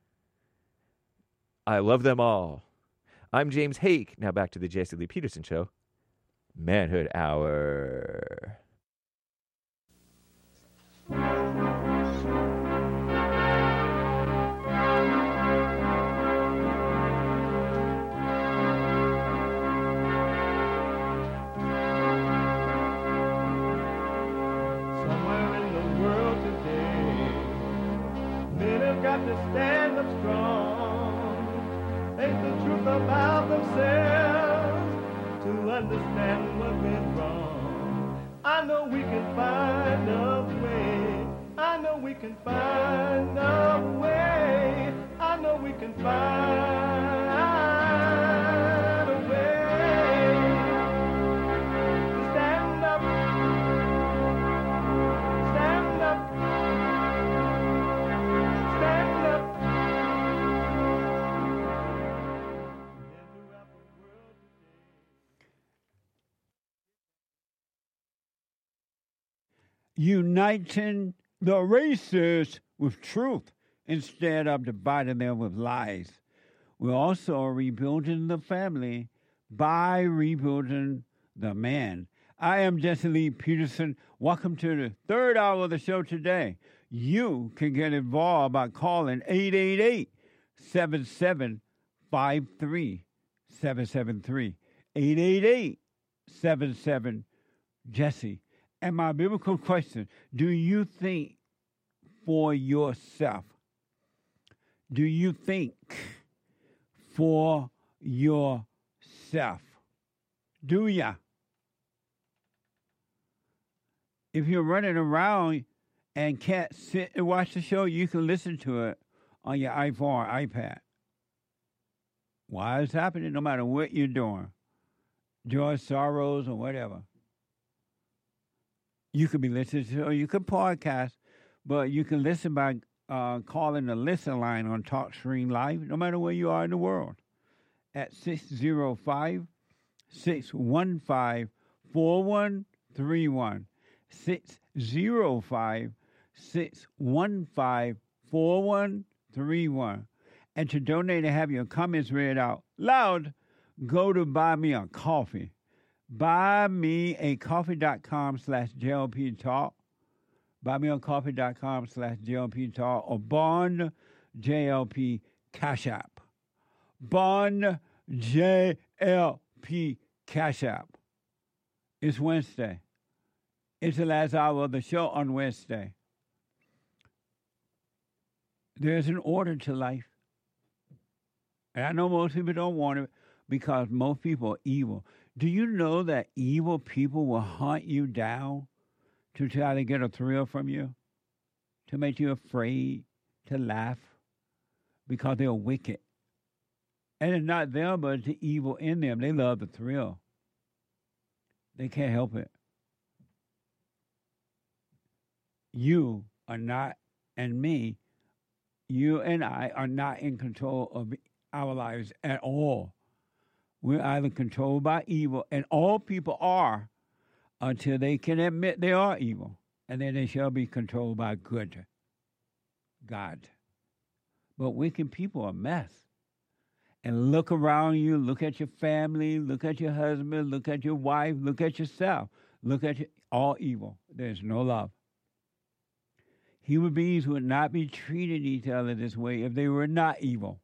I love them all. I'm James Hake. Now back to the Jesse Lee Peterson Show. Manhood Hour. got to stand up strong, face the truth about themselves, to understand what went wrong. I know we can find a way. I know we can find a way. I know we can find a way to stand up, stand up, stand up. Uniting the races with truth instead of dividing them with lies. We're also rebuilding the family by rebuilding the man. I am Jesse Lee Peterson. Welcome to the third hour of the show today. You can get involved by calling eight eight eight, seven seven five three, seven seven three. eight eight eight, seven seven, Jesse. And my biblical question, do you think for yourself? Do you think for yourself? Do ya? If you're running around and can't sit and watch the show, you can listen to it on your iPhone or iPad. Why it's happening, no matter what you're doing. Joy, sorrows, or whatever. You could be listening to, or you could podcast, but you can listen by uh, calling the listen line on TalkStream Live, no matter where you are in the world, at six oh five, six one five, four one three one. six oh five, six one five, four one three one. And to donate and have your comments read out loud, go to Buy Me a Coffee. buymeacoffee.com slash JLP Talk. buymeacoffee.com slash JLP Talk or Bond J L P Cash App. Bond J L P Cash App. It's Wednesday. It's the last hour of the show on Wednesday. There's an order to life. And I know most people don't want it because most people are evil. Do you know that evil people will hunt you down to try to get a thrill from you? To make you afraid, to laugh, because they're wicked. And it's not them, but it's the evil in them. They love the thrill. They can't help it. You are not, and me, you and I are not in control of our lives at all. We're either controlled by evil, and all people are until they can admit they are evil, and then they shall be controlled by good, God. But wicked people are a mess. And look around you, look at your family, look at your husband, look at your wife, look at yourself, look at your, all evil. There's no love. Human beings would not be treating each other this way if they were not evil.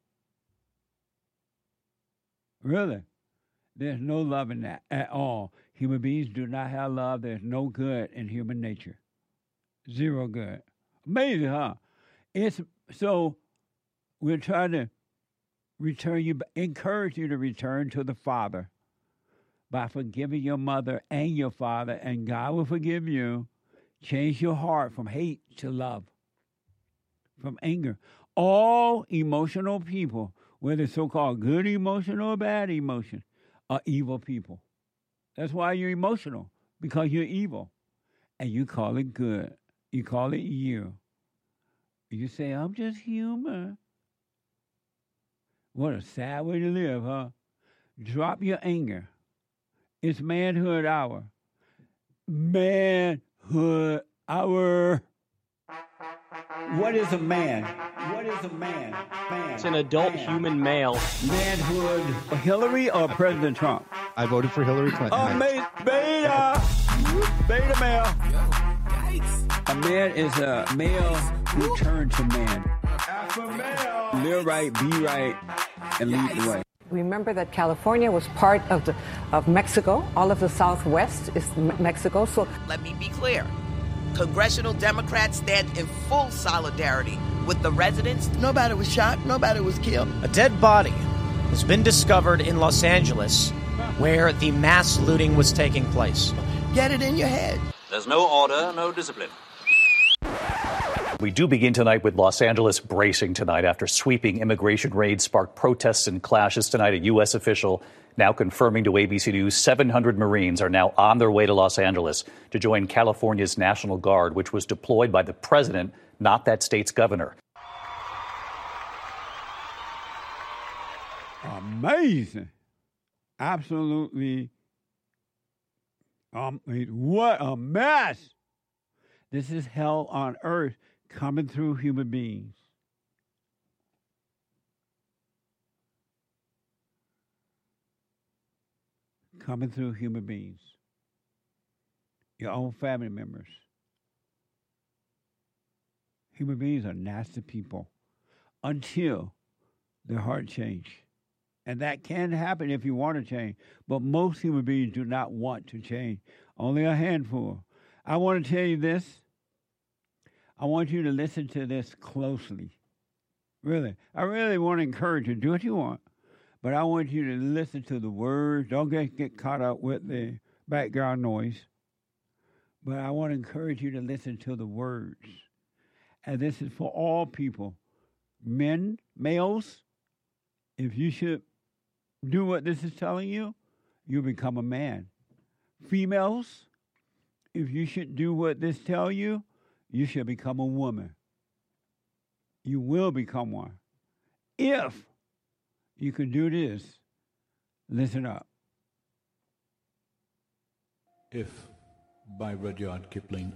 Really. There's no love in that at all. Human beings do not have love. There's no good in human nature. Zero good. Amazing, huh? It's so we're trying to return you, encourage you to return to the Father by forgiving your mother and your father, and God will forgive you. Change your heart from hate to love, from anger. All emotional people, whether so-called good emotion or bad emotion, are evil people. That's why you're emotional, because you're evil. And you call it good. You call it you. You say, I'm just human. What a sad way to live, huh? Drop your anger. It's manhood hour. Manhood hour. What is a man? What is a man? Man. It's an adult man. human male. Manhood. Hillary or President Trump? I voted for Hillary Clinton. Oh, ma- beta. Beta male. A man is a male who turned to man. Alpha male. Live right, be right, and lead the way. Remember that California was part of the of Mexico. All of the Southwest is M- Mexico. So let me be clear. Congressional Democrats stand in full solidarity with the residents. Nobody was shot. Nobody was killed. A dead body has been discovered in Los Angeles where the mass looting was taking place. Get it in your head. There's no order, no discipline. We do begin tonight with Los Angeles bracing tonight after sweeping immigration raids sparked protests and clashes tonight. A U S official now confirming to A B C News seven hundred Marines are now on their way to Los Angeles to join California's National Guard, which was deployed by the president, not that state's governor. Amazing. Absolutely. Um, what a mess. This is hell on earth coming through human beings. Coming through human beings. Your own family members. Human beings are nasty people until their heart change. And that can happen if you want to change. But most human beings do not want to change. Only a handful. I want to tell you this. I want you to listen to this closely. Really. I really want to encourage you. Do what you want. But I want you to listen to the words. Don't get, get caught up with the background noise. But I want to encourage you to listen to the words. And this is for all people. Men, males, if you should do what this is telling you, you'll become a man. Females, if you should do what this tell you, you should become a woman. You will become one. If you can do this, listen up. If, by Rudyard Kipling.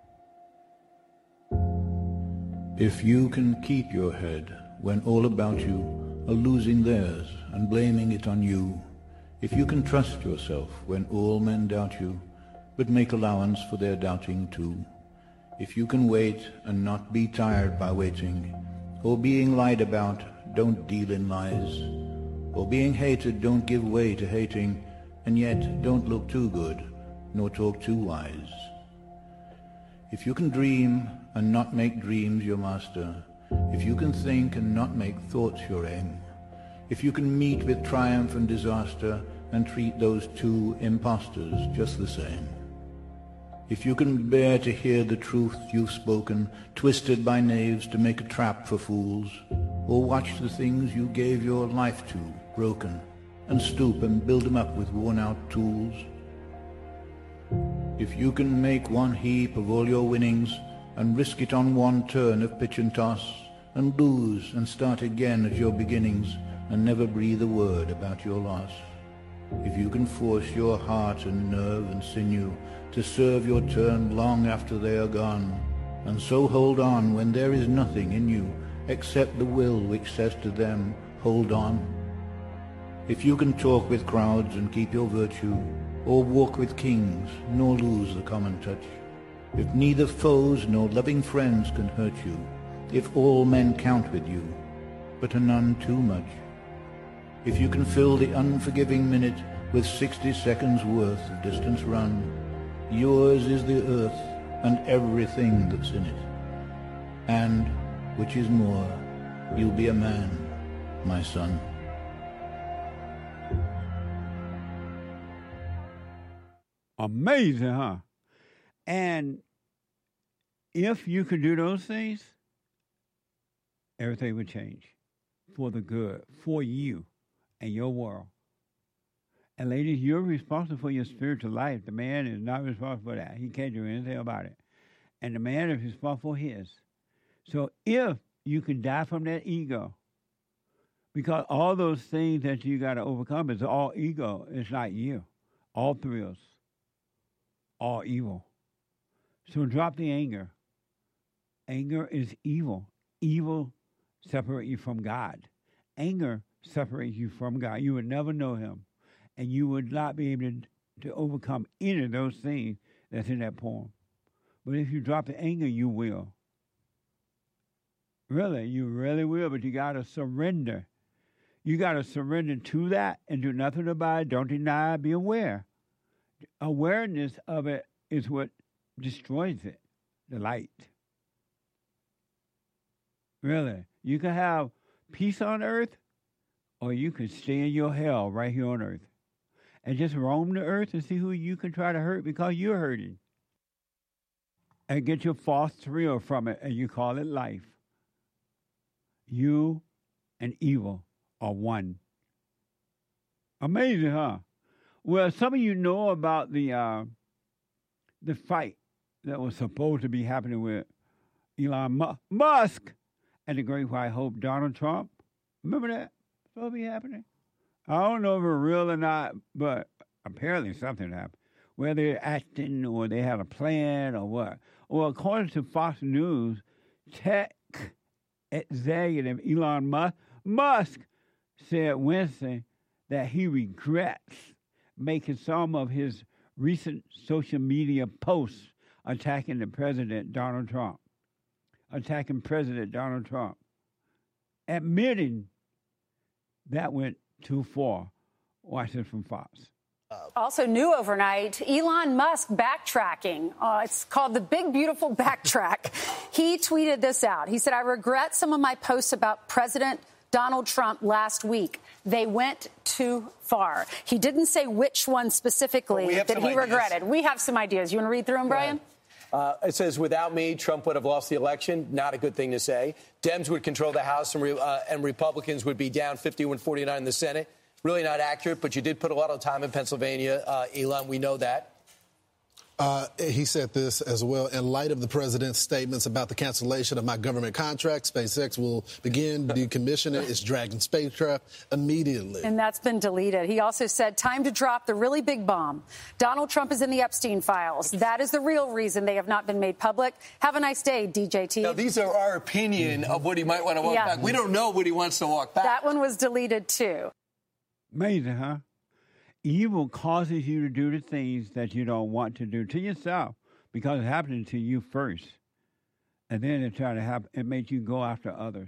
If you can keep your head when all about you are losing theirs and blaming it on you, if you can trust yourself when all men doubt you, but make allowance for their doubting too, if you can wait and not be tired by waiting, or being lied about, don't deal in lies, or being hated, don't give way to hating, and yet don't look too good, nor talk too wise. If you can dream and not make dreams your master, if you can think and not make thoughts your aim, if you can meet with triumph and disaster and treat those two impostors just the same, if you can bear to hear the truth you've spoken, twisted by knaves to make a trap for fools, or watch the things you gave your life to broken, and stoop and build them up with worn-out tools, if you can make one heap of all your winnings and risk it on one turn of pitch and toss, and lose and start again at your beginnings, and never breathe a word about your loss, if you can force your heart and nerve and sinew to serve your turn long after they are gone, and so hold on when there is nothing in you except the will which says to them, hold on. If you can talk with crowds and keep your virtue, or walk with kings, nor lose the common touch, if neither foes nor loving friends can hurt you, if all men count with you, but are none too much, if you can fill the unforgiving minute with sixty seconds worth of distance run, yours is the earth and everything that's in it. And, which is more, you'll be a man, my son. Amazing, huh? And if you could do those things, everything would change for the good, for you and your world. And ladies, you're responsible for your spiritual life. The man is not responsible for that. He can't do anything about it. And the man is responsible for his. So if you can die from that ego, because all those things that you got to overcome is all ego. It's not you. All thrills. All evil. So drop the anger. Anger is evil. Evil separates you from God. Anger separates you from God. You would never know him. And you would not be able to, to overcome any of those things that's in that poem. But if you drop the anger, you will. Really, you really will, but you got to surrender. You got to surrender to that and do nothing about it. Don't deny it. Be aware. Awareness of it is what destroys it, the light. Really. You can have peace on earth, or you can stay in your hell right here on earth. And just roam the earth and see who you can try to hurt because you're hurting. And get your false thrill from it, and you call it life. You and evil are one. Amazing, huh? Well, some of you know about the uh, the fight that was supposed to be happening with Elon Mu- Musk and the Great White Hope, Donald Trump. Remember that? Supposed to be happening? I don't know if it's real or not, but apparently something happened. Whether they're acting or they had a plan or what. Well, according to Fox News, tech executive Elon Musk, Musk said Wednesday that he regrets making some of his recent social media posts attacking the president, Donald Trump. Attacking President Donald Trump. Admitting that went too far. Watch this from Fox. Also new overnight, Elon Musk backtracking. Uh, it's called the Big Beautiful Backtrack. He tweeted this out. He said, I regret some of my posts about President Donald Trump last week. They went too far. He didn't say which one specifically that he ideas. regretted. We have some ideas. You want to read through them, Brian? Uh, it says, without me, Trump would have lost the election. Not a good thing to say. Dems would control the House, and, re- uh, and Republicans would be down fifty-one forty-nine in the Senate. Really not accurate, but you did put a lot of time in Pennsylvania, uh, Elon. We know that. Uh, he said this as well. In light of the president's statements about the cancellation of my government contract, SpaceX will begin decommissioning its Dragon spacecraft immediately. And that's been deleted. He also said, time to drop the really big bomb. Donald Trump is in the Epstein files. That is the real reason they have not been made public. Have a nice day, D J T. Now, these are our opinion of what he might want to walk Yeah. back. We don't know what he wants to walk back. That one was deleted, too. Amazing, huh? Evil causes you to do the things that you don't want to do to yourself because it's happening to you first. And then it try to happen, it makes you go after others.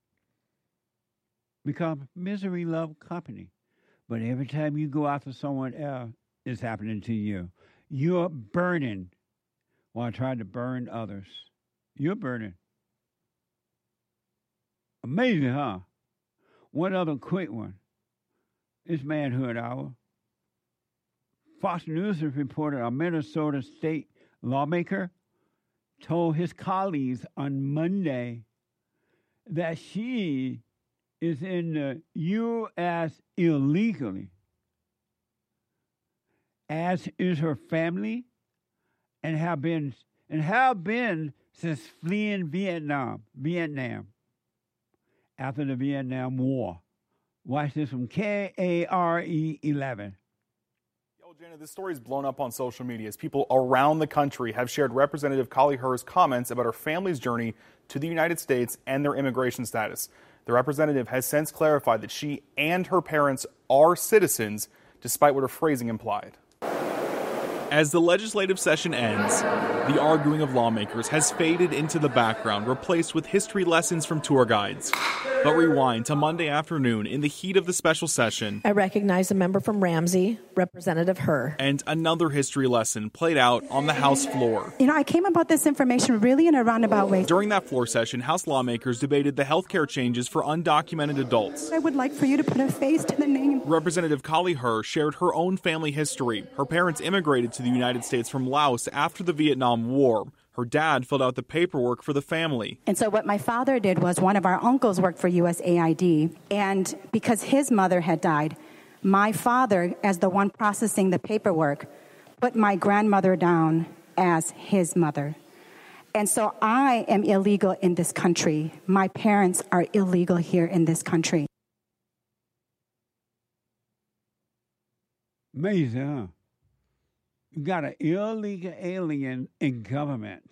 Because misery loves company. But every time you go after someone else, it's happening to you. You're burning while trying to burn others. You're burning. Amazing, huh? One other quick one. It's Manhood Hour. Fox News has reported a Minnesota state lawmaker told his colleagues on Monday that she is in the U S illegally, as is her family, and have been and have been since fleeing Vietnam, Vietnam, after the Vietnam War. Watch this from K A R E eleven. Yo, Janet, this story is blown up on social media as people around the country have shared Representative Kali Herr's comments about her family's journey to the United States and their immigration status. The representative has since clarified that she and her parents are citizens, despite what her phrasing implied. As the legislative session ends, the arguing of lawmakers has faded into the background, replaced with history lessons from tour guides. But rewind to Monday afternoon in the heat of the special session. I recognize a member from Ramsey, Representative Herr. And another history lesson played out on the House floor. You know, I came about this information really in a roundabout way. During that floor session, House lawmakers debated the health care changes for undocumented adults. I would like for you to put a face to the name. Representative Kali Herr shared her own family history. Her parents immigrated to the United States from Laos after the Vietnam War. Her dad filled out the paperwork for the family. And so what my father did was one of our uncles worked for U S A I D. And because his mother had died, my father, as the one processing the paperwork, put my grandmother down as his mother. And so I am illegal in this country. My parents are illegal here in this country. Amazing, huh? You got an illegal alien in government.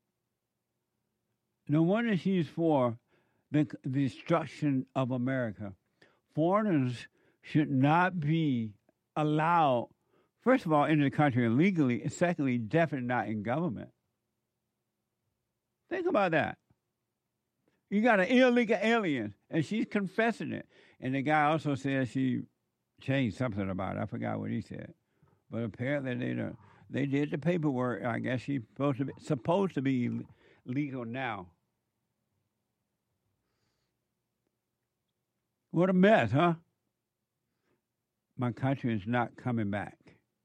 No wonder she's for the, the destruction of America. Foreigners should not be allowed, first of all, into the country illegally, and secondly, definitely not in government. Think about that. You got an illegal alien, and she's confessing it. And the guy also said she changed something about it. I forgot what he said. But apparently they don't, they did the paperwork. I guess she's supposed to be, supposed to be legal now. What a mess, huh? My country is not coming back.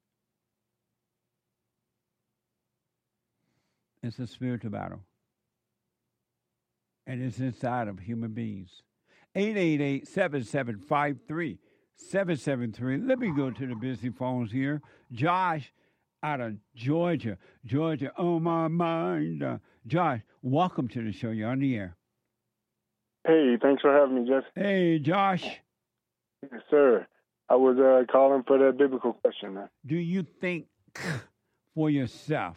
It's a spiritual battle. And it's inside of human beings. eight eight eight, seven seven five, three seven seven three. Let me go to the busy phones here. Josh out of Georgia. Georgia, on my mind. Uh, Josh, welcome to the show. You're on the air. Hey, thanks for having me, Jeff. Hey, Josh. Yes, sir. I was uh, calling for that biblical question. Man. Do you think for yourself?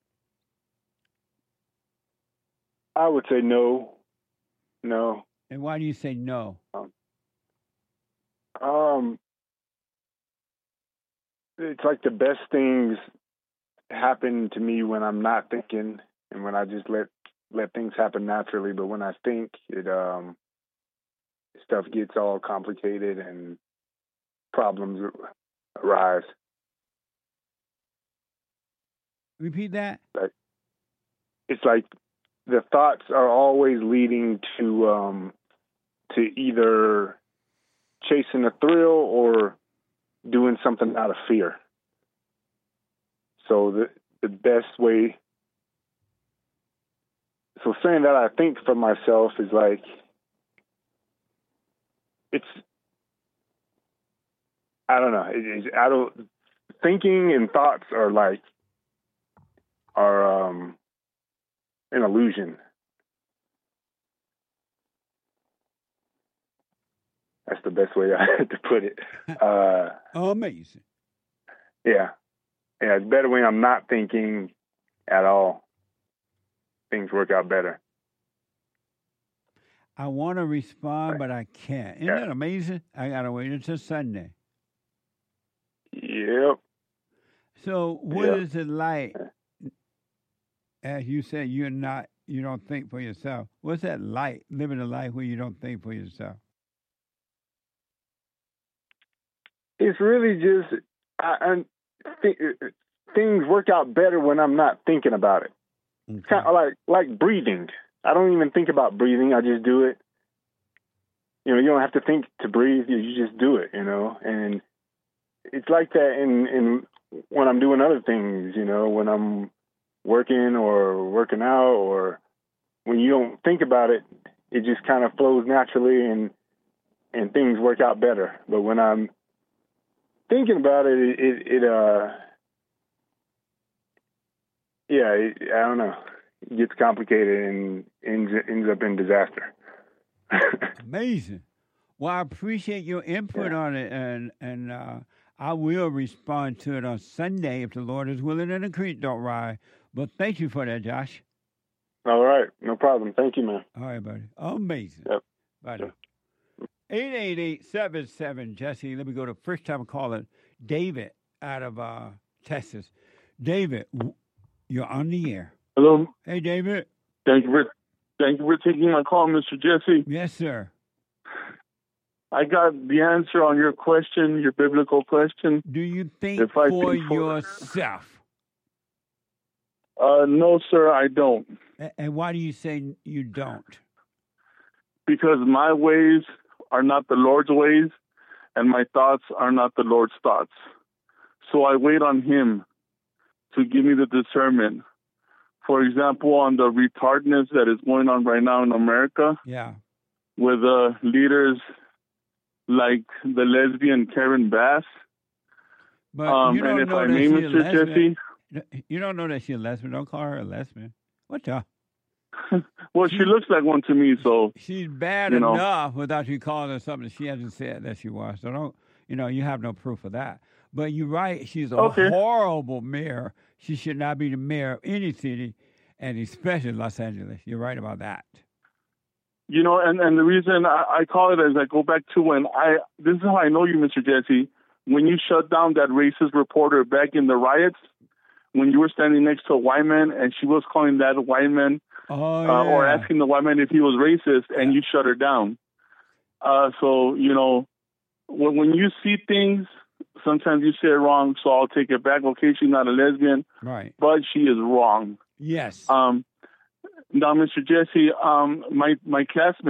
I would say no. No. And why do you say no? Um, um, it's like the best things happen to me when I'm not thinking and when I just let let things happen naturally. But when I think, it um, stuff gets all complicated and problems arise. Repeat that. Like, it's like the thoughts are always leading to um, to either chasing a thrill or doing something out of fear. So the the best way, so saying that I think for myself is like, it's, I don't know, it, it, I don't, thinking and thoughts are like, are um, an illusion. That's the best way I had to put it. Uh, Amazing. Yeah. Yeah, it's better when I'm not thinking at all. Things work out better. I want to respond, but I can't. Isn't Yeah. that amazing? I got to wait until Sunday. Yep. So what Yep. is it like, as you said, you're not, you don't think for yourself. What's that like, living a life where you don't think for yourself? It's really just, I, I think things work out better when I'm not thinking about it. It's kind of like like breathing. I don't even think about breathing. I just do it. You know, you don't have to think to breathe. You, you just do it. You know, and it's like that in in when I'm doing other things. You know, when I'm working or working out, or when you don't think about it, it just kind of flows naturally, and and things work out better. But when I'm thinking about it, it, it, it uh, yeah, it, I don't know. It gets complicated and ends, ends up in disaster. Amazing. Well, I appreciate your input Yeah. on it, and and uh, I will respond to it on Sunday if the Lord is willing and the creek don't rise. But thank you for that, Josh. All right, no problem. Thank you, man. All right, buddy. Amazing. Yep. Bye now. eight eight eight, seven seven, Jesse. Let me go to first time caller, David, out of uh, Texas. David, w- you're on the air. Hello. Hey, David. Thank you for thank you for taking my call, Mister Jesse. Yes, sir. I got the answer on your question, your biblical question. Do you think If I for think for- yourself? Uh, no, sir, I don't. A- And why do you say you don't? Because my ways are not the Lord's ways, and my thoughts are not the Lord's thoughts. So I wait on Him to give me the discernment. For example, on the retardness that is going on right now in America, Yeah. with uh, leaders like the lesbian Karen Bass. But um, you don't and if know I that may, she's a Mister lesbian. Jesse, You don't know that she's a lesbian. Don't call her a lesbian. What the? well, she looks like one to me, so She's bad you know. enough without you calling her something she hasn't said that she was. So don't, you know, you have no proof of that. But you're right. She's a Okay. horrible mayor. She should not be the mayor of any city, and especially Los Angeles. You're right about that. You know, and, and the reason I, I call it is I go back to when I, this is how I know you, Mister Jesse, when you shut down that racist reporter back in the riots, when you were standing next to a white man and she was calling that white man, Oh, uh, or yeah. asking the white man if he was racist, and you shut her down. Uh, so, you know, when, when you see things, sometimes you say it wrong, so I'll take it back. Okay, she's not a lesbian, Right. but she is wrong. Yes. Um, now, Mister Jesse, um, my my classmate,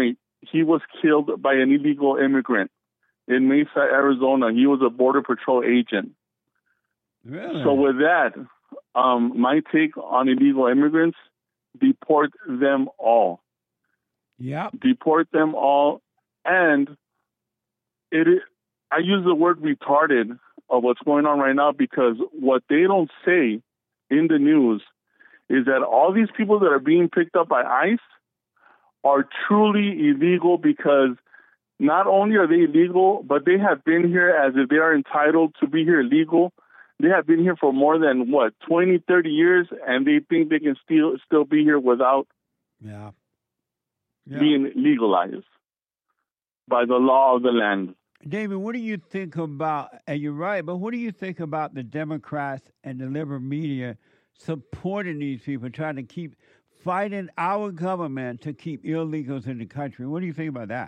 he was killed by an illegal immigrant in Mesa, Arizona. He was a Border Patrol agent. Really? So with that, um, my take on illegal immigrants, deport them all. Yeah. Deport them all. And it is, I use the word retarded of what's going on right now because what they don't say in the news is that all these people that are being picked up by ICE are truly illegal because not only are they illegal, but they have been here as if they are entitled to be here legal. They have been here for more than, what, twenty, thirty years, and they think they can still still be here without yeah. Yeah. being legalized by the law of the land. David, what do you think about, and you're right, but what do you think about the Democrats and the liberal media supporting these people, trying to keep fighting our government to keep illegals in the country? What do you think about that?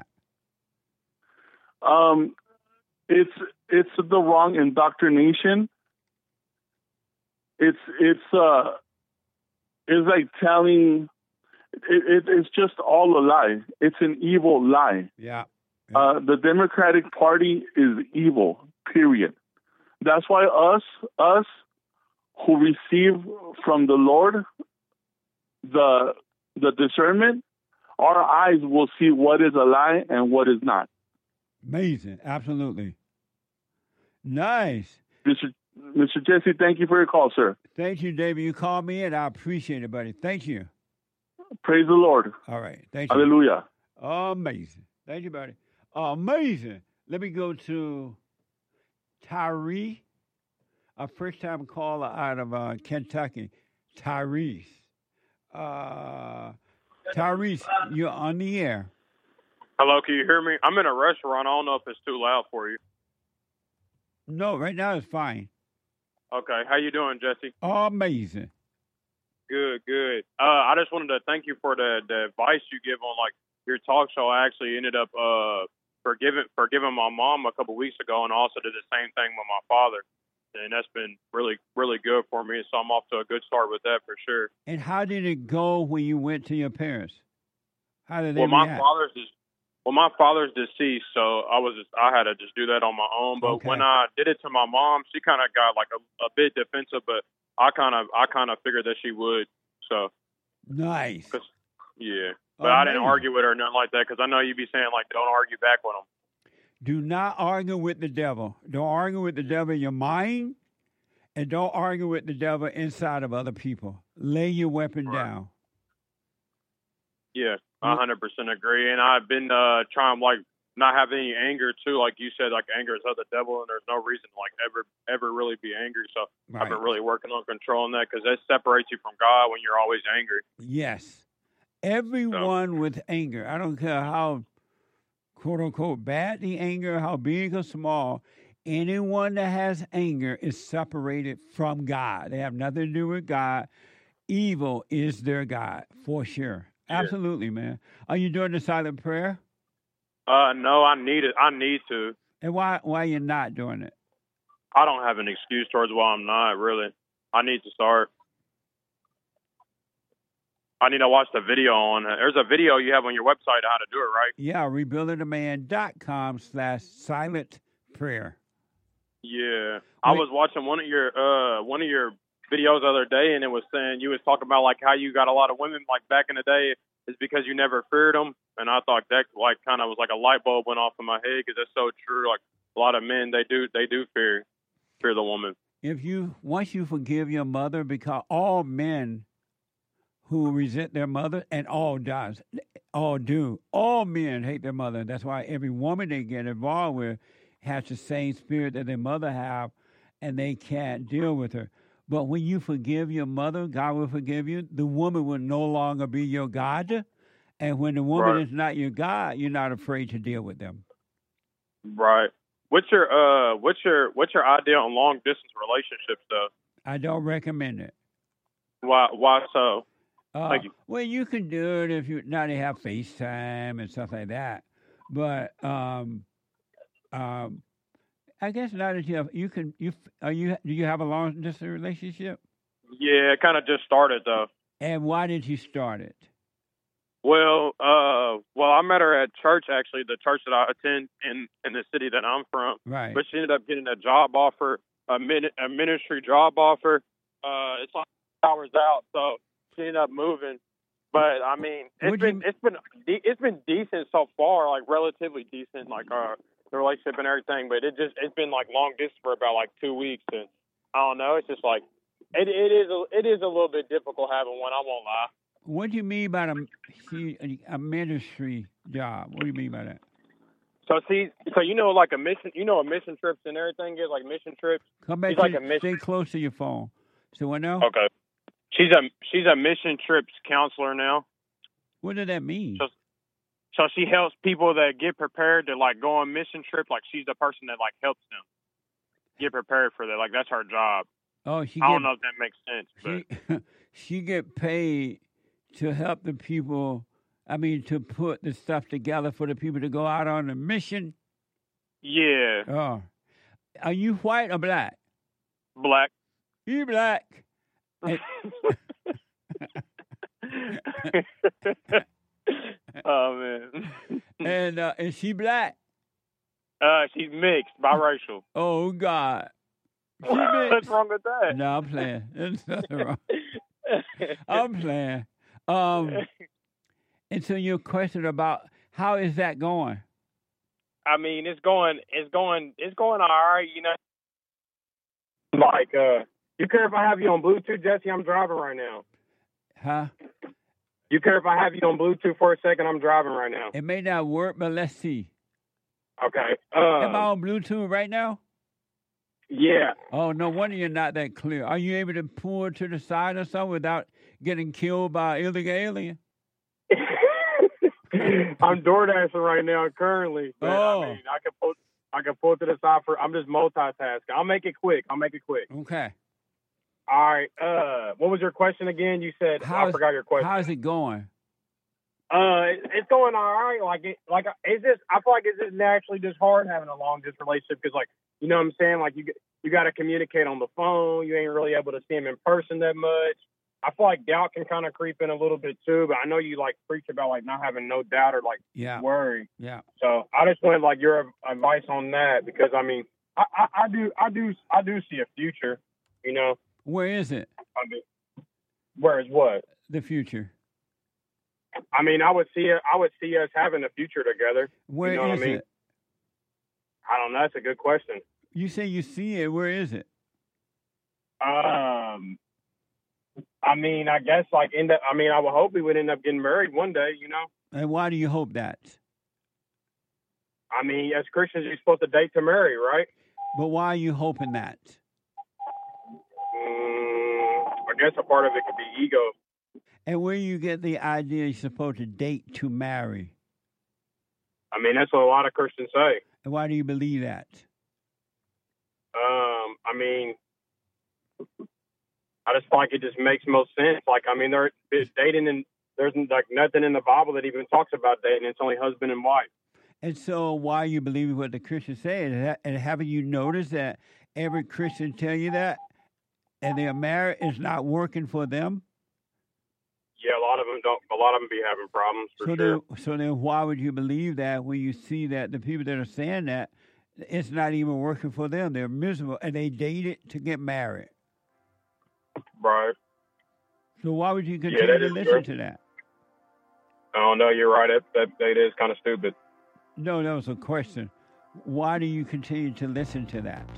Um, it's it's the wrong indoctrination. It's it's uh it's like telling it, it, it's just all a lie. It's an evil lie. Yeah. yeah. Uh, the Democratic Party is evil. Period. That's why us us who receive from the Lord the the discernment, our eyes will see what is a lie and what is not. Amazing. Absolutely. Nice. Mister Mister Jesse, thank you for your call, sir. Thank you, David. You called me, and I appreciate it, buddy. Thank you. Praise the Lord. All right. Thank you. Hallelujah. Amazing. Thank you, buddy. Amazing. Let me go to Tyree, a first-time caller out of uh, Kentucky. Tyrese. Uh, Tyrese, you're on the air. Hello, can you hear me? I'm in a restaurant. I don't know if it's too loud for you. No, right now it's fine. Okay, how you doing, Jesse? Amazing. Good, good. Uh, I just wanted to thank you for the, the advice you give on like your talk show. I actually ended up uh, forgiving forgiving my mom a couple weeks ago, and also did the same thing with my father, and that's been really really good for me. So I'm off to a good start with that for sure. And how did it go when you went to your parents? How did they Well, my react? father's just well, my father's deceased, so I was just I had to just do that on my own. But Okay. when I did it to my mom, she kind of got like a, a bit defensive, but I kind of I kind of figured that she would. So Nice. 'cause- yeah, but I didn't Amazing. argue with her or nothing like that because I know you'd be saying like don't argue back with them. Do not argue with the devil. Don't argue with the devil in your mind, and don't argue with the devil inside of other people. Lay your weapon down. Yeah, I one hundred percent agree. And I've been uh, trying like not have any anger too. Like you said, like anger is of the devil, and there's no reason to like ever ever really be angry. So I've been Right. really working on controlling that because that separates you from God when you're always angry. Yes. Everyone with anger, I don't care how quote unquote bad the anger, how big or small, anyone that has anger is separated from God. They have nothing to do with God. Evil is their God, for sure. Absolutely, man. Are you doing the silent prayer? Uh, no, I need it. I need to. And why why you're not doing it? I don't have an excuse towards why I'm not really. I need to start. I need to watch the video on it. There's a video you have on your website of how to do it, right? Yeah, rebuildingaman.com slash silent prayer. Yeah, I was watching one of your uh one of your videos the other day, and it was saying you was talking about like how you got a lot of women like back in the day is because you never feared them, and I thought that like kind of was like a light bulb went off in my head because that's so true. Like a lot of men, they do they do fear fear the woman. If you once you forgive your mother, because all men who resent their mother, and all does, all do, all men hate their mother. That's why every woman they get involved with has the same spirit that their mother have, and they can't deal with her. But when you forgive your mother, God will forgive you. The woman will no longer be your God. And when the woman Right. is not your God, you're not afraid to deal with them. Right. What's your uh what's your what's your idea on long distance relationships though? I don't recommend it. Why why so? Uh, Thank you. Well, you can do it if you now they have FaceTime and stuff like that. But um, um, I guess now that you have, you can you are you do you have a long distance relationship? Yeah, it kind of just started though. And why did you start it? Well, uh, well, I met her at church, actually, the church that I attend in, in the city that I'm from. Right. But she ended up getting a job offer, a, min- a ministry job offer. Uh, it's like hours out, so she ended up moving. But I mean, it's Would been you- it's been de- it's been decent so far, like relatively decent, like uh, the relationship and everything. But it just it's been like long distance for about like two weeks, and I don't know. It's just like it it is a, it is a little bit difficult having one. I won't lie. What do you mean by a, she- a ministry job? What do you mean by that? So see, so you know, like a mission, you know, what mission trips and everything is like mission trips. Come back She's to like a mission. stay close to your phone. So I know. Okay. She's a she's a mission trips counselor now. What does that mean? So, so she helps people that get prepared to like go on mission trip. Like she's the person that like helps them get prepared for that. Like that's her job. Oh, she. I Get, don't know if that makes sense, but she, she get paid to help the people. I mean, to put the stuff together for the people to go out on a mission. yeah, Oh, are you white or black? black. You black. And- Oh man. and uh, is she black? Uh, she's mixed, biracial. Oh God. She What's mixed. wrong with that? No, I'm playing. There's nothing wrong. I'm playing. Um, and so your question about how is that going? I mean, it's going, it's going, it's going all right. You know, like, uh, you care if I have you on Bluetooth, Jesse? I'm driving right now. Huh? You care if I have you on Bluetooth for a second? I'm driving right now. It may not work, but let's see. Okay. Am I Uh, on Bluetooth right now? yeah. Oh, no wonder you're not that clear. Are you able to pull to the side or something without getting killed by an illegal alien? I'm DoorDashing right now currently. But, Oh. I mean, I can pull, I can pull to the side for. I'm just multitasking. I'll make it quick. I'll make it quick. Okay. All right. Uh, what was your question again? You said I How's- forgot your question. How's it going? Uh, it, it's going all right. Like, it, like, is this? I feel like it's just naturally just hard having a long distance relationship because, like, you know what I'm saying? Like, you get- you got to communicate on the phone. You ain't really able to see him in person that much. I feel like doubt can kind of creep in a little bit too. But I know you like preach about like not having no doubt or like Yeah. worry. Yeah. So I just wanted like your advice on that because I mean, I, I, I do, I do, I do see a future. You know, Where is it? I mean, where is what? The future. I mean, I would see it. I would see us having a future together. Where you know is what I mean? it? I don't know. That's a good question. You say you see it. Where is it? Um, I mean, I guess like end up. I mean, I would hope we would end up getting married one day. You know. And why do you hope that? I mean, as Christians, you're supposed to date to marry, right? But why are you hoping that? Mm, I guess a part of it could be ego. And where you get the idea you're supposed to date to marry? I mean, that's what a lot of Christians say. And why do you believe that? Um, I mean, I just feel like it just makes most sense. Like, I mean, they're dating, and there's like nothing in the Bible that even talks about dating. It's only husband and wife. And so why you believe what the Christians say? And ha- and haven't you noticed that every Christian tell you that? And their marriage is not working for them? Yeah, a lot of them don't. A lot of them be having problems for So sure. then, so then why would you believe that when you see that the people that are saying that, it's not even working for them? They're miserable, and they dated to get married. Right. So why would you Yeah, continue that to is listen true. to that? I don't know. You're right. That that, that is kind of stupid. No, that was a question. Why do you continue to listen to that?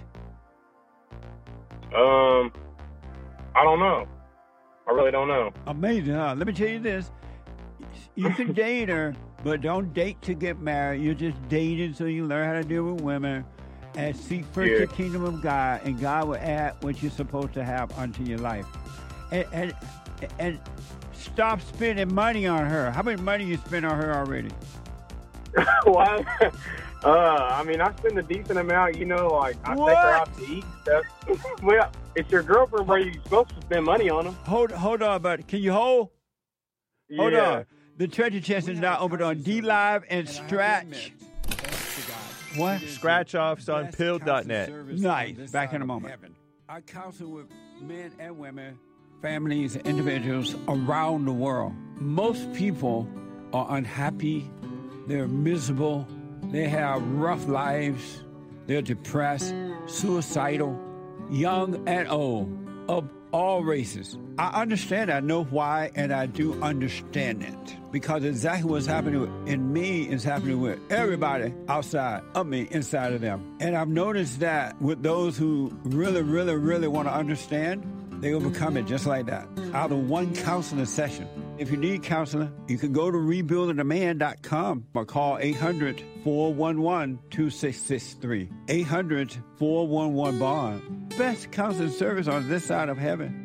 Um, I don't know. I really don't know. Amazing, huh? Let me tell you this. You can date her, but don't date to get married. You're just dating so you learn how to deal with women and seek first Yeah. the kingdom of God, and God will add what you're supposed to have unto your life. And, and, and stop spending money on her. How much money you spent on her already? Well, uh, I mean, I spend a decent amount. You know, like I take her out to eat and stuff. Well, it's your girlfriend, bro. You're supposed to spend money on them. Hold, hold on, buddy. Can you hold? Hold Yeah. on. The treasure chest is now open on D Live and Stretch. What? Scratch offs on pill dot net. Nice. Back in a moment. I counsel with men and women, families, individuals around the world. Most people are unhappy, they're miserable, they have rough lives, they're depressed, suicidal, young and old, of all races. I understand, I know why, and I do understand it. Because exactly what's happening in me is happening with everybody outside of me, inside of them. And I've noticed that with those who really, really, really want to understand, they overcome it just like that, out of one counseling session. If you need counseling, you can go to rebuilding a man dot com or call eight hundred, four one one, two six six three. eight hundred, four one one, bond. Best counseling service on this side of heaven.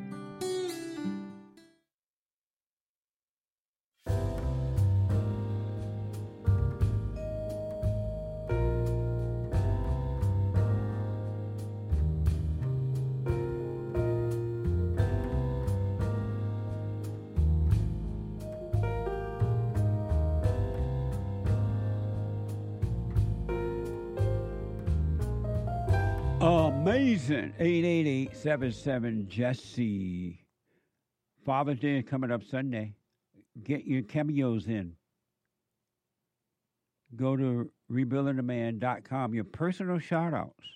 Amazing. eight eight eight, seven seven, Jesse. Father's Day is coming up Sunday. Get your cameos in. Go to rebuilding a man dot com. Your personal shout-outs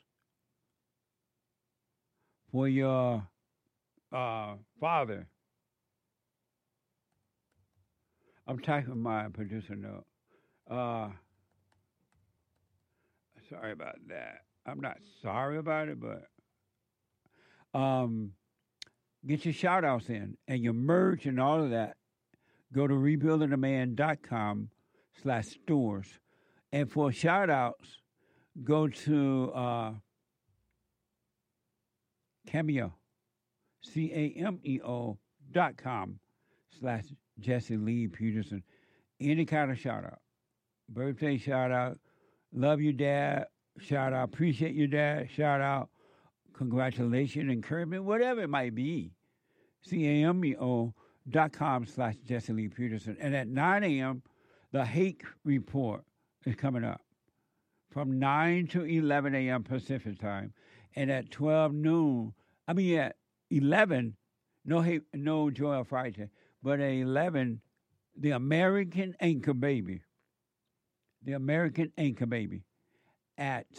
for your uh, father. I'm typing my producer note. Uh, sorry about that. I'm not sorry about it, but um, get your shout-outs in and your merch and all of that. Go to rebuilding a man dot com slash stores. And for shout-outs, go to uh, Cameo, C A M E O dot com slash Jesse Lee Peterson. Any kind of shout-out. Birthday shout-out. Love you, Dad. Shout out, appreciate your dad. Shout out, congratulations, encouragement, whatever it might be. C A M E O dot com slash Jesse Lee Peterson. And at nine a.m., the Hake Report is coming up from nine to eleven a.m. Pacific time. And at twelve noon, I mean at eleven, no hate, no Joel Friday, but at eleven, the American Anchor Baby. The American Anchor Baby. At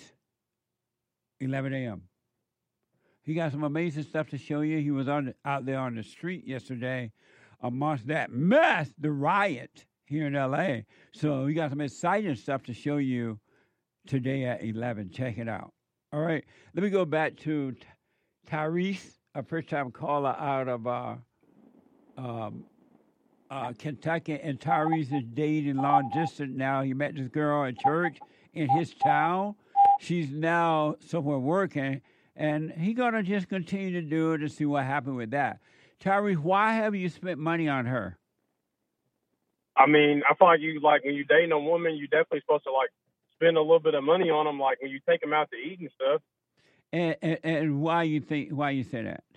eleven a.m. He got some amazing stuff to show you. He was on out there on the street yesterday amongst that mess, the riot here in L A. So we got some exciting stuff to show you today at eleven. Check it out. All right. Let me go back to Tyrese, a first-time caller out of uh, um, uh, Kentucky. And Tyrese is dating long distance now. He met this girl at church in his town. She's now somewhere working, and he gonna just continue to do it to see what happened with that. Tyrese, why have you spent money on her? I mean, I feel like you like when you dating a woman, you definitely supposed to like spend a little bit of money on them, like when you take them out to eat and stuff. And and, and why you think why you say that?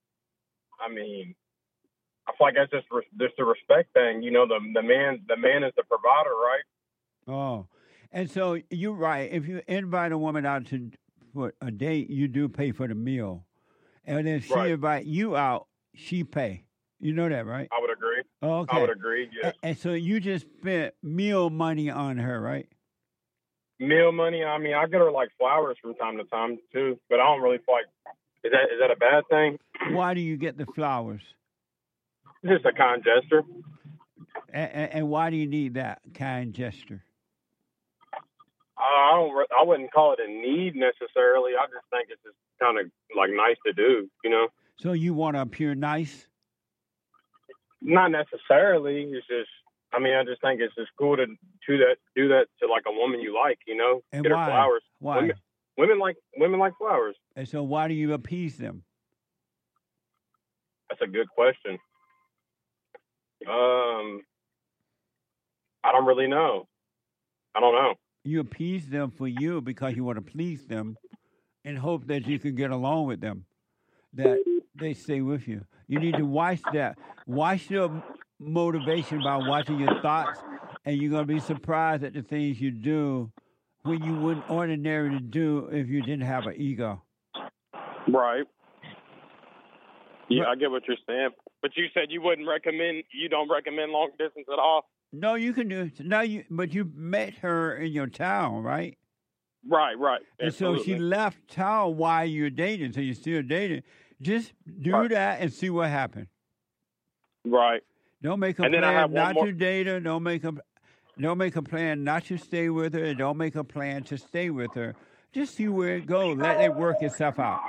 I mean, I feel like that's just just a respect thing. You know, the the man the man is the provider, right? Oh. And so you're right. If you invite a woman out to for a date, you do pay for the meal. And if she right. invite you out, she pay. You know that, right? I would agree. Oh, okay. I would agree, yes. And, and so you just spent meal money on her, right? Meal money? I mean, I get her, like, flowers from time to time, too. But I don't really feel like, is that is that a bad thing? Why do you get the flowers? It's just a kind gesture. And, and, and why do you need that kind gesture? I don't. I wouldn't call it a need necessarily. I just think it's just kind of like nice to do, you know. So you want to appear nice? Not necessarily. It's just. I mean, I just think it's just cool to do that. Do that to like a woman you like, you know. And Get why? her flowers. Why? Women, women like women like flowers. And so, why do you appease them? That's a good question. Um, I don't really know. I don't know. You appease them for you because you want to please them and hope that you can get along with them, that they stay with you. You need to watch that. Watch your motivation by watching your thoughts, and you're going to be surprised at the things you do when you wouldn't ordinarily do if you didn't have an ego. Right. Yeah, I get what you're saying. But you said you wouldn't recommend, you don't recommend long distance at all? No, you can do it. Now you, but you met her in your town, right? Right, right. And so she Absolutely. left town while you're dating, so you're still dating. Just do Right. that and see what happens. Right. Don't make a And then I have plan one not more- to date her. Don't make a don't make a plan not to stay with her. And don't make a plan to stay with her. Just see where it goes. Let it work itself out.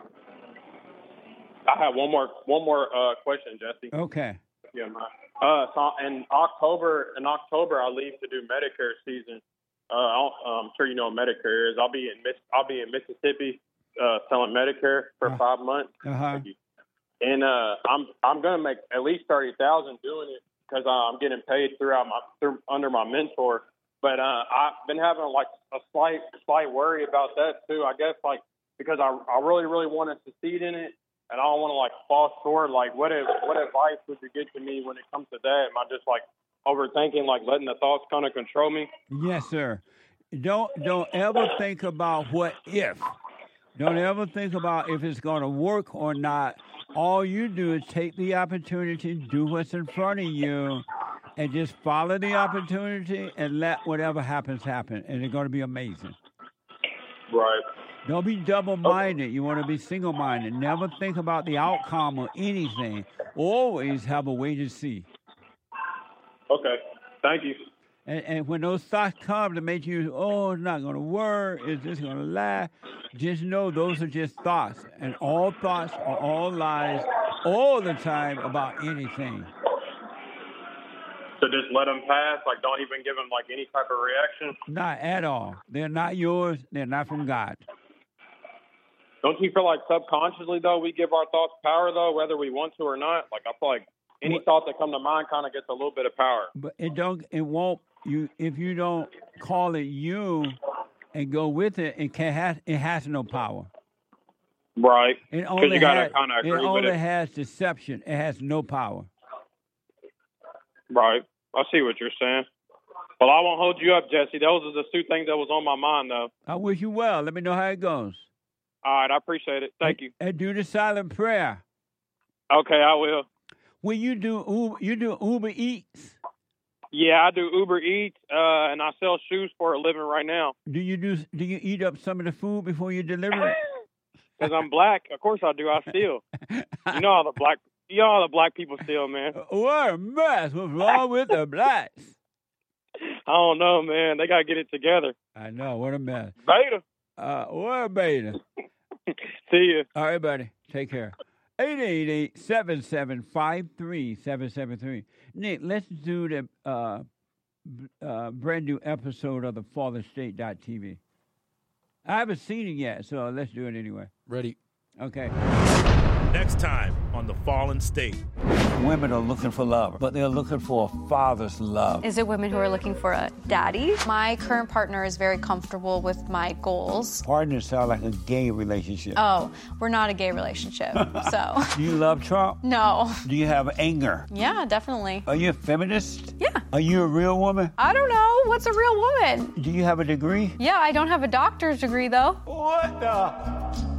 I have one more one more uh, question, Jesse. Okay. Yeah, my, uh, so in October, in October, I leave to do Medicare season. Uh, I'll, I'm sure you know what Medicare is. I'll be in Miss, I'll be in Mississippi uh, selling Medicare for five months, Uh-huh. and uh, I'm I'm gonna make at least thirty thousand doing it because uh, I'm getting paid throughout my through, under my mentor. But uh, I've been having like a slight slight worry about that too. I guess like because I I really really want to succeed in it. And I don't want to like fall short. Like, what if, what advice would you give to me when it comes to that? Am I just like overthinking, like letting the thoughts kind of control me? Yes, sir. Don't don't ever think about what if. Don't ever think about if it's going to work or not. All you do is take the opportunity, do what's in front of you, and just follow the opportunity and let whatever happens happen. And it's going to be amazing. Right. Don't be double-minded. You want to be single-minded. Never think about the outcome or anything. Always have a wait and see. Okay. Thank you. And, and when those thoughts come to make you, oh, it's not going to work, is this going to last? Just know those are just thoughts. And all thoughts are all lies all the time about anything. So just let them pass. Like, don't even give them like any type of reaction. Not at all. They're not yours. They're not from God. Don't you feel like subconsciously though we give our thoughts power though, whether we want to or not? Like I feel like any What- thought that come to mind kind of gets a little bit of power. But it don't. It won't. You if you don't call it you and go with it, it can has it has no power. Right. It Because only you gotta has, kind of it agree with only it. has deception. It has no power. Right. I see what you're saying. Well, I won't hold you up, Jesse. Those are the two things that was on my mind, though. I wish you well. Let me know how it goes. All right, I appreciate it. Thank you. And do the silent prayer. Okay, I will. Will you do Uber, you do Uber Eats? Yeah, I do Uber Eats, uh, and I sell shoes for a living right now. Do you do do you eat up some of the food before you deliver it? Because I'm black. Of course I do. I steal. You know all the black, you know all the black people steal, man. What a mess! What's wrong with the blacks? I don't know, man. They got to get it together. I know. What a mess. Beta. Uh, what a beta. See you. All right, buddy. Take care. eight eight eight, seven seven five, three seven seven three. Nick, let's do the uh, b- uh, brand new episode of the Fallen State dot T V. I haven't seen it yet, so let's do it anyway. Ready. Okay. Next time on The Fallen State. Women are looking for love, but they're looking for a father's love. Is it women who are looking for a daddy? My current partner is very comfortable with my goals. Partners sound like a gay relationship. Oh, we're not a gay relationship, so. Do you love Trump? No. Do you have anger? Yeah, definitely. Are you a feminist? Yeah. Are you a real woman? I don't know. What's a real woman? Do you have a degree? Yeah, I don't have a doctor's degree, though. What the?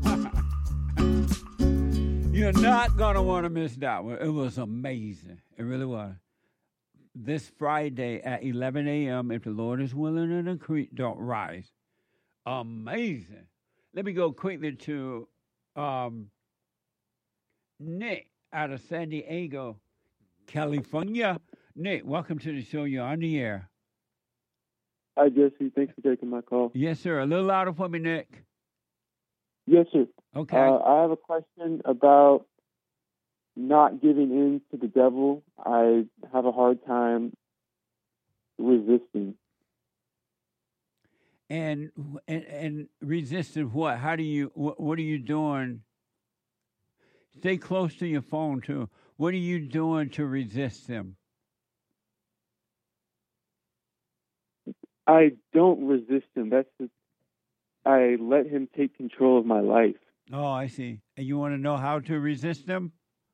You're not going to want to miss that one. It was amazing. It really was. This Friday at eleven a.m., if the Lord is willing and the creek don't rise. Amazing. Let me go quickly to um, Nick out of San Diego, California. Nick, welcome to the show. You're on the air. Hi, Jesse. Thanks for taking my call. Yes, sir. A little louder for me, Nick. Yes, sir. Okay. Uh, I have a question about not giving in to the devil. I have a hard time resisting. And and, and resisting what? How do you? What, what are you doing? Stay close to your phone too. What are you doing to resist him? I don't resist him. That's the, I let him take control of my life. Oh, I see. And you want to know how to resist him?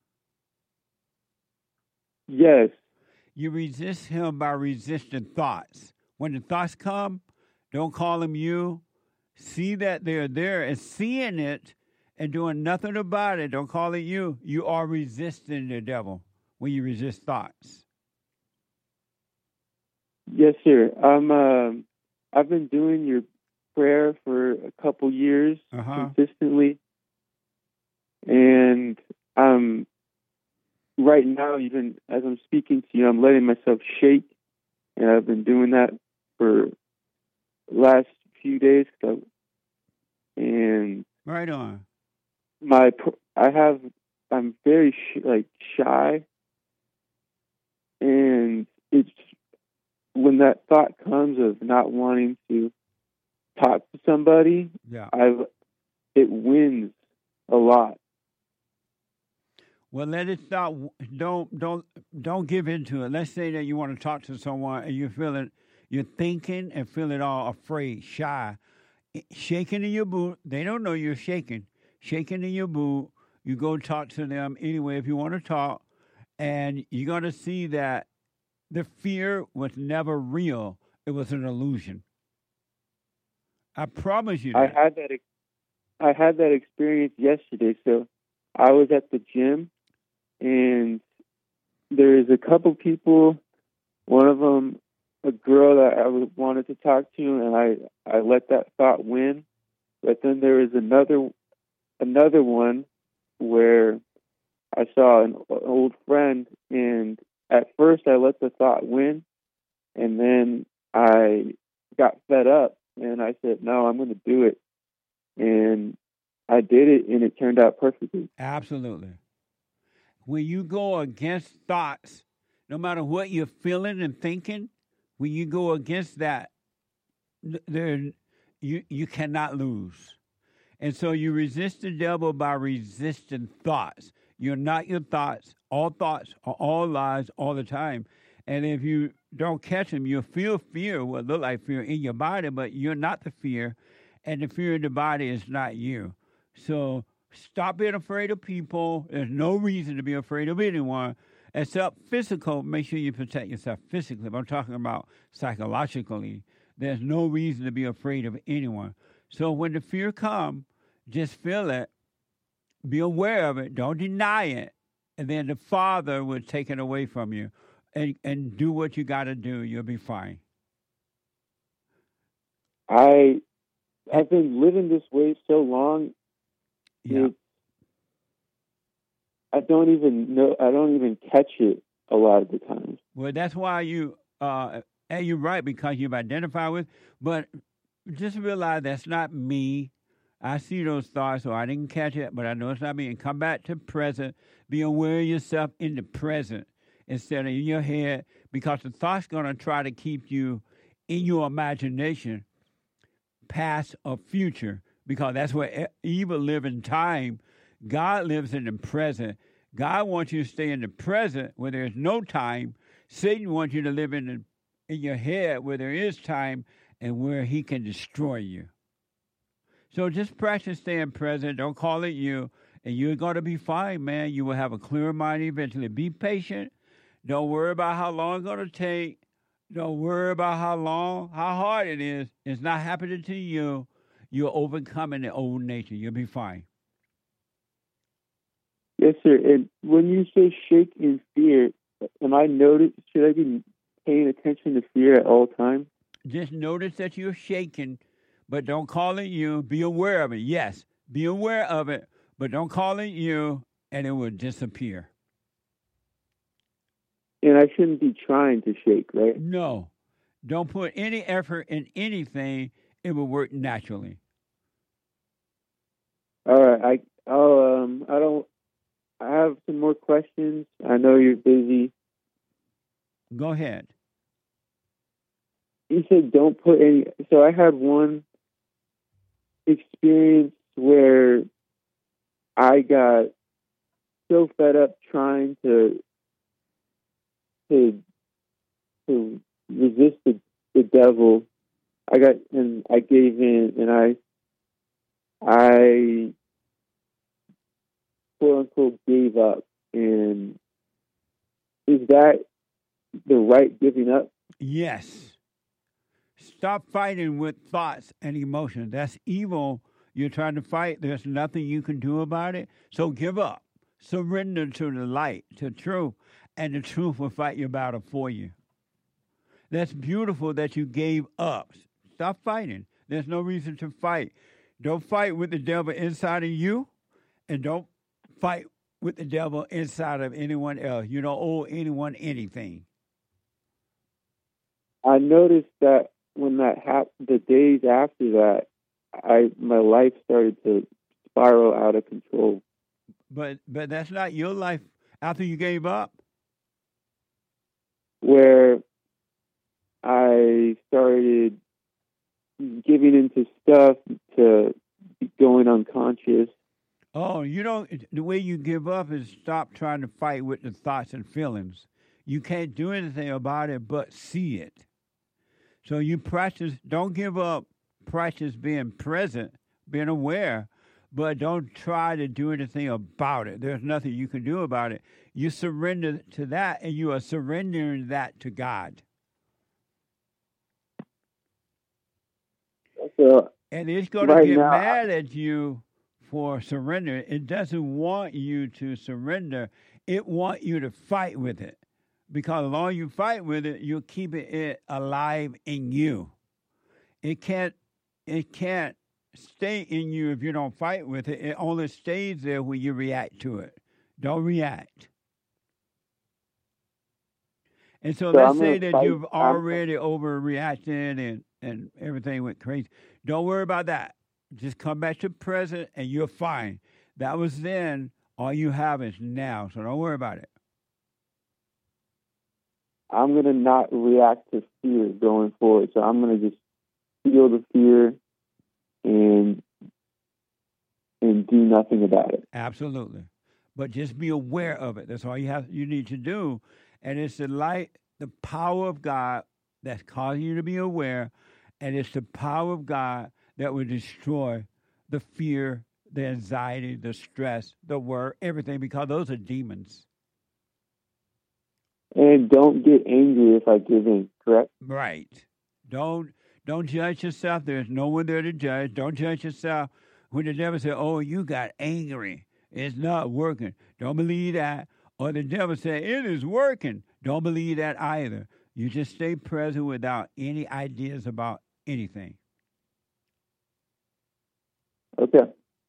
Yes. You resist him by resisting thoughts. When the thoughts come, don't call them you. See that they're there and seeing it and doing nothing about it. Don't call it you. You are resisting the devil when you resist thoughts. Yes, sir. I'm. Uh, I've been doing your prayer for a couple years Uh-huh. consistently, and I'm right now. Even as I'm speaking to you, I'm letting myself shake, and I've been doing that for the last few days. So, and Right on. my, pr- I have. I'm very sh- like shy, and it's when that thought comes of not wanting to talk to somebody, Yeah. I it wins a lot. Well, let it stop. Don't don't don't give into it. Let's say that you want to talk to someone and you're feeling, you're thinking and feeling all afraid, shy, shaking in your boot. They don't know you're shaking, shaking in your boot. You go talk to them anyway if you want to talk, and you're gonna see that the fear was never real. It was an illusion. I promise you I that. had that. ex- I had that experience yesterday. So I was at the gym, and there's a couple people. One of them, a girl that I was- wanted to talk to, and I I let that thought win. But then there was another another one where I saw an o- old friend, and at first I let the thought win, and then I got fed up, and I said, "No, I'm going to do it," and I did it, and it turned out perfectly. Absolutely. When you go against thoughts, no matter what you're feeling and thinking, when you go against that, th- there you you cannot lose. And so you resist the devil by resisting thoughts. You're not your thoughts. All thoughts are all lies all the time. And if you don't catch them, you'll feel fear, what look like fear in your body, but you're not the fear. And the fear in the body is not you. So stop being afraid of people. There's no reason to be afraid of anyone except physical. Make sure you protect yourself physically. But I'm talking about psychologically. There's no reason to be afraid of anyone. So when the fear comes, just feel it. Be aware of it. Don't deny it. And then the Father will take it away from you. And, and do what you got to do. You'll be fine. I I've been living this way so long. Yeah. It, I don't even know. I don't even catch it a lot of the times. Well, that's why you, uh, and you're right, because you've identified with, but just realize that's not me. I see those thoughts, so I didn't catch it, but I know it's not me. And come back to present. Be aware of yourself in the present instead of in your head, because the thought's going to try to keep you in your imagination, past or future, because that's where e- evil lives in time. God lives in the present. God wants you to stay in the present where there's no time. Satan wants you to live in the, in your head where there is time and where he can destroy you. So just practice staying present. Don't call it you. And you're going to be fine, man. You will have a clear mind eventually. Be patient. Don't worry about how long it's going to take. Don't worry about how long, how hard it is. It's not happening to you. You're overcoming the old nature. You'll be fine. Yes, sir. And when you say shake in fear, am I notice? Should I be paying attention to fear at all times? Just notice that you're shaking, but don't call it you. Be aware of it. Yes, be aware of it, but don't call it you, and it will disappear. And I shouldn't be trying to shake, right? No. Don't put any effort in anything. It will work naturally. All right. I I'll, um I don't. I have some more questions. I know you're busy. Go ahead. You said don't put any. So I had one experience where I got so fed up trying to to to resist the, the devil. I got and I gave in, and I I quote unquote gave up. And is that the right giving up? Yes. Stop fighting with thoughts and emotions. That's evil. You're trying to fight. There's nothing you can do about it. So give up. Surrender to the light, to truth, and the truth will fight your battle for you. That's beautiful that you gave up. Stop fighting. There's no reason to fight. Don't fight with the devil inside of you, and don't fight with the devil inside of anyone else. You don't owe anyone anything. I noticed that when that happened, the days after that, I my life started to spiral out of control. But but that's not your life after you gave up. Where I started giving into stuff, to going unconscious. Oh, you don't. The way you give up is stop trying to fight with the thoughts and feelings. You can't do anything about it but see it. So you practice. Don't give up. Practice being present, being aware, but don't try to do anything about it. There's nothing you can do about it. You surrender to that, and you are surrendering that to God. So, and it's going to right get now, mad at you for surrendering. It doesn't want you to surrender. It wants you to fight with it. Because as long as you fight with it, you're keeping it alive in you. It can't, it can't stay in you if you don't fight with it. It only stays there when you react to it. Don't react. And so, So let's I'm say gonna that fight- you've I'm- already overreacted and, and everything went crazy. Don't worry about that. Just come back to present and you're fine. That was then. All you have is now. So don't worry about it. I'm going to not react to fear going forward. So I'm going to just feel the fear and and do nothing about it. Absolutely. But just be aware of it. That's all you have you need to do. And it's the light, the power of God that's causing you to be aware, and it's the power of God that will destroy the fear, the anxiety, the stress, the worry, everything, because those are demons. And don't get angry if I give in, correct? Right. Don't don't judge yourself. There's no one there to judge. Don't judge yourself. When the devil says, oh, you got angry, it's not working. Don't believe that. Or the devil said, it is working. Don't believe that either. You just stay present without any ideas about anything. Okay.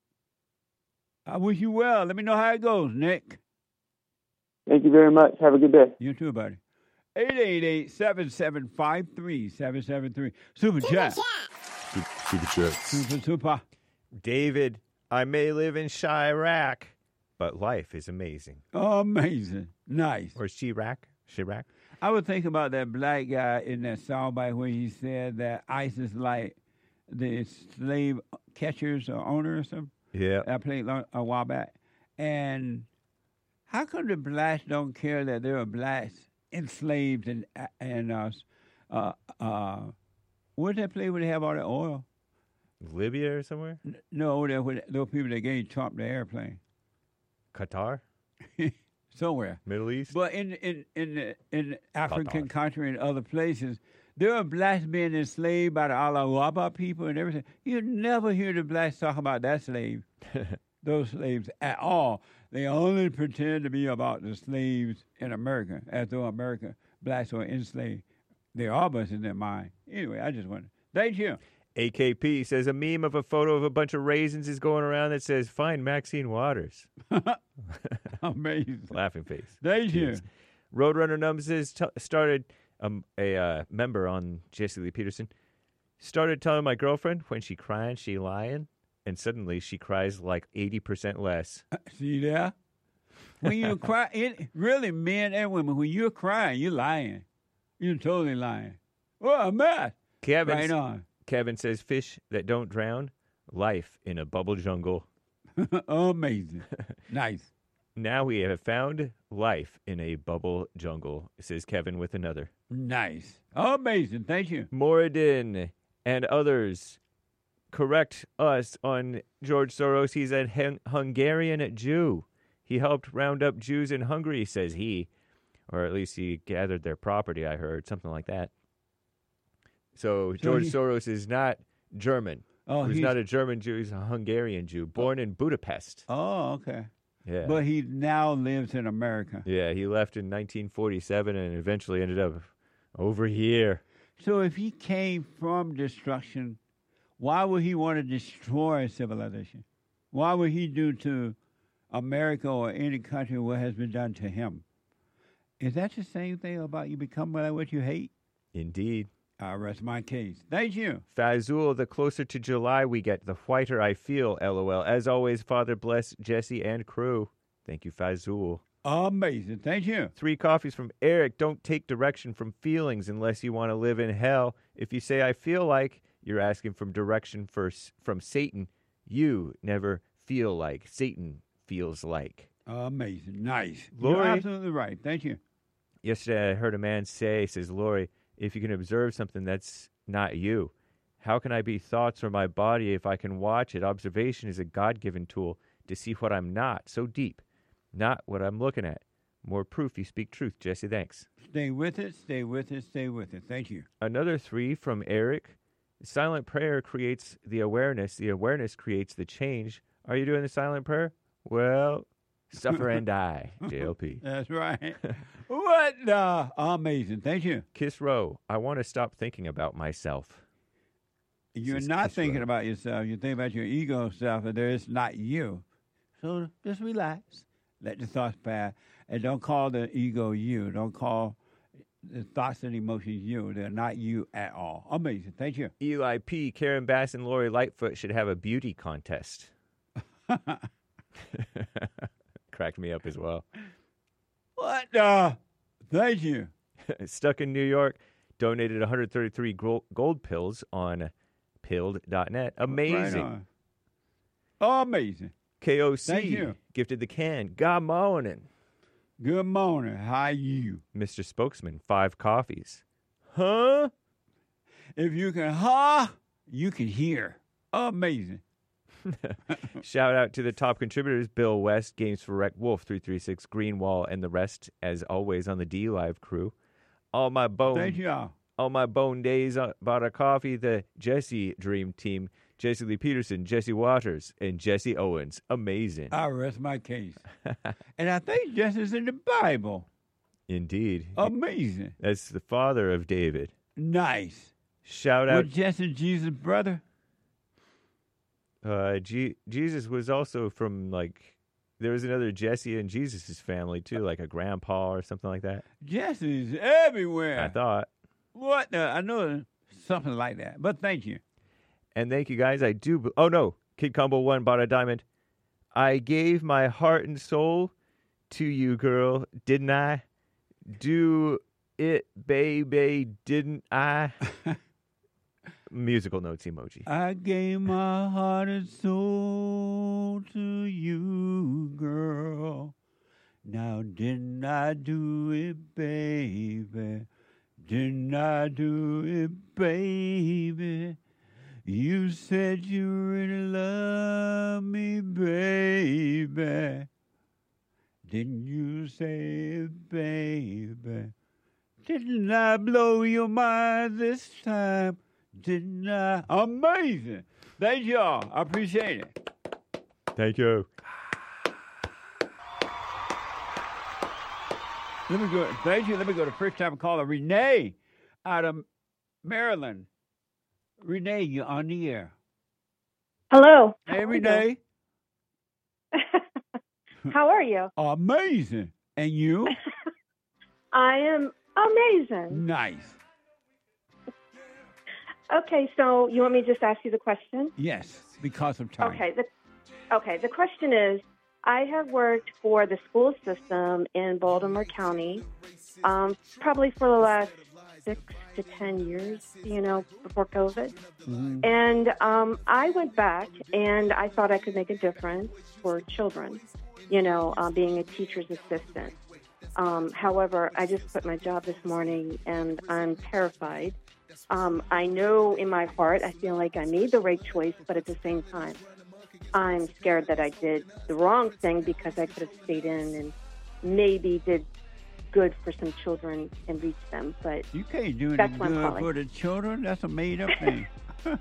I wish you well. Let me know how it goes, Nick. Thank you very much. Have a good day. You too, buddy. eight eight eight, seven seven five, three seven seven three. Super chat. Super chats. Super, super. David, I may live in Chirac, but life is amazing. Amazing. Nice. Or Chirac. Chirac. I would think about that black guy in that soundbite where he said that ICE is like the slave catchers or owner or something. Yeah. I played long, a while back. And how come the blacks don't care that there are blacks enslaved and and uh, uh, uh, where's that place where they have all that oil? Libya or somewhere? No, there were those people that gave Trump the airplane. Qatar? Somewhere. Middle East? But in in in the, in African Qatar. country and other places, there are blacks being enslaved by the Alawaba people and everything. You never hear the blacks talk about that slave, those slaves at all. They only pretend to be about the slaves in America, as though America blacks were enslaved. They are busting their mind. Anyway, I just wonder. Thank you. A K P says a meme of a photo of a bunch of raisins is going around that says, find Maxine Waters. Amazing. Laughing face. Thank you. Cheers. Roadrunner Numbs has t- started, um, a uh, member on Jesse Lee Peterson, started telling my girlfriend when she crying, she lying, and suddenly she cries like eighty percent less. See there? When you cry, it, really, men and women, when you're crying, you're lying. You're totally lying. Oh, a mess. Kevin, Right on. Kevin says fish that don't drown, life in a bubble jungle. Amazing. Nice. Now we have found life in a bubble jungle, says Kevin with another. Nice. Amazing. Thank you. Moradin and others correct us on George Soros. He's a Hun- Hungarian Jew. He helped round up Jews in Hungary, says he. Or at least he gathered their property, I heard. Something like that. So, So George he- Soros is not German. Oh, he's, he's- not a German Jew. He's a Hungarian Jew, born in Budapest. Oh, okay. Yeah. But he now lives in America. Yeah, he left in nineteen forty-seven and eventually ended up Over here. So if he came from destruction, why would he want to destroy civilization? Why would he do to America or any country what has been done to him? Is that the same thing about you become like what you hate? Indeed. I rest my case. Thank you. Fazul, the closer to July we get, the whiter I feel, LOL. As always, Father bless Jesse and crew. Thank you, Fazul. Amazing. Thank you. Three coffees from Eric. Don't take direction from feelings unless you want to live in hell. If you say, I feel like, you're asking from direction for, from Satan. You never feel like. Satan feels like. Amazing. Nice. Lori, You're absolutely right. Thank you. Yesterday I heard a man say, says Lori, if you can observe something that's not you, how can I be thoughts or my body if I can watch it? Observation is a God-given tool to see what I'm not. So deep. Not what I'm looking at. More proof you speak truth, Jesse. Thanks. Stay with it, stay with it, stay with it. Thank you. Another three from Eric. Silent prayer creates the awareness. The awareness creates the change. Are you doing the silent prayer? Well, suffer and die, J L P. That's right. What the? Amazing. Thank you. Kiss Row. I want to stop thinking about myself. You're not thinking Row. about yourself. You think about your ego self, and there is not you. So just relax. Let the thoughts pass. And don't call the ego you. Don't call the thoughts and emotions you. They're not you at all. Amazing. Thank you. Eli P., Karen Bass, and Lori Lightfoot should have a beauty contest. Cracked me up as well. What the? Thank you. Stuck in New York. Donated one hundred thirty-three gold pills on pilled dot net. Amazing. Right oh, amazing. K O C Thank you. Gifted the can. Good morning. Good morning. How you? Mister Spokesman, five coffees. Huh? If you can huh, you can hear. Amazing. Shout out to the top contributors, Bill West, Games for Rec, Wolf three three six, Greenwall, and the rest, as always, on the D Live crew. All my bone, Thank you. All my bone days about a coffee, the Jesse Dream Team, Jesse Lee Peterson, Jesse Waters, and Jesse Owens. Amazing. I rest my case. And I think Jesse's in the Bible. Indeed. Amazing. That's the father of David. Nice. Shout out. Was Jesse Jesus' brother? Uh, G- Jesus was also from, like, there was another Jesse in Jesus' family, too, like a grandpa or something like that. Jesse's everywhere. I thought. What? The, I know something like that, but thank you. And thank you, guys. I do. Oh, no. Kid Combo one bought a diamond. I gave my heart and soul to you, girl, didn't I? Do it, baby, didn't I? Musical notes emoji. I gave my heart and soul to you, girl. Now, didn't I do it, baby? Didn't I do it, baby? You said you really love me, baby. Didn't you say it, baby? Didn't I blow your mind this time? Didn't I? Amazing. Thank y'all. I appreciate it. Thank you. Let me go. Thank you. Let me go to first time caller Renee out of Maryland. Renee, you're on the air. Hello. Hey, How Renee. How are you? Amazing. And you? I am amazing. Nice. Okay, so you want me to just ask you the question? Yes, because of time. Okay. The, okay. The question is, I have worked for the school system in Baltimore County, um, probably for the last six to ten years, you know, before COVID. Mm-hmm. And um, I went back, and I thought I could make a difference for children, you know, uh, being a teacher's assistant. Um, however, I just quit my job this morning, and I'm terrified. Um, I know in my heart, I feel like I made the right choice, but at the same time, I'm scared that I did the wrong thing because I could have stayed in and maybe did good for some children and reach them. But you can't do that's anything good calling. for the children. That's a made-up thing. You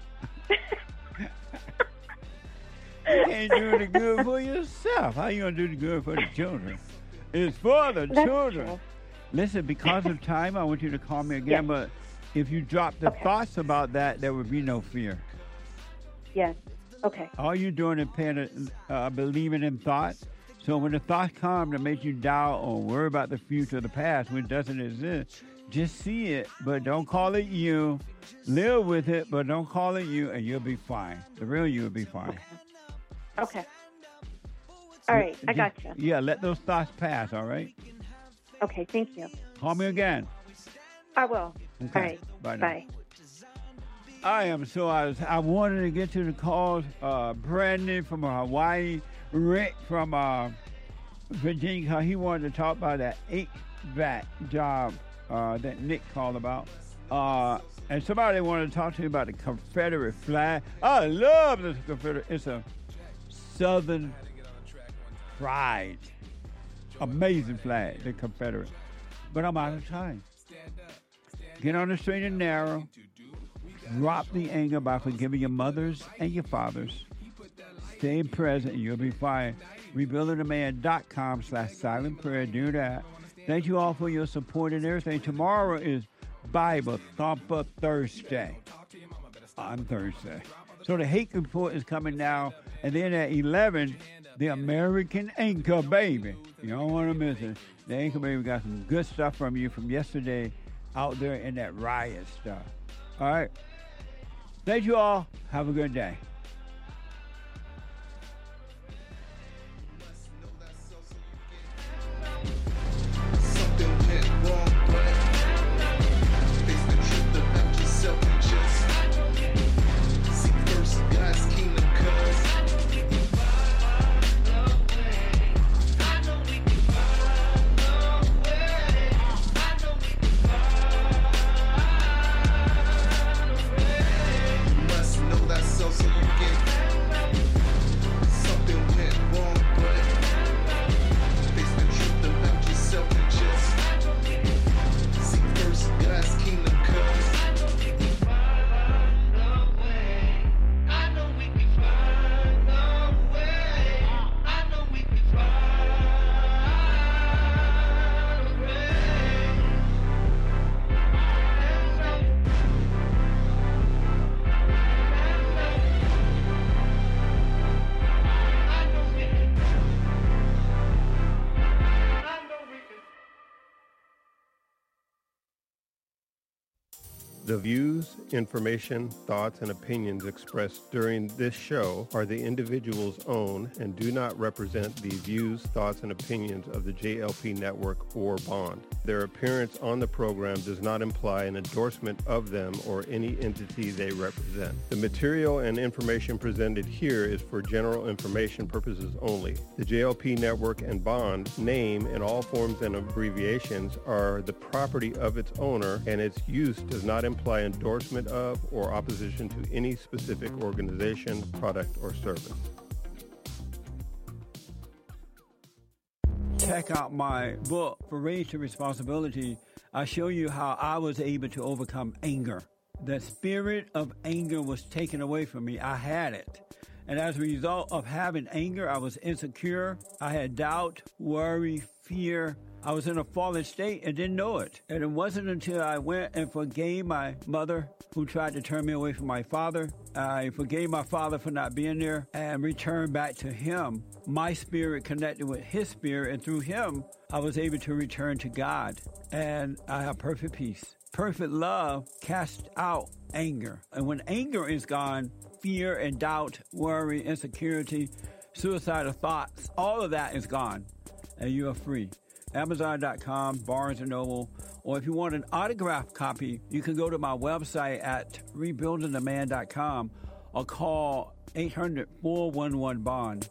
can't do any good for yourself. How you gonna do the good for the children? It's for the That's children. true. Listen, because of time, I want you to call me again, Yes. but if you drop the Okay. thoughts about that, there would be no fear. Yes. Okay. All you're doing is paying, uh, believing in thought. So when the thoughts come to make you doubt or worry about the future or the past, which doesn't exist, just see it, but don't call it you. Live with it, but don't call it you, and you'll be fine. The real you will be fine. Okay. All right. I got you. Yeah, let those thoughts pass, all right? Okay. Thank you. Call me again. I will. Okay. All right. Bye now. Bye. I am so I was I wanted to get to the calls. Uh, Brandon from Hawaii, Rick from uh, Virginia. He wanted to talk about that H V A C job uh, that Nick called about. Uh, and somebody wanted to talk to me about the Confederate flag. I love this Confederate. It's a Southern pride, amazing flag, the Confederate. But I'm out of time. Get on the straight and narrow. Drop the anger by forgiving your mothers and your fathers. Stay present and you'll be fine. rebuilding the man dot com slash silent prayer. Do that. Thank you all for your support and everything. Tomorrow is Bible Thumper Thursday. On Thursday. So the Hake Report is coming now. And then at eleven, the American Anchor Baby. You don't want to miss it. The Anchor Baby got some good stuff from you from yesterday out there in that riot stuff. All right. Thank you all. Have a good day. The views, information, thoughts, and opinions expressed during this show are the individual's own and do not represent the views, thoughts, and opinions of the J L P Network or Bond. Their appearance on the program does not imply an endorsement of them or any entity they represent. The material and information presented here is for general information purposes only. The J L P Network and Bond name and all forms and abbreviations are the property of its owner, and its use does not imply endorsement of or opposition to any specific organization, product, or service. Check out my book, For Race to Responsibility. I show you how I was able to overcome anger. The spirit of anger was taken away from me. I had it. And as a result of having anger, I was insecure. I had doubt, worry, fear. I was in a fallen state and didn't know it. And it wasn't until I went and forgave my mother who tried to turn me away from my father. I forgave my father for not being there and returned back to him. My spirit connected with his spirit, and through him, I was able to return to God. And I have perfect peace. Perfect love casts out anger. And when anger is gone, fear and doubt, worry, insecurity, suicidal thoughts, all of that is gone. And you are free. Amazon dot com, Barnes and Noble, or if you want an autographed copy, you can go to my website at rebuilding the man dot com or call eight hundred, four one one, BOND.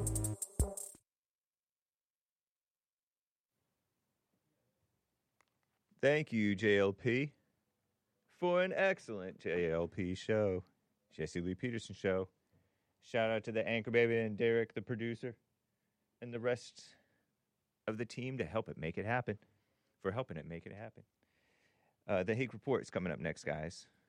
Thank you, J L P, for an excellent J L P show. Jesse Lee Peterson show. Shout out to the Anchor Baby and Derek, the producer, and the rest of the team to help it make it happen, for helping it make it happen. Uh, the Hake Report is coming up next, guys.